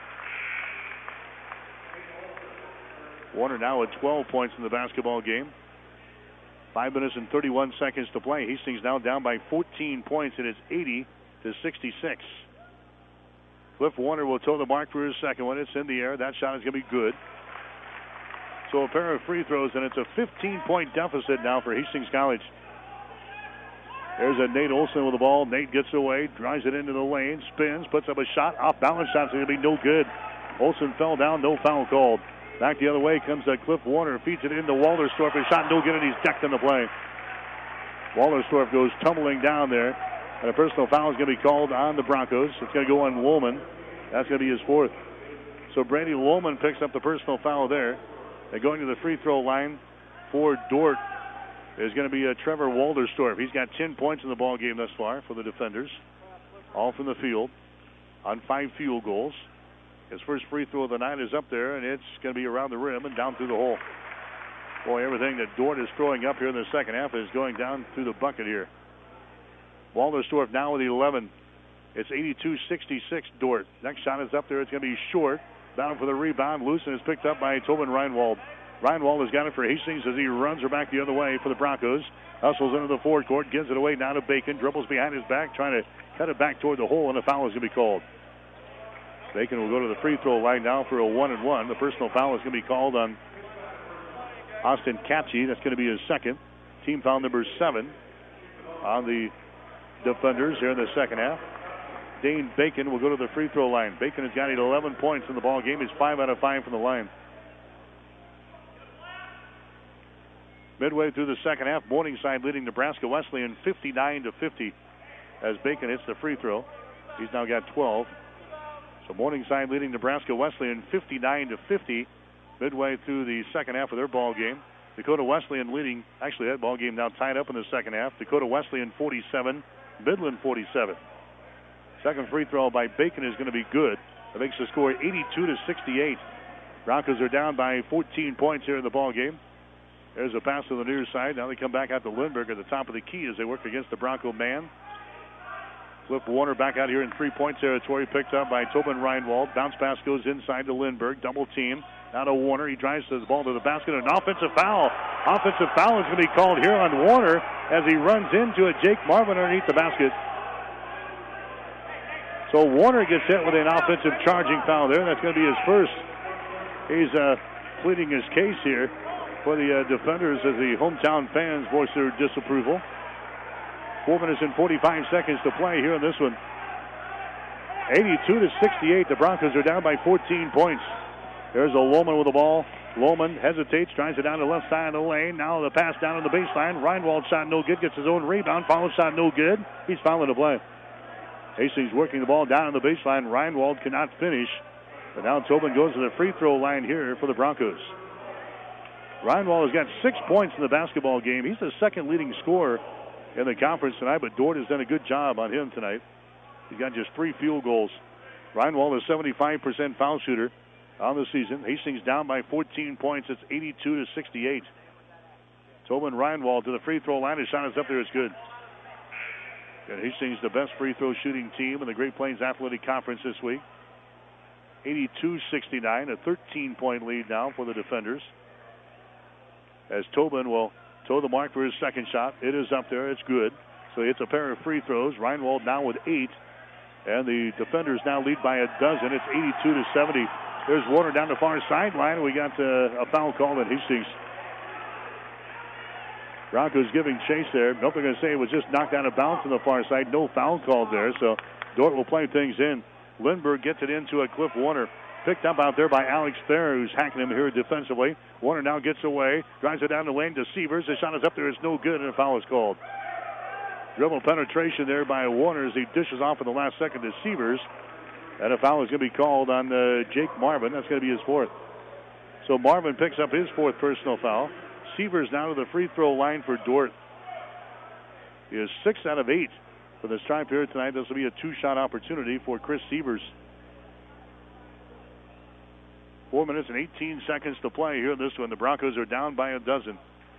Warner now at twelve points in the basketball game. Five minutes and thirty-one seconds to play. Hastings now down by fourteen points, and it's eighty to sixty-six. Cliff Warner will toe the mark for his second one. It's in the air. That shot is going to be good. So a pair of free throws, and it's a fifteen-point deficit now for Hastings College. There's a Nate Olson with the ball. Nate gets away, drives it into the lane, spins, puts up a shot. Off-balance shot's going to be no good. Olson fell down, no foul called. Back the other way comes uh, Cliff Warner, feeds it into Walderstorff. His shot no good, and he's decked in the play. Walderstorff goes tumbling down there, and a personal foul is going to be called on the Broncos. It's going to go on Woolman. That's going to be his fourth. So Brady Woolman picks up the personal foul there. And going to the free throw line for Dordt is going to be uh, Trevor Walderstorff. He's got ten points in the ball game thus far for the defenders, all from the field on five field goals. His first free throw of the night is up there, and it's going to be around the rim and down through the hole. Boy, everything that Dordt is throwing up here in the second half is going down through the bucket here. Walderstorff now with eleven. It's eighty-two sixty-six Dordt. Next shot is up there. It's going to be short. Battle for the rebound. Lewson is picked up by Tobin Reinwald. Reinwald has got it for Hastings as he runs her back the other way for the Broncos. Hustles into the forward court, gives it away now to Bacon. Dribbles behind his back, trying to cut it back toward the hole, and a foul is going to be called. Bacon will go to the free throw line now for a one and one. The personal foul is going to be called on Austin Katchie. That's going to be his second. Team foul number seven on the defenders here in the second half. Dane Bacon will go to the free throw line. Bacon has got eleven points in the ball game. He's five out of five from the line. Midway through the second half, Morningside leading Nebraska Wesleyan fifty-nine to fifty as Bacon hits the free throw. He's now got twelve. So Morningside leading Nebraska Wesleyan fifty-nine to fifty midway through the second half of their ball game. Dakota Wesleyan leading, actually that ball game now tied up in the second half. Dakota Wesleyan forty-seven, Midland forty-seven. Second free throw by Bacon is going to be good. That makes the score eighty-two to sixty-eight. Broncos are down by fourteen points here in the ball game. There's a pass to the near side. Now they come back out to Lindbergh at the top of the key as they work against the Bronco man. Cliff Warner back out here in three-point territory, picked up by Tobin Reinwald. Bounce pass goes inside to Lindbergh. Double team. Now to Warner. He drives the ball to the basket. An offensive foul. Offensive foul is going to be called here on Warner as he runs into it. Jake Marvin underneath the basket. So Warner gets hit with an offensive charging foul there. That's going to be his first. He's uh, pleading his case here. for the uh, defenders as the hometown fans voice their disapproval. Four minutes and forty-five seconds to play here in this one. eighty-two to sixty-eight. The Broncos are down by fourteen points. There's a Lohman with the ball. Lohman hesitates, tries it down the left side of the lane. Now the pass down on the baseline. Reinwald shot no good, gets his own rebound. Follow shot no good. He's fouling the play. Hastings working the ball down on the baseline. Reinwald cannot finish. But now Tobin goes to the free throw line here for the Broncos. Reinwald has got six points in the basketball game. He's the second leading scorer in the conference tonight, but Dort has done a good job on him tonight. He's got just three field goals. Reinwald is seventy-five percent foul shooter on the season. Hastings down by fourteen points. It's eighty-two to sixty-eight. Tobin Reinwald to the free throw line. His shot is up there. It's good. And Hastings, the best free throw shooting team in the Great Plains Athletic Conference this week. eighty-two sixty-nine, a thirteen point lead now for the defenders. As Tobin will toe the mark for his second shot. It is up there. It's good. So it's a pair of free throws. Reinwald now with eight. And the defenders now lead by a dozen. It's eighty-two to seventy. There's Warner down the far sideline. We got uh, a foul call at Hastings. Broncos giving chase there. Nothing going to say it was just knocked out of bounds on the far side. No foul called there. So Dort will play things in. Lindbergh gets it into a Cliff Warner. Picked up out there by Alex Thayer, who's hacking him here defensively. Warner now gets away. Drives it down the lane to Sievers. The shot is up there. It's no good, and a foul is called. Dribble penetration there by Warner as he dishes off in the last second to Sievers. And a foul is going to be called on uh, Jake Marvin. That's going to be his fourth. So Marvin picks up his fourth personal foul. Sievers now to the free throw line for Dort. He is six out of eight for this time period tonight. This will be a two-shot opportunity for Chris Sievers. Four minutes and eighteen seconds to play here in this one. The Broncos are down by a dozen.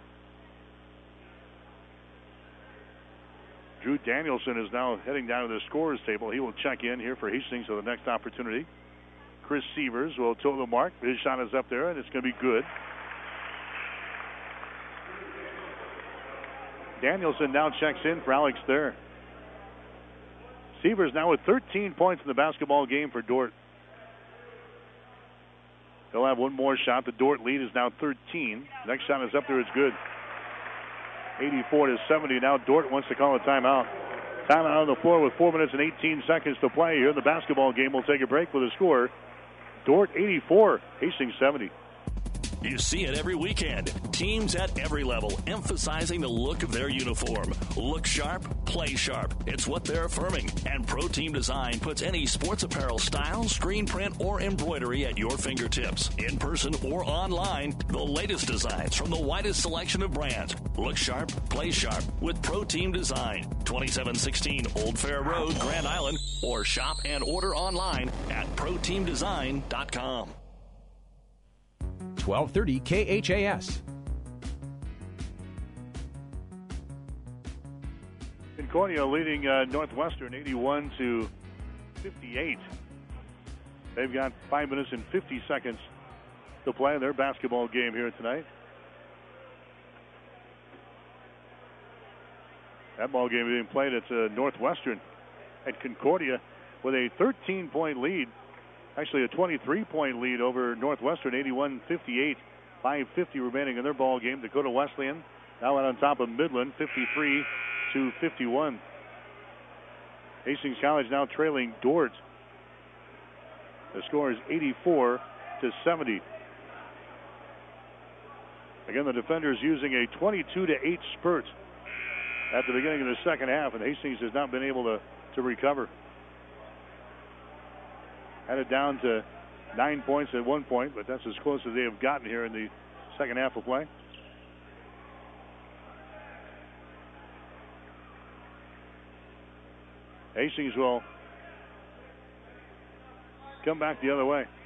Drew Danielson is now heading down to the scorer's table. He will check in here for Hastings for the next opportunity. Chris Sievers will toe the mark. His shot is up there, and it's going to be good. Danielson now checks in for Alex Thayer. Sievers now with thirteen points in the basketball game for Dort. They'll have one more shot. The Dort lead is now thirteen. Next shot is up there. It's good. eighty-four to seventy. Now Dort wants to call a timeout. Timeout on the floor with four minutes and eighteen seconds to play here in the basketball game. We'll take a break with a score. Dort eighty-four, Hastings seventy. You see it every weekend. Teams at every level emphasizing the look of their uniform. Look sharp, play sharp. It's what they're affirming. And Pro Team Design puts any sports apparel style, screen print, or embroidery at your fingertips. In person or online, the latest designs from the widest selection of brands. Look sharp, play sharp with Pro Team Design. twenty-seven sixteen Old Fair Road, Grand Island. Or shop and order online at pro team design dot com. twelve thirty K H A S. Concordia leading uh, Northwestern eighty-one to fifty-eight. They've got five minutes and fifty seconds to play their basketball game here tonight. That ball game being played at uh, Northwestern at Concordia with a thirteen point lead. Actually, a twenty-three point lead over Northwestern, eighty-one fifty-eight. five fifty remaining in their ball game. Dakota Wesleyan now out on top of Midland, fifty-three to fifty-one. Hastings College now trailing Dort. The score is eighty-four to seventy. Again, the defenders using a twenty-two to eight spurt at the beginning of the second half, and Hastings has not been able to, to recover. Had it down to nine points at one point, but that's as close as they have gotten here in the second half of play. Hastings will come back the other way.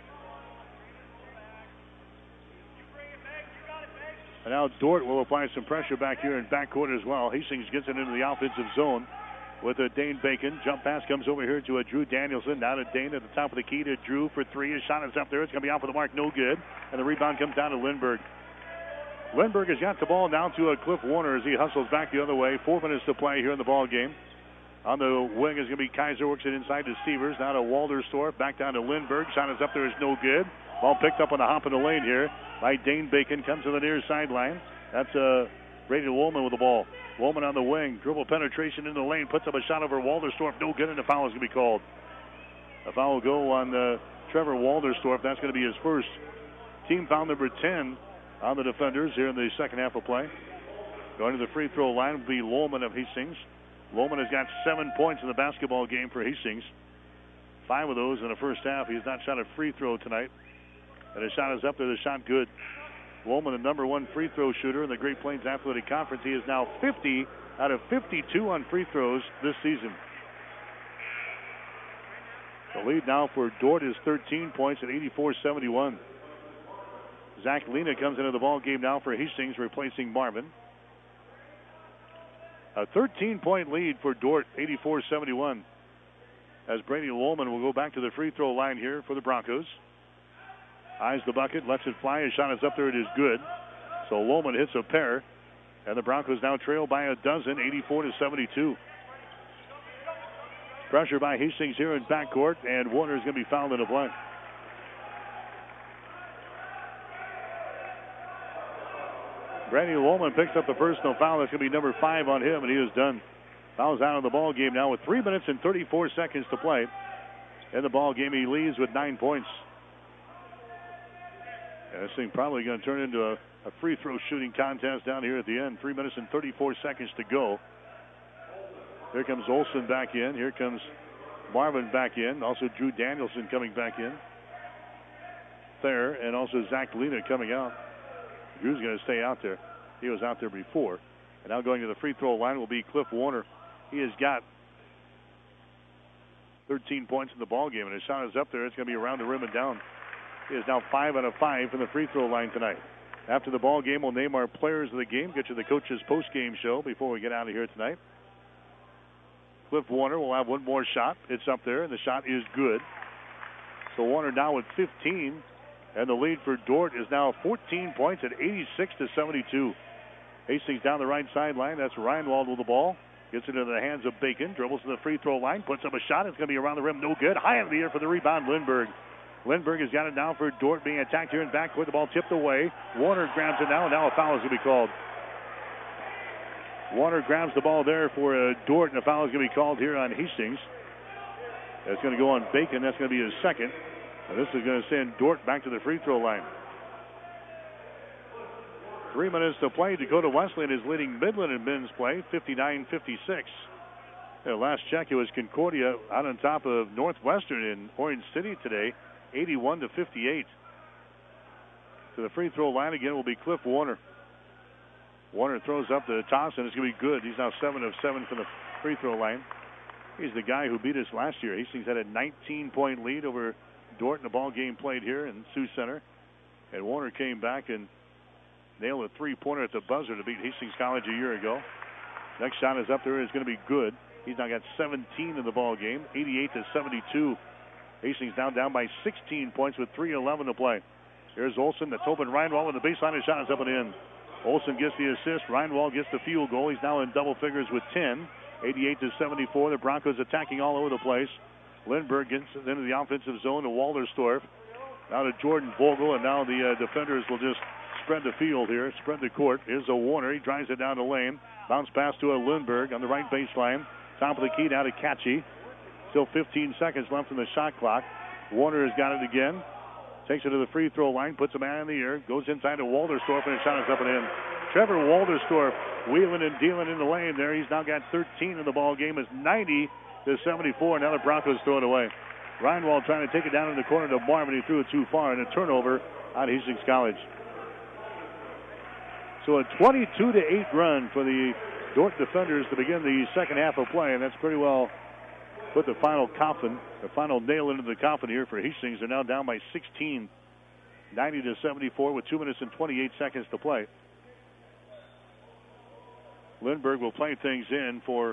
And now Dort will apply some pressure back here in backcourt as well. Hastings gets it into the offensive zone with a Dane Bacon. Jump pass comes over here to a Drew Danielson. Now to Dane at the top of the key to Drew for three. His shot is up there. It's going to be off of the mark. No good. And the rebound comes down to Lindbergh. Lindbergh has got the ball down to a Cliff Warner as he hustles back the other way. Four minutes to play here in the ball game. On the wing is going to be Kaiser. Works it inside to Stevers. Now to Walderstorff. Back down to Lindbergh. Shot is up there. Is no good. Ball picked up on the hop in the lane here by Dane Bacon. Comes to the near sideline. That's uh, Brady Woolman with the ball. Woolman on the wing. Dribble penetration in the lane. Puts up a shot over Walderstorff. No good, and the foul is going to be called. A foul will go on uh, Trevor Walderstorff. That's going to be his first. Team foul number ten on the defenders here in the second half of play. Going to the free throw line will be Lohman of Hastings. Lohman has got seven points in the basketball game for Hastings. Five of those in the first half. He has not shot a free throw tonight. And his shot is up there. The shot good. Lohman, the number one free throw shooter in the Great Plains Athletic Conference. He is now fifty out of fifty-two on free throws this season. The lead now for Dordt is thirteen points at eighty-four seventy-one. Zach Lena comes into the ball game now for Hastings, replacing Marvin. A thirteen-point lead for Dordt, eighty-four seventy-one. As Brady Lohman will go back to the free throw line here for the Broncos. Eyes the bucket, lets it fly. His shot is up there. It is good. So Lohman hits a pair, and the Broncos now trail by a dozen, eighty-four to seventy-two. Pressure by Hastings here in backcourt, and Warner is going to be fouled in the play. Brady Lohman picks up the personal foul. That's going to be number five on him, and he is done. Fouls out of the ball game now with three minutes and thirty-four seconds to play. In the ball game, he leads with nine points. And this thing probably going to turn into a, a free throw shooting contest down here at the end. Three minutes and thirty-four seconds to go. Here comes Olson back in. Here comes Marvin back in. Also Drew Danielson coming back in. There, and also Zach Lena coming out. Drew's going to stay out there. He was out there before. And now going to the free throw line will be Cliff Warner. He has got thirteen points in the ball game, and his shot is up there. It's going to be around the rim and down. He is now five out of five from the free throw line tonight. After the ball game, we'll name our players of the game. Get to the coach's post-game show before we get out of here tonight. Cliff Warner will have one more shot. It's up there, and the shot is good. So Warner now with fifteen, and the lead for Dordt is now fourteen points at eighty-six to seventy-two. Hastings down the right sideline. That's Reinwald with the ball. Gets it into the hands of Bacon. Dribbles to the free throw line. Puts up a shot. It's going to be around the rim. No good. High in the air for the rebound, Lindbergh. Lindbergh has got it now for Dordt, being attacked here in backcourt. The ball tipped away. Warner grabs it now, and now a foul is going to be called. Warner grabs the ball there for uh, Dordt, and a foul is going to be called here on Hastings. That's going to go on Bacon. That's going to be his second. And this is going to send Dordt back to the free throw line. Three minutes to play. Dakota Wesleyan is leading Midland in men's play, fifty-nine fifty-six. The last check, it was Concordia out on top of Northwestern in Orange City today, eighty-one to fifty-eight. To the free throw line again will be Cliff Warner. Warner throws up the toss, and it's going to be good. He's now seven of seven from the free throw line. He's the guy who beat us last year. Hastings had a nineteen-point lead over Dordt in the ball game played here in Sioux Center. And Warner came back and nailed a three-pointer at the buzzer to beat Hastings College a year ago. Next shot is up there. It's going to be good. He's now got seventeen in the ball game, eighty-eight to seventy-two. Hastings now down by sixteen points with three eleven to play. Here's Olson. That's open. Reinwald with the baseline. His shot is up and in. Olson gets the assist. Reinwald gets the field goal. He's now in double figures with ten. eighty-eight to seventy-four. The Broncos attacking all over the place. Lindbergh gets into the offensive zone to Walderstorff. Now to Jordan Vogel, and now the uh, defenders will just spread the field here, spread the court. Here's a Warner. He drives it down the lane. Bounce pass to a Lindbergh on the right baseline. Top of the key now to Catchy. Still fifteen seconds left in the shot clock. Warner has got it again. Takes it to the free throw line, puts a man in the air, goes inside to Walderstorff, and his shot is up and in. Trevor Walderstorff wheeling and dealing in the lane there. He's now got thirteen in the ball game. It's ninety to seventy-four. Now the Broncos throw it away. Reinwald trying to take it down in the corner to Marvin. He threw it too far, and a turnover on Hastings College. So a twenty-two to eight run for the Dordt defenders to begin the second half of play, and that's pretty well put the final coffin, the final nail into the coffin here for Hastings. They're now down by sixteen, ninety to seventy-four with two minutes and twenty-eight seconds to play. Lindbergh will play things in for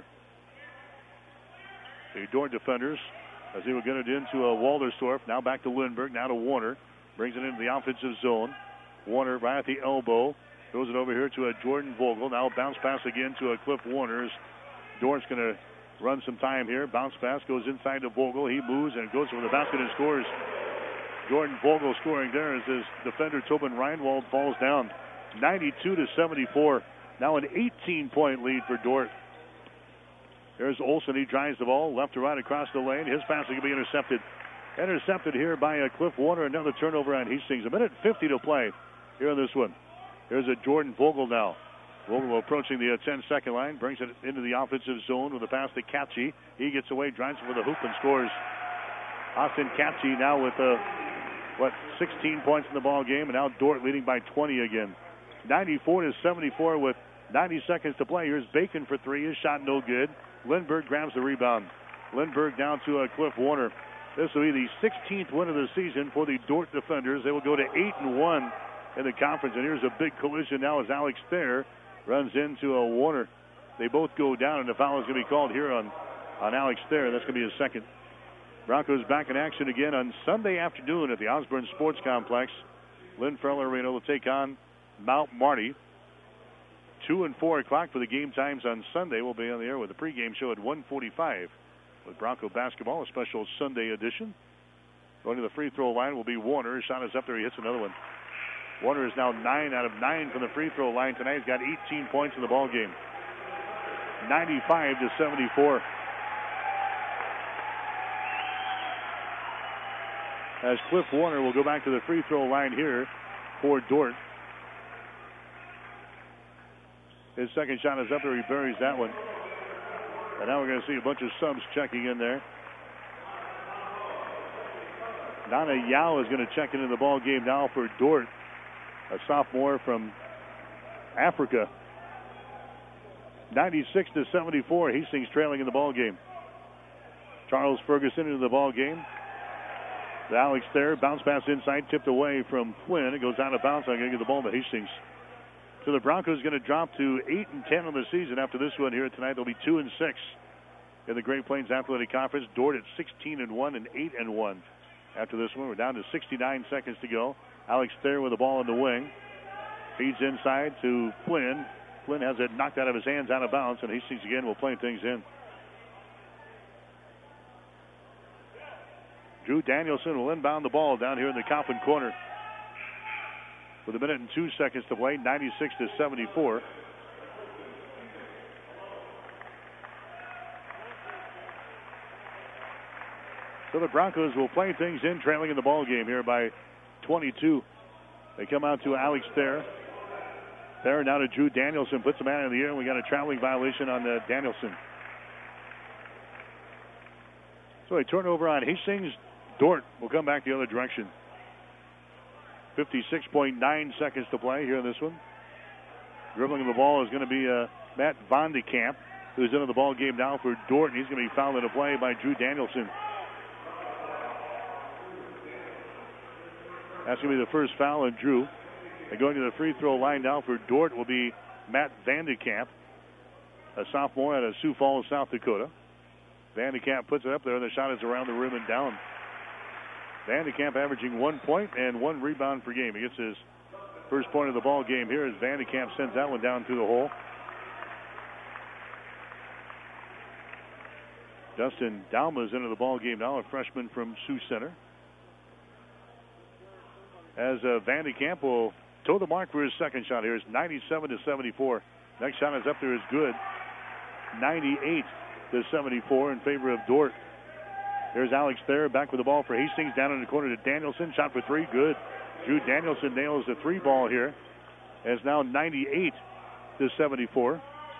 the Dordt defenders as he will get it into a Walderstorff. Now back to Lindbergh, now to Warner. Brings it into the offensive zone. Warner right at the elbow. Throws it over here to a Jordan Vogel. Now bounce pass again to a Cliff Warner. Dort's going to run some time here. Bounce pass goes inside to Vogel. He moves and goes for the basket and scores. Jordan Vogel scoring there as his defender Tobin Reinwald falls down. ninety-two to seventy-four. Now an eighteen-point lead for Dordt. There's Olson. He drives the ball left to right across the lane. His pass is going to be intercepted. Intercepted here by uh, Cliff Warner. Another turnover on Hastings. A minute fifty to play here in this one. Here's a Jordan Vogel now. Vogel approaching the ten-second line. Brings it into the offensive zone with a pass to Katchi. He gets away, drives for the hoop, and scores. Austin Katchi now with a What, sixteen points in the ball game, and now Dordt leading by twenty again. ninety-four to seventy-four with ninety seconds to play. Here's Bacon for three. His shot no good. Lindbergh grabs the rebound. Lindbergh down to uh, Cliff Warner. This will be the sixteenth win of the season for the Dordt defenders. They will go to eight and one in the conference. And here's a big collision now as Alex Thayer runs into a Warner. They both go down, and the foul is going to be called here on, on Alex Thayer. That's going to be his second. Broncos back in action again on Sunday afternoon at the Osborne Sports Complex. Lynn Farrell Arena will take on Mount Marty. Two and four o'clock for the game times on Sunday. We'll be on the air with the pregame show at one forty-five with Bronco basketball, a special Sunday edition. Going to the free throw line will be Warner. His shot is up there. He hits another one. Warner is now nine out of nine from the free throw line tonight. He's got eighteen points in the ball game. ninety-five to seventy-four. As Cliff Warner will go back to the free throw line here for Dordt. His second shot is up there. He buries that one. And now we're going to see a bunch of subs checking in there. Nana Yao is going to check into the ball game now for Dordt, a sophomore from Africa. ninety-six to seventy-four. Hastings trailing in the ball game. Charles Ferguson into the ball game. The Alex there, bounce pass inside, tipped away from Flynn. It goes out of bounds. I'm going to get the ball to Hastings. So the Broncos going to drop to eight and ten on the season after this one here tonight. They'll be two and six in the Great Plains Athletic Conference. Dordt at sixteen and one and eight and one after this one. We're down to sixty-nine seconds to go. Alex there with the ball in the wing. Feeds inside to Flynn. Flynn has it knocked out of his hands, out of bounds, and Hastings again will play things in. Drew Danielson will inbound the ball down here in the Coppin corner. With a minute and two seconds to play, ninety-six to seventy-four. So the Broncos will play things in, trailing in the ball game here by twenty-two. They come out to Alex Thayer. Thayer now to Drew Danielson, puts the man in the air, and we got a traveling violation on uh, Danielson. So a turnover on Hastings. Dordt will come back the other direction. fifty-six point nine seconds to play here in this one. Dribbling the ball is going to be uh, Matt Van de Kamp, who's into the ball game now for Dordt. He's going to be fouled into play by Drew Danielson. That's going to be the first foul on Drew. And going to the free throw line now for Dordt will be Matt Van de Kamp, a sophomore out of Sioux Falls, South Dakota. Van de Kamp puts it up there, and the shot is around the rim and down. Van de Kamp averaging one point and one rebound per game. He gets his first point of the ball game here as Van de Kamp sends that one down through the hole. Dustin Dalma is into the ball game now, a freshman from Sioux Center. As uh, Van de Kamp will toe the mark for his second shot here. It's ninety-seven to seventy-four. Next shot is up there, is good. ninety-eight to seventy-four in favor of Dordt. There's Alex Thayer back with the ball for Hastings. Down in the corner to Danielson. Shot for three. Good. Drew Danielson nails the three ball here. As now ninety-eight to seventy-four.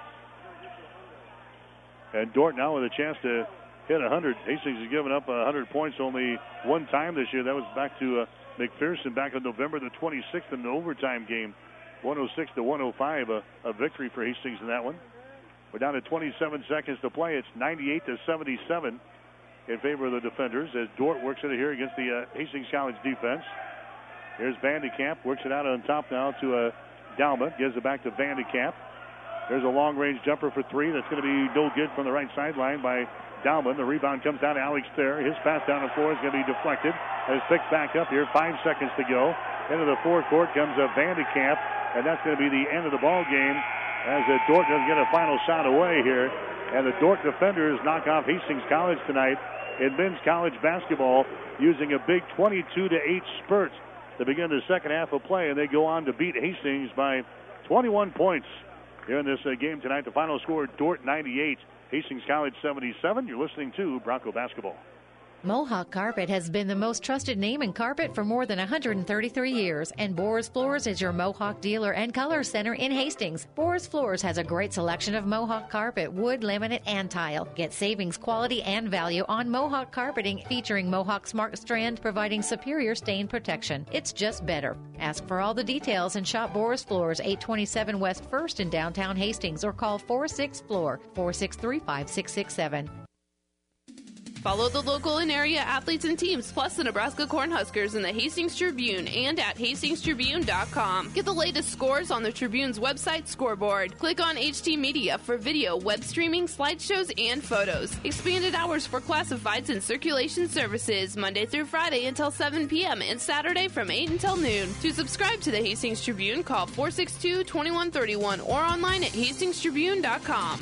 And Dordt now with a chance to hit one hundred. Hastings has given up one hundred points only one time this year. That was back to uh, McPherson back on November the twenty-sixth in the overtime game. one oh six to one oh five. A, a victory for Hastings in that one. We're down to twenty-seven seconds to play. It's ninety-eight to seventy-seven. In favor of the defenders as Dordt works it here against the uh, Hastings College defense. Here's Van de Kamp, works it out on top now to uh, Dalma, gives it back to Van de Kamp. There's a long-range jumper for three that's going to be no good from the right sideline by Dalma. The rebound comes down to Alex Thayer. His pass down the floor is going to be deflected. It's picked back up here, five seconds to go. Into the forecourt comes uh, Van de Kamp, and that's going to be the end of the ball game as uh, Dordt doesn't get a final shot away here. And the Dordt defenders knock off Hastings College tonight in men's college basketball using a big twenty-two to eight spurt to begin the second half of play, and they go on to beat Hastings by twenty-one points here in this uh, game tonight. The final score, Dordt ninety-eight, Hastings College seventy-seven. You're listening to Bronco Basketball. Mohawk Carpet has been the most trusted name in carpet for more than one hundred thirty-three years, and Boris Floors is your Mohawk dealer and color center in Hastings. Boris Floors has a great selection of Mohawk carpet, wood, laminate, and tile. Get savings, quality, and value on Mohawk carpeting featuring Mohawk Smart Strand, providing superior stain protection. It's just better. Ask for all the details and shop Boris Floors, eight twenty-seven West First in downtown Hastings, or call four six floor, four six three, five six six seven. Follow the local and area athletes and teams, plus the Nebraska Cornhuskers in the Hastings Tribune and at hastings tribune dot com. Get the latest scores on the Tribune's website scoreboard. Click on H T Media for video, web streaming, slideshows, and photos. Expanded hours for classifieds and circulation services, Monday through Friday until seven p.m. and Saturday from eight until noon. To subscribe to the Hastings Tribune, call four six two, two one three one or online at hastings tribune dot com.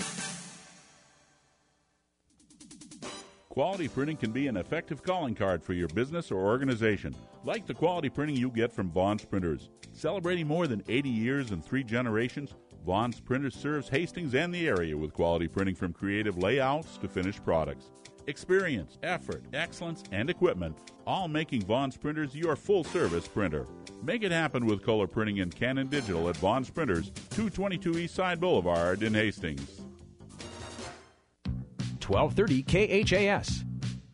Quality printing can be an effective calling card for your business or organization, like the quality printing you get from Vaughn's Printers. Celebrating more than eighty years and three generations, Vaughn's Printers serves Hastings and the area with quality printing from creative layouts to finished products. Experience, effort, excellence, and equipment, all making Vaughn's Printers your full-service printer. Make it happen with color printing and Canon Digital at Vaughn's Printers, two twenty-two East Side Boulevard in Hastings. twelve thirty K H A S.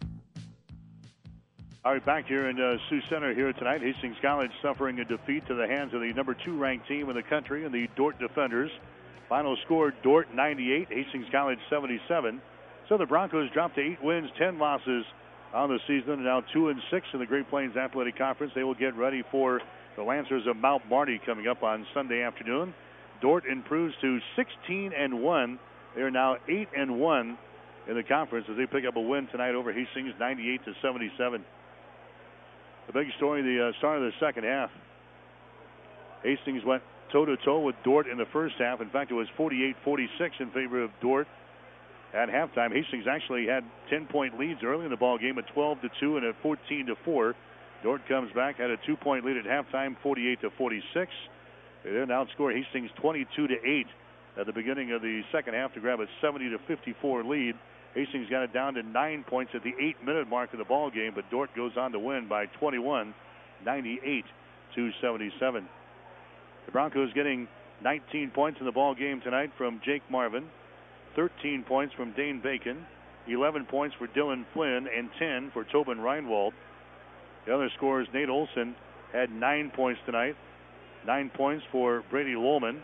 All right, back here in uh, Sioux Center here tonight. Hastings College suffering a defeat to the hands of the number two ranked team in the country and the Dordt defenders. Final score, Dordt ninety-eight, Hastings College seventy-seven. So the Broncos dropped to eight wins, ten losses on the season, and now two and six in the Great Plains Athletic Conference. They will get ready for the Lancers of Mount Marty coming up on Sunday afternoon. Dordt improves to sixteen and one. They are now eight and one in the conference as they pick up a win tonight over Hastings, ninety-eight to seventy-seven. The big story, the uh, start of the second half. Hastings went toe-to-toe with Dordt in the first half. In fact, it was forty-eight forty-six in favor of Dordt at halftime. Hastings actually had ten-point leads early in the ball game at twelve to two and at fourteen to four. Dordt comes back, had a two-point lead at halftime, forty-eight to forty-six. They then outscore Hastings twenty-two to eight at the beginning of the second half to grab a seventy to fifty-four lead. Hastings got it down to nine points at the eight-minute mark of the ball game, but Dordt goes on to win by twenty-one, ninety-eight to seventy-seven. The Broncos getting nineteen points in the ball game tonight from Jake Marvin, thirteen points from Dane Bacon, eleven points for Dylan Flynn, and ten for Tobin Reinwald. The other scorers, Nate Olson had nine points tonight, nine points for Brady Lowman,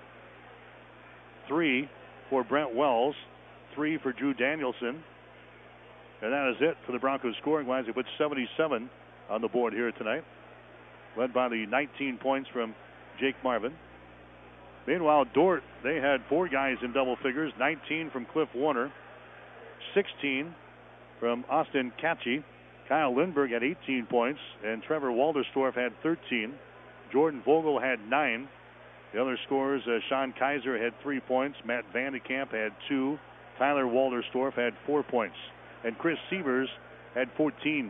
three for Brent Wells, three for Drew Danielson. And that is it for the Broncos scoring wise. They put seventy-seven on the board here tonight, led by the nineteen points from Jake Marvin. Meanwhile, Dordt, they had four guys in double figures, nineteen from Cliff Warner, sixteen from Austin Katchi. Kyle Lindbergh had eighteen points, and Trevor Walderstorff had thirteen. Jordan Vogel had nine. The other scorers, uh, Sean Kaiser had three points. Matt Vandekamp had two. Tyler Walderstorff had four points. And Chris Sievers had fourteen.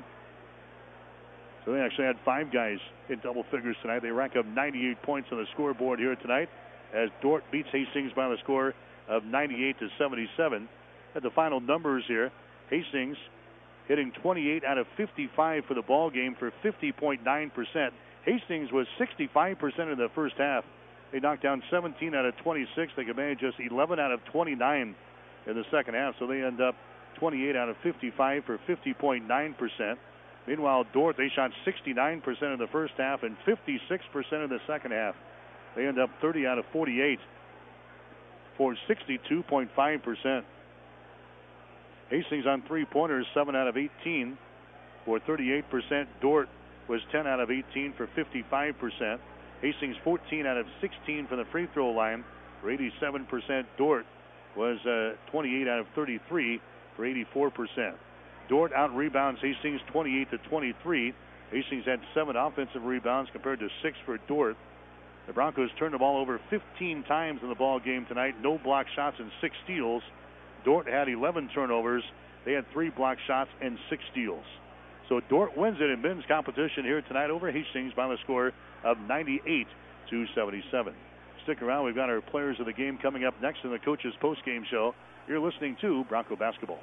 So they actually had five guys in double figures tonight. They rack up ninety-eight points on the scoreboard here tonight as Dordt beats Hastings by the score of ninety-eight to seventy-seven. At the final numbers here, Hastings hitting twenty-eight out of fifty-five for the ball game for fifty point nine percent. Hastings was sixty-five percent in the first half. They knocked down seventeen out of twenty-six. They could manage just eleven out of twenty-nine in the second half, so they end up twenty-eight out of fifty-five for fifty point nine percent. Meanwhile, Dordt, they shot sixty-nine percent in the first half and fifty-six percent in the second half. They end up thirty out of forty-eight for sixty-two point five percent. Hastings on three-pointers, seven out of eighteen for thirty-eight percent. Dordt was ten out of eighteen for fifty-five percent. Hastings fourteen out of sixteen from the free throw line for eighty-seven percent. Dordt was uh, twenty-eight out of thirty-three for eighty-four percent. Dordt out-rebounds Hastings twenty-eight to twenty-three. Hastings had seven offensive rebounds compared to six for Dordt. The Broncos turned the ball over fifteen times in the ball game tonight. No block shots and six steals. Dordt had eleven turnovers. They had three block shots and six steals. So Dordt wins it in men's competition here tonight over Hastings by the score of ninety-eight to seventy-seven. Stick around. We've got our players of the game coming up next in the coach's post-game show. You're listening to Bronco Basketball.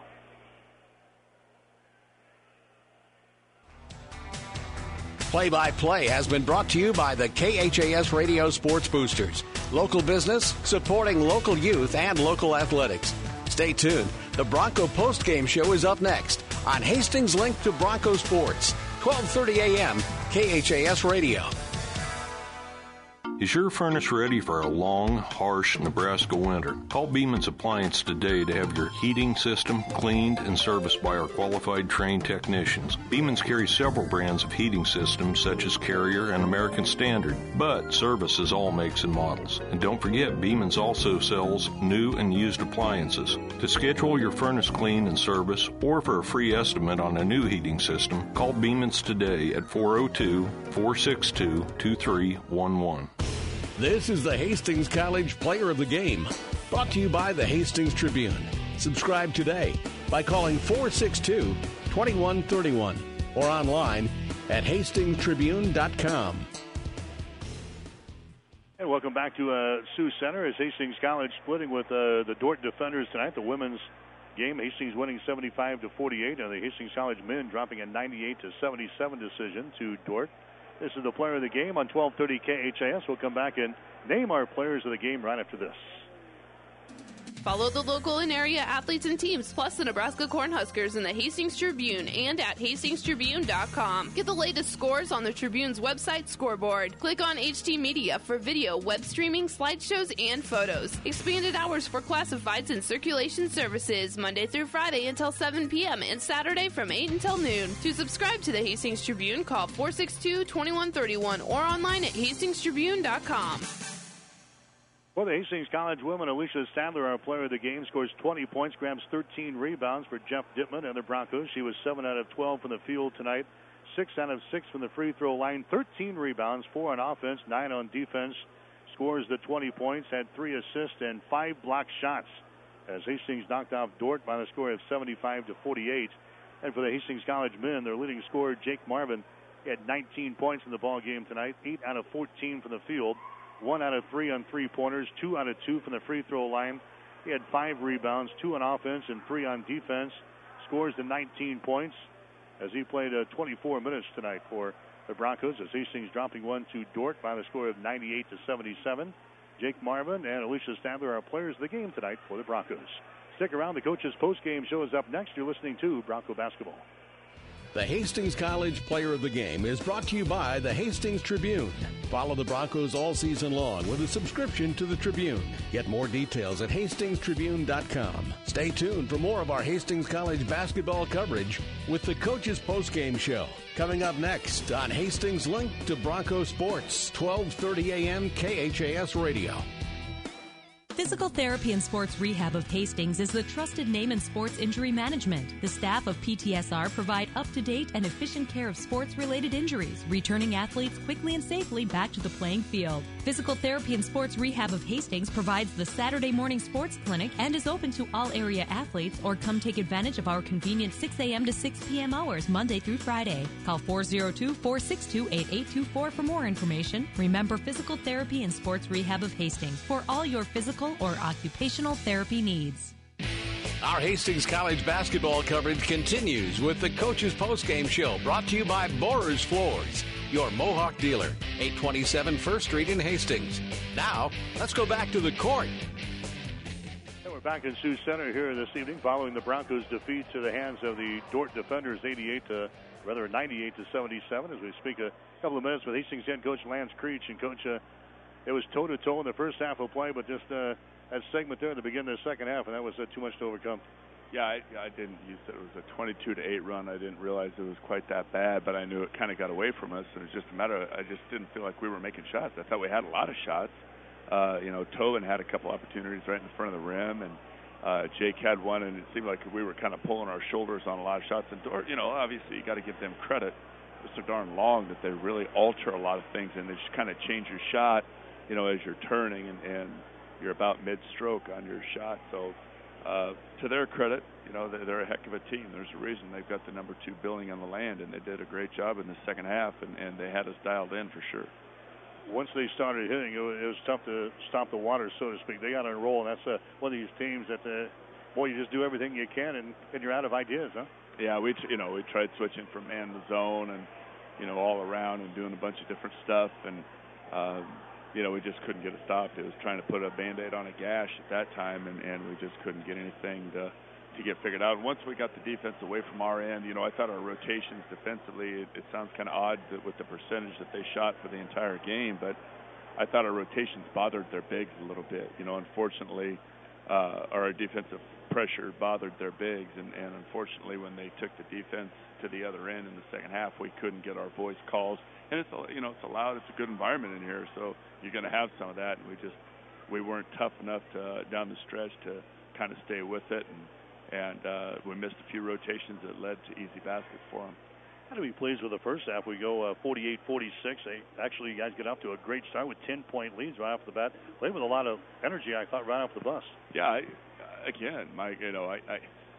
Play-by-play has been brought to you by the K H A S Radio Sports Boosters. Local business supporting local youth and local athletics. Stay tuned. The Bronco postgame show is up next on Hastings Link to Bronco Sports, twelve thirty a.m. K H A S Radio. Is your furnace ready for a long, harsh Nebraska winter? Call Beeman's Appliance today to have your heating system cleaned and serviced by our qualified trained technicians. Beeman's carries several brands of heating systems such as Carrier and American Standard, but services all makes and models. And don't forget, Beeman's also sells new and used appliances. To schedule your furnace clean and service or for a free estimate on a new heating system, call Beeman's today at four oh two, four six two, two three one one. This is the Hastings College Player of the Game, brought to you by the Hastings Tribune. Subscribe today by calling four six two, two one three one or online at hastings tribune dot com. And welcome back to uh, Sioux Center as Hastings College splitting with uh, the Dordt Defenders tonight. The women's game, Hastings winning seventy-five to forty-eight, and the Hastings College men dropping a ninety-eight to seventy-seven decision to Dordt. This is the player of the game on twelve thirty K H A S. We'll come back and name our players of the game right after this. Follow the local and area athletes and teams, plus the Nebraska Cornhuskers in the Hastings Tribune and at hastings tribune dot com. Get the latest scores on the Tribune's website scoreboard. Click on H T Media for video, web streaming, slideshows, and photos. Expanded hours for classifieds and circulation services, Monday through Friday until seven p.m. and Saturday from eight until noon. To subscribe to the Hastings Tribune, call four six two, two one three one or online at hastings tribune dot com. For the Hastings College women, Alicia Stadler, our player of the game, scores twenty points, grabs thirteen rebounds for Jeff Dittman and the Broncos. She was seven out of twelve from the field tonight, six out of six from the free throw line, thirteen rebounds, four on offense, nine on defense. Scores the twenty points, had three assists and five block shots as Hastings knocked off Dordt by the score of seventy-five to forty-eight. And for the Hastings College men, their leading scorer, Jake Marvin, had nineteen points in the ball game tonight, eight out of fourteen from the field. One out of three on three-pointers, two out of two from the free throw line. He had five rebounds, two on offense and three on defense. Scores to nineteen points as he played uh, twenty-four minutes tonight for the Broncos as Hastings dropping one to Dordt by the score of ninety-eight to seventy-seven. Jake Marvin and Alicia Stadler are players of the game tonight for the Broncos. Stick around. The coach's post-game show is up next. You're listening to Bronco Basketball. The Hastings College Player of the Game is brought to you by the Hastings Tribune. Follow the Broncos all season long with a subscription to the Tribune. Get more details at hastings tribune dot com. Stay tuned for more of our Hastings College basketball coverage with the Coach's Postgame Show. Coming up next on Hastings Link to Bronco Sports, twelve thirty a.m. K H A S Radio. Physical Therapy and Sports Rehab of Hastings is the trusted name in sports injury management. The staff of P T S R provide up-to-date and efficient care of sports-related injuries, returning athletes quickly and safely back to the playing field. Physical Therapy and Sports Rehab of Hastings provides the Saturday morning sports clinic and is open to all area athletes, or come take advantage of our convenient six a.m. to six p.m. hours Monday through Friday. Call four oh two, four six two, eight eight two four for more information. Remember Physical Therapy and Sports Rehab of Hastings for all your physical or occupational therapy needs. Our Hastings College basketball coverage continues with the Coach's Postgame Show, brought to you by Borers Floors, your Mohawk dealer, eight twenty-seven First Street in Hastings. Now, let's go back to the court. And we're back in Sioux Center here this evening following the Broncos' defeat to the hands of the Dordt Defenders, eighty-eight to, rather ninety-eight to seventy-seven. As we speak a couple of minutes with Hastings head coach Lance Creech. And Coach, uh, it was toe-to-toe in the first half of play, but just uh, that segment there at the beginning of the second half, and that was uh, too much to overcome. Yeah, I, I didn't use it. It was a twenty-two to eight run. I didn't realize it was quite that bad, but I knew it kind of got away from us. It was just a matter of, I just didn't feel like we were making shots. I thought we had a lot of shots. Uh, you know, Tobin had a couple opportunities right in front of the rim, and uh, Jake had one, and it seemed like we were kind of pulling our shoulders on a lot of shots. And, Dort, you know, obviously you got to give them credit. It's so darn long that they really alter a lot of things, and they just kind of change your shot, you know, as you're turning, and, and you're about mid-stroke on your shot. So uh, to their credit, you know, they're, they're a heck of a team. There's a reason they've got the number two building on the land, and they did a great job in the second half, and, and they had us dialed in for sure. Once they started hitting, it was, it was tough to stop the water, so to speak. They got on a roll, and that's uh, one of these teams that, uh, boy, you just do everything you can, and, and you're out of ideas, huh? Yeah, we you know we tried switching from man to zone, and you know all around, and doing a bunch of different stuff, and um, you know we just couldn't get it stopped. It was trying to put a Band-Aid on a gash at that time, and, and we just couldn't get anything to to get figured out. And once we got the defense away from our end, you know I thought our rotations defensively, it, it sounds kind of odd that with the percentage that they shot for the entire game, but I thought our rotations bothered their bigs a little bit. You know, unfortunately, uh, our defensive pressure bothered their bigs, and, and unfortunately when they took the defense to the other end in the second half, we couldn't get our voice calls. And it's you know it's allowed, it's a good environment in here, so you're going to have some of that, and we just we weren't tough enough to down the stretch to kind of stay with it, and and uh, we missed a few rotations that led to easy baskets for them. How do we pleased with the first half? We go uh, forty-eight forty-six. They, actually, you guys get off to a great start with ten-point leads right off the bat. Played with a lot of energy, I thought, right off the bus. Yeah, I, again, Mike, you know, I, I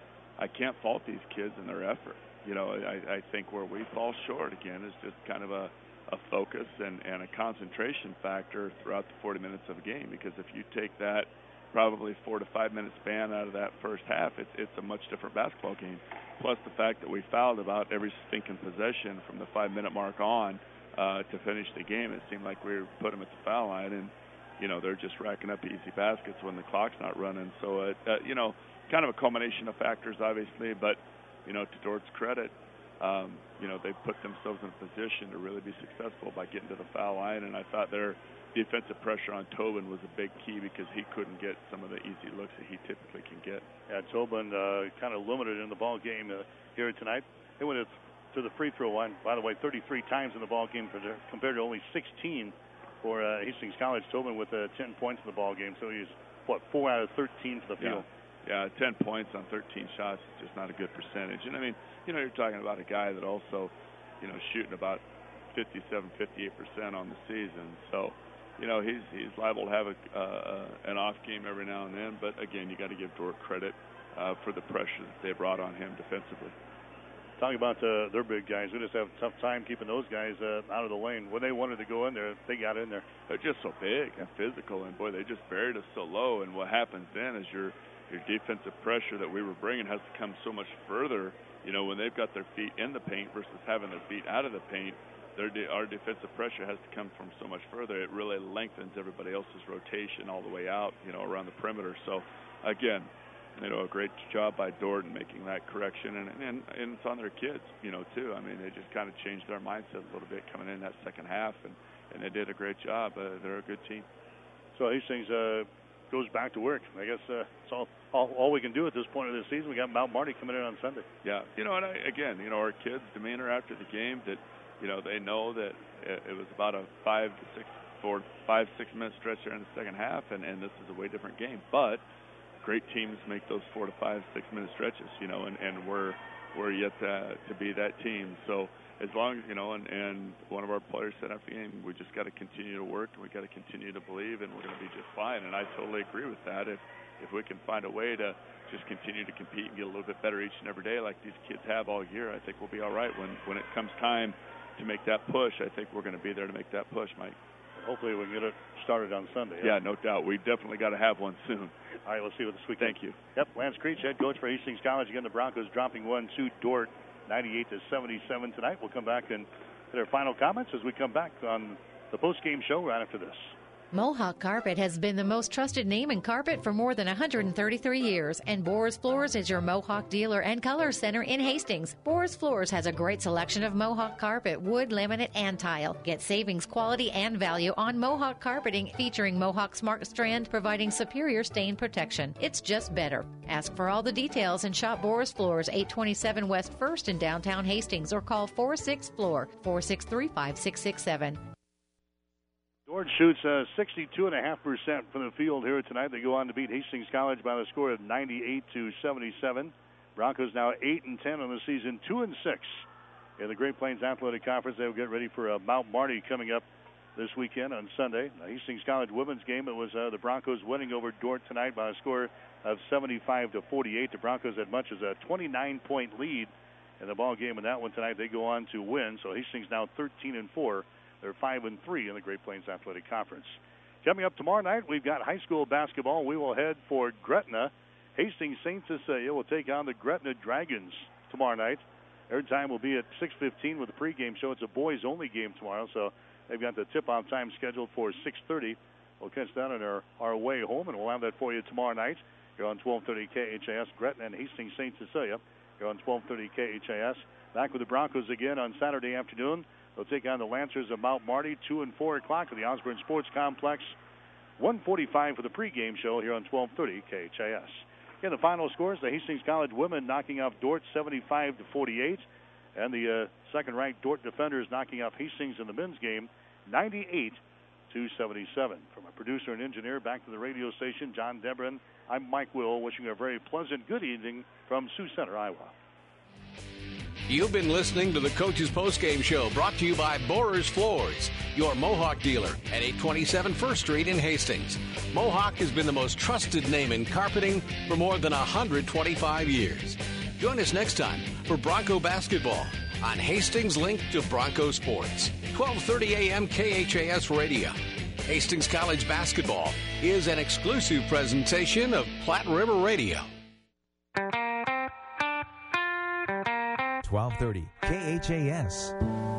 I can't fault these kids and their effort. You know, I, I think where we fall short, again, is just kind of a, a focus and, and a concentration factor throughout the forty minutes of a game. Because if you take that probably four to five minute span out of that first half, it's, it's a much different basketball game. Plus the fact that we fouled about every stinking possession from the five-minute mark on uh, to finish the game. It seemed like we put them at the foul line, and, you know, they're just racking up easy baskets when the clock's not running. So, it, uh, you know, kind of a culmination of factors, obviously, but, you know, to Dort's credit, um, you know, they put themselves in a position to really be successful by getting to the foul line, and I thought their defensive pressure on Tobin was a big key because he couldn't get some of the easy looks that he typically can get. Yeah, Tobin uh, kind of limited in the ball game uh, here tonight. They went to the free throw line, by the way, thirty-three times in the ball game compared to only sixteen for uh, Hastings College. Tobin with uh, ten points in the ball game, so he's, what, four out of thirteen for the field. Yeah. Yeah, ten points on thirteen shots is just not a good percentage. And, I mean, you know, you're talking about a guy that also, you know, shooting about fifty-seven, fifty-eight percent on the season. So, you know, he's he's liable to have a, uh, an off game every now and then. But, again, you got to give Dort credit uh, for the pressure that they brought on him defensively. Talking about uh, their big guys, we just have a tough time keeping those guys uh, out of the lane. When they wanted to go in there, they got in there. They're just so big and physical, and, boy, they just buried us so low. And what happens then is your your defensive pressure that we were bringing has to come so much further. You know, when they've got their feet in the paint versus having their feet out of the paint, their de- our defensive pressure has to come from so much further. It really lengthens everybody else's rotation all the way out, you know, around the perimeter. So, again, you know, a great job by Dort in making that correction, and, and and it's on their kids, you know, too. I mean, they just kind of changed their mindset a little bit coming in that second half, and, and they did a great job. Uh, they're a good team. So Hastings uh, goes back to work. I guess uh, it's all, all all we can do at this point of the season. We got Mount Marty coming in on Sunday. Yeah, you know, and I, again, you know, our kids' demeanor after the game, that, you know, they know that it, it was about a five to six, four, five, six minute stretch there in the second half, and, and this is a way different game. But great teams make those four to five, six minute stretches, you know, and, and we're we're yet to, to be that team. So as long as, you know, and, and one of our players said after the game, we just got to continue to work, and we got to continue to believe, and we're going to be just fine. And I totally agree with that. If if we can find a way to just continue to compete and get a little bit better each and every day like these kids have all year, I think we'll be all right. When when it comes time to make that push, I think we're going to be there to make that push, Mike. Hopefully we can get it started on Sunday. Yeah, no doubt. We definitely got to have one soon. All right, let's see what this weekend. Thank you. Yep, Lance Creech, head coach for Hastings College. Again, the Broncos dropping one to Dort, ninety-eight to seventy-seven tonight. We'll come back and get our final comments as we come back on the post-game show right after this. Mohawk Carpet has been the most trusted name in carpet for more than one hundred thirty-three years, and Boris Floors is your Mohawk dealer and color center in Hastings. Boris Floors has a great selection of Mohawk carpet, wood, laminate, and tile. Get savings, quality, and value on Mohawk carpeting featuring Mohawk Smart Strand, providing superior stain protection. It's just better. Ask for all the details and shop Boris Floors, eight twenty-seven West First in downtown Hastings, or call four six floor, four six three, five six six seven. Dort shoots uh, sixty-two point five percent from the field here tonight. They go on to beat Hastings College by the score of ninety-eight to seventy-seven. Broncos now eight and ten on the season, two and six in the Great Plains Athletic Conference. They'll get ready for uh, Mount Marty coming up this weekend on Sunday. The Hastings College women's game, it was uh, the Broncos winning over Dordt tonight by a score of seventy-five to forty-eight. The Broncos had much as a twenty-nine point lead in the ball game in that one tonight. They go on to win. So Hastings now thirteen and four. They're five and three in the Great Plains Athletic Conference. Coming up tomorrow night, we've got high school basketball. We will head for Gretna. Hastings Saint Cecilia will take on the Gretna Dragons tomorrow night. Their time will be at six fifteen with the pregame show. It's a boys-only game tomorrow, so they've got the tip-off time scheduled for six thirty. We'll catch that on our, our way home, and we'll have that for you tomorrow night. You're on twelve thirty K H A S, Gretna and Hastings Saint Cecilia. You're on twelve thirty K H A S. Back with the Broncos again on Saturday afternoon. They'll take on the Lancers of Mount Marty, two and four o'clock at the Osborne Sports Complex. one forty-five for the pregame show here on twelve thirty K H A S. In the final scores, the Hastings College women knocking off Dordt seventy-five to forty-eight, and the uh, second-ranked Dordt Defenders knocking off Hastings in the men's game ninety-eight to seventy-seven. From a producer and engineer back to the radio station, John Debrin, I'm Mike Will, wishing you a very pleasant good evening from Sioux Center, Iowa. You've been listening to the Coach's Postgame Show, brought to you by Borers Floors, your Mohawk dealer at eight twenty-seven First Street in Hastings. Mohawk has been the most trusted name in carpeting for more than one hundred twenty-five years. Join us next time for Bronco basketball on Hastings' link to Bronco Sports, twelve thirty a.m. K H A S Radio. Hastings College basketball is an exclusive presentation of Platte River Radio. twelve thirty K H A S.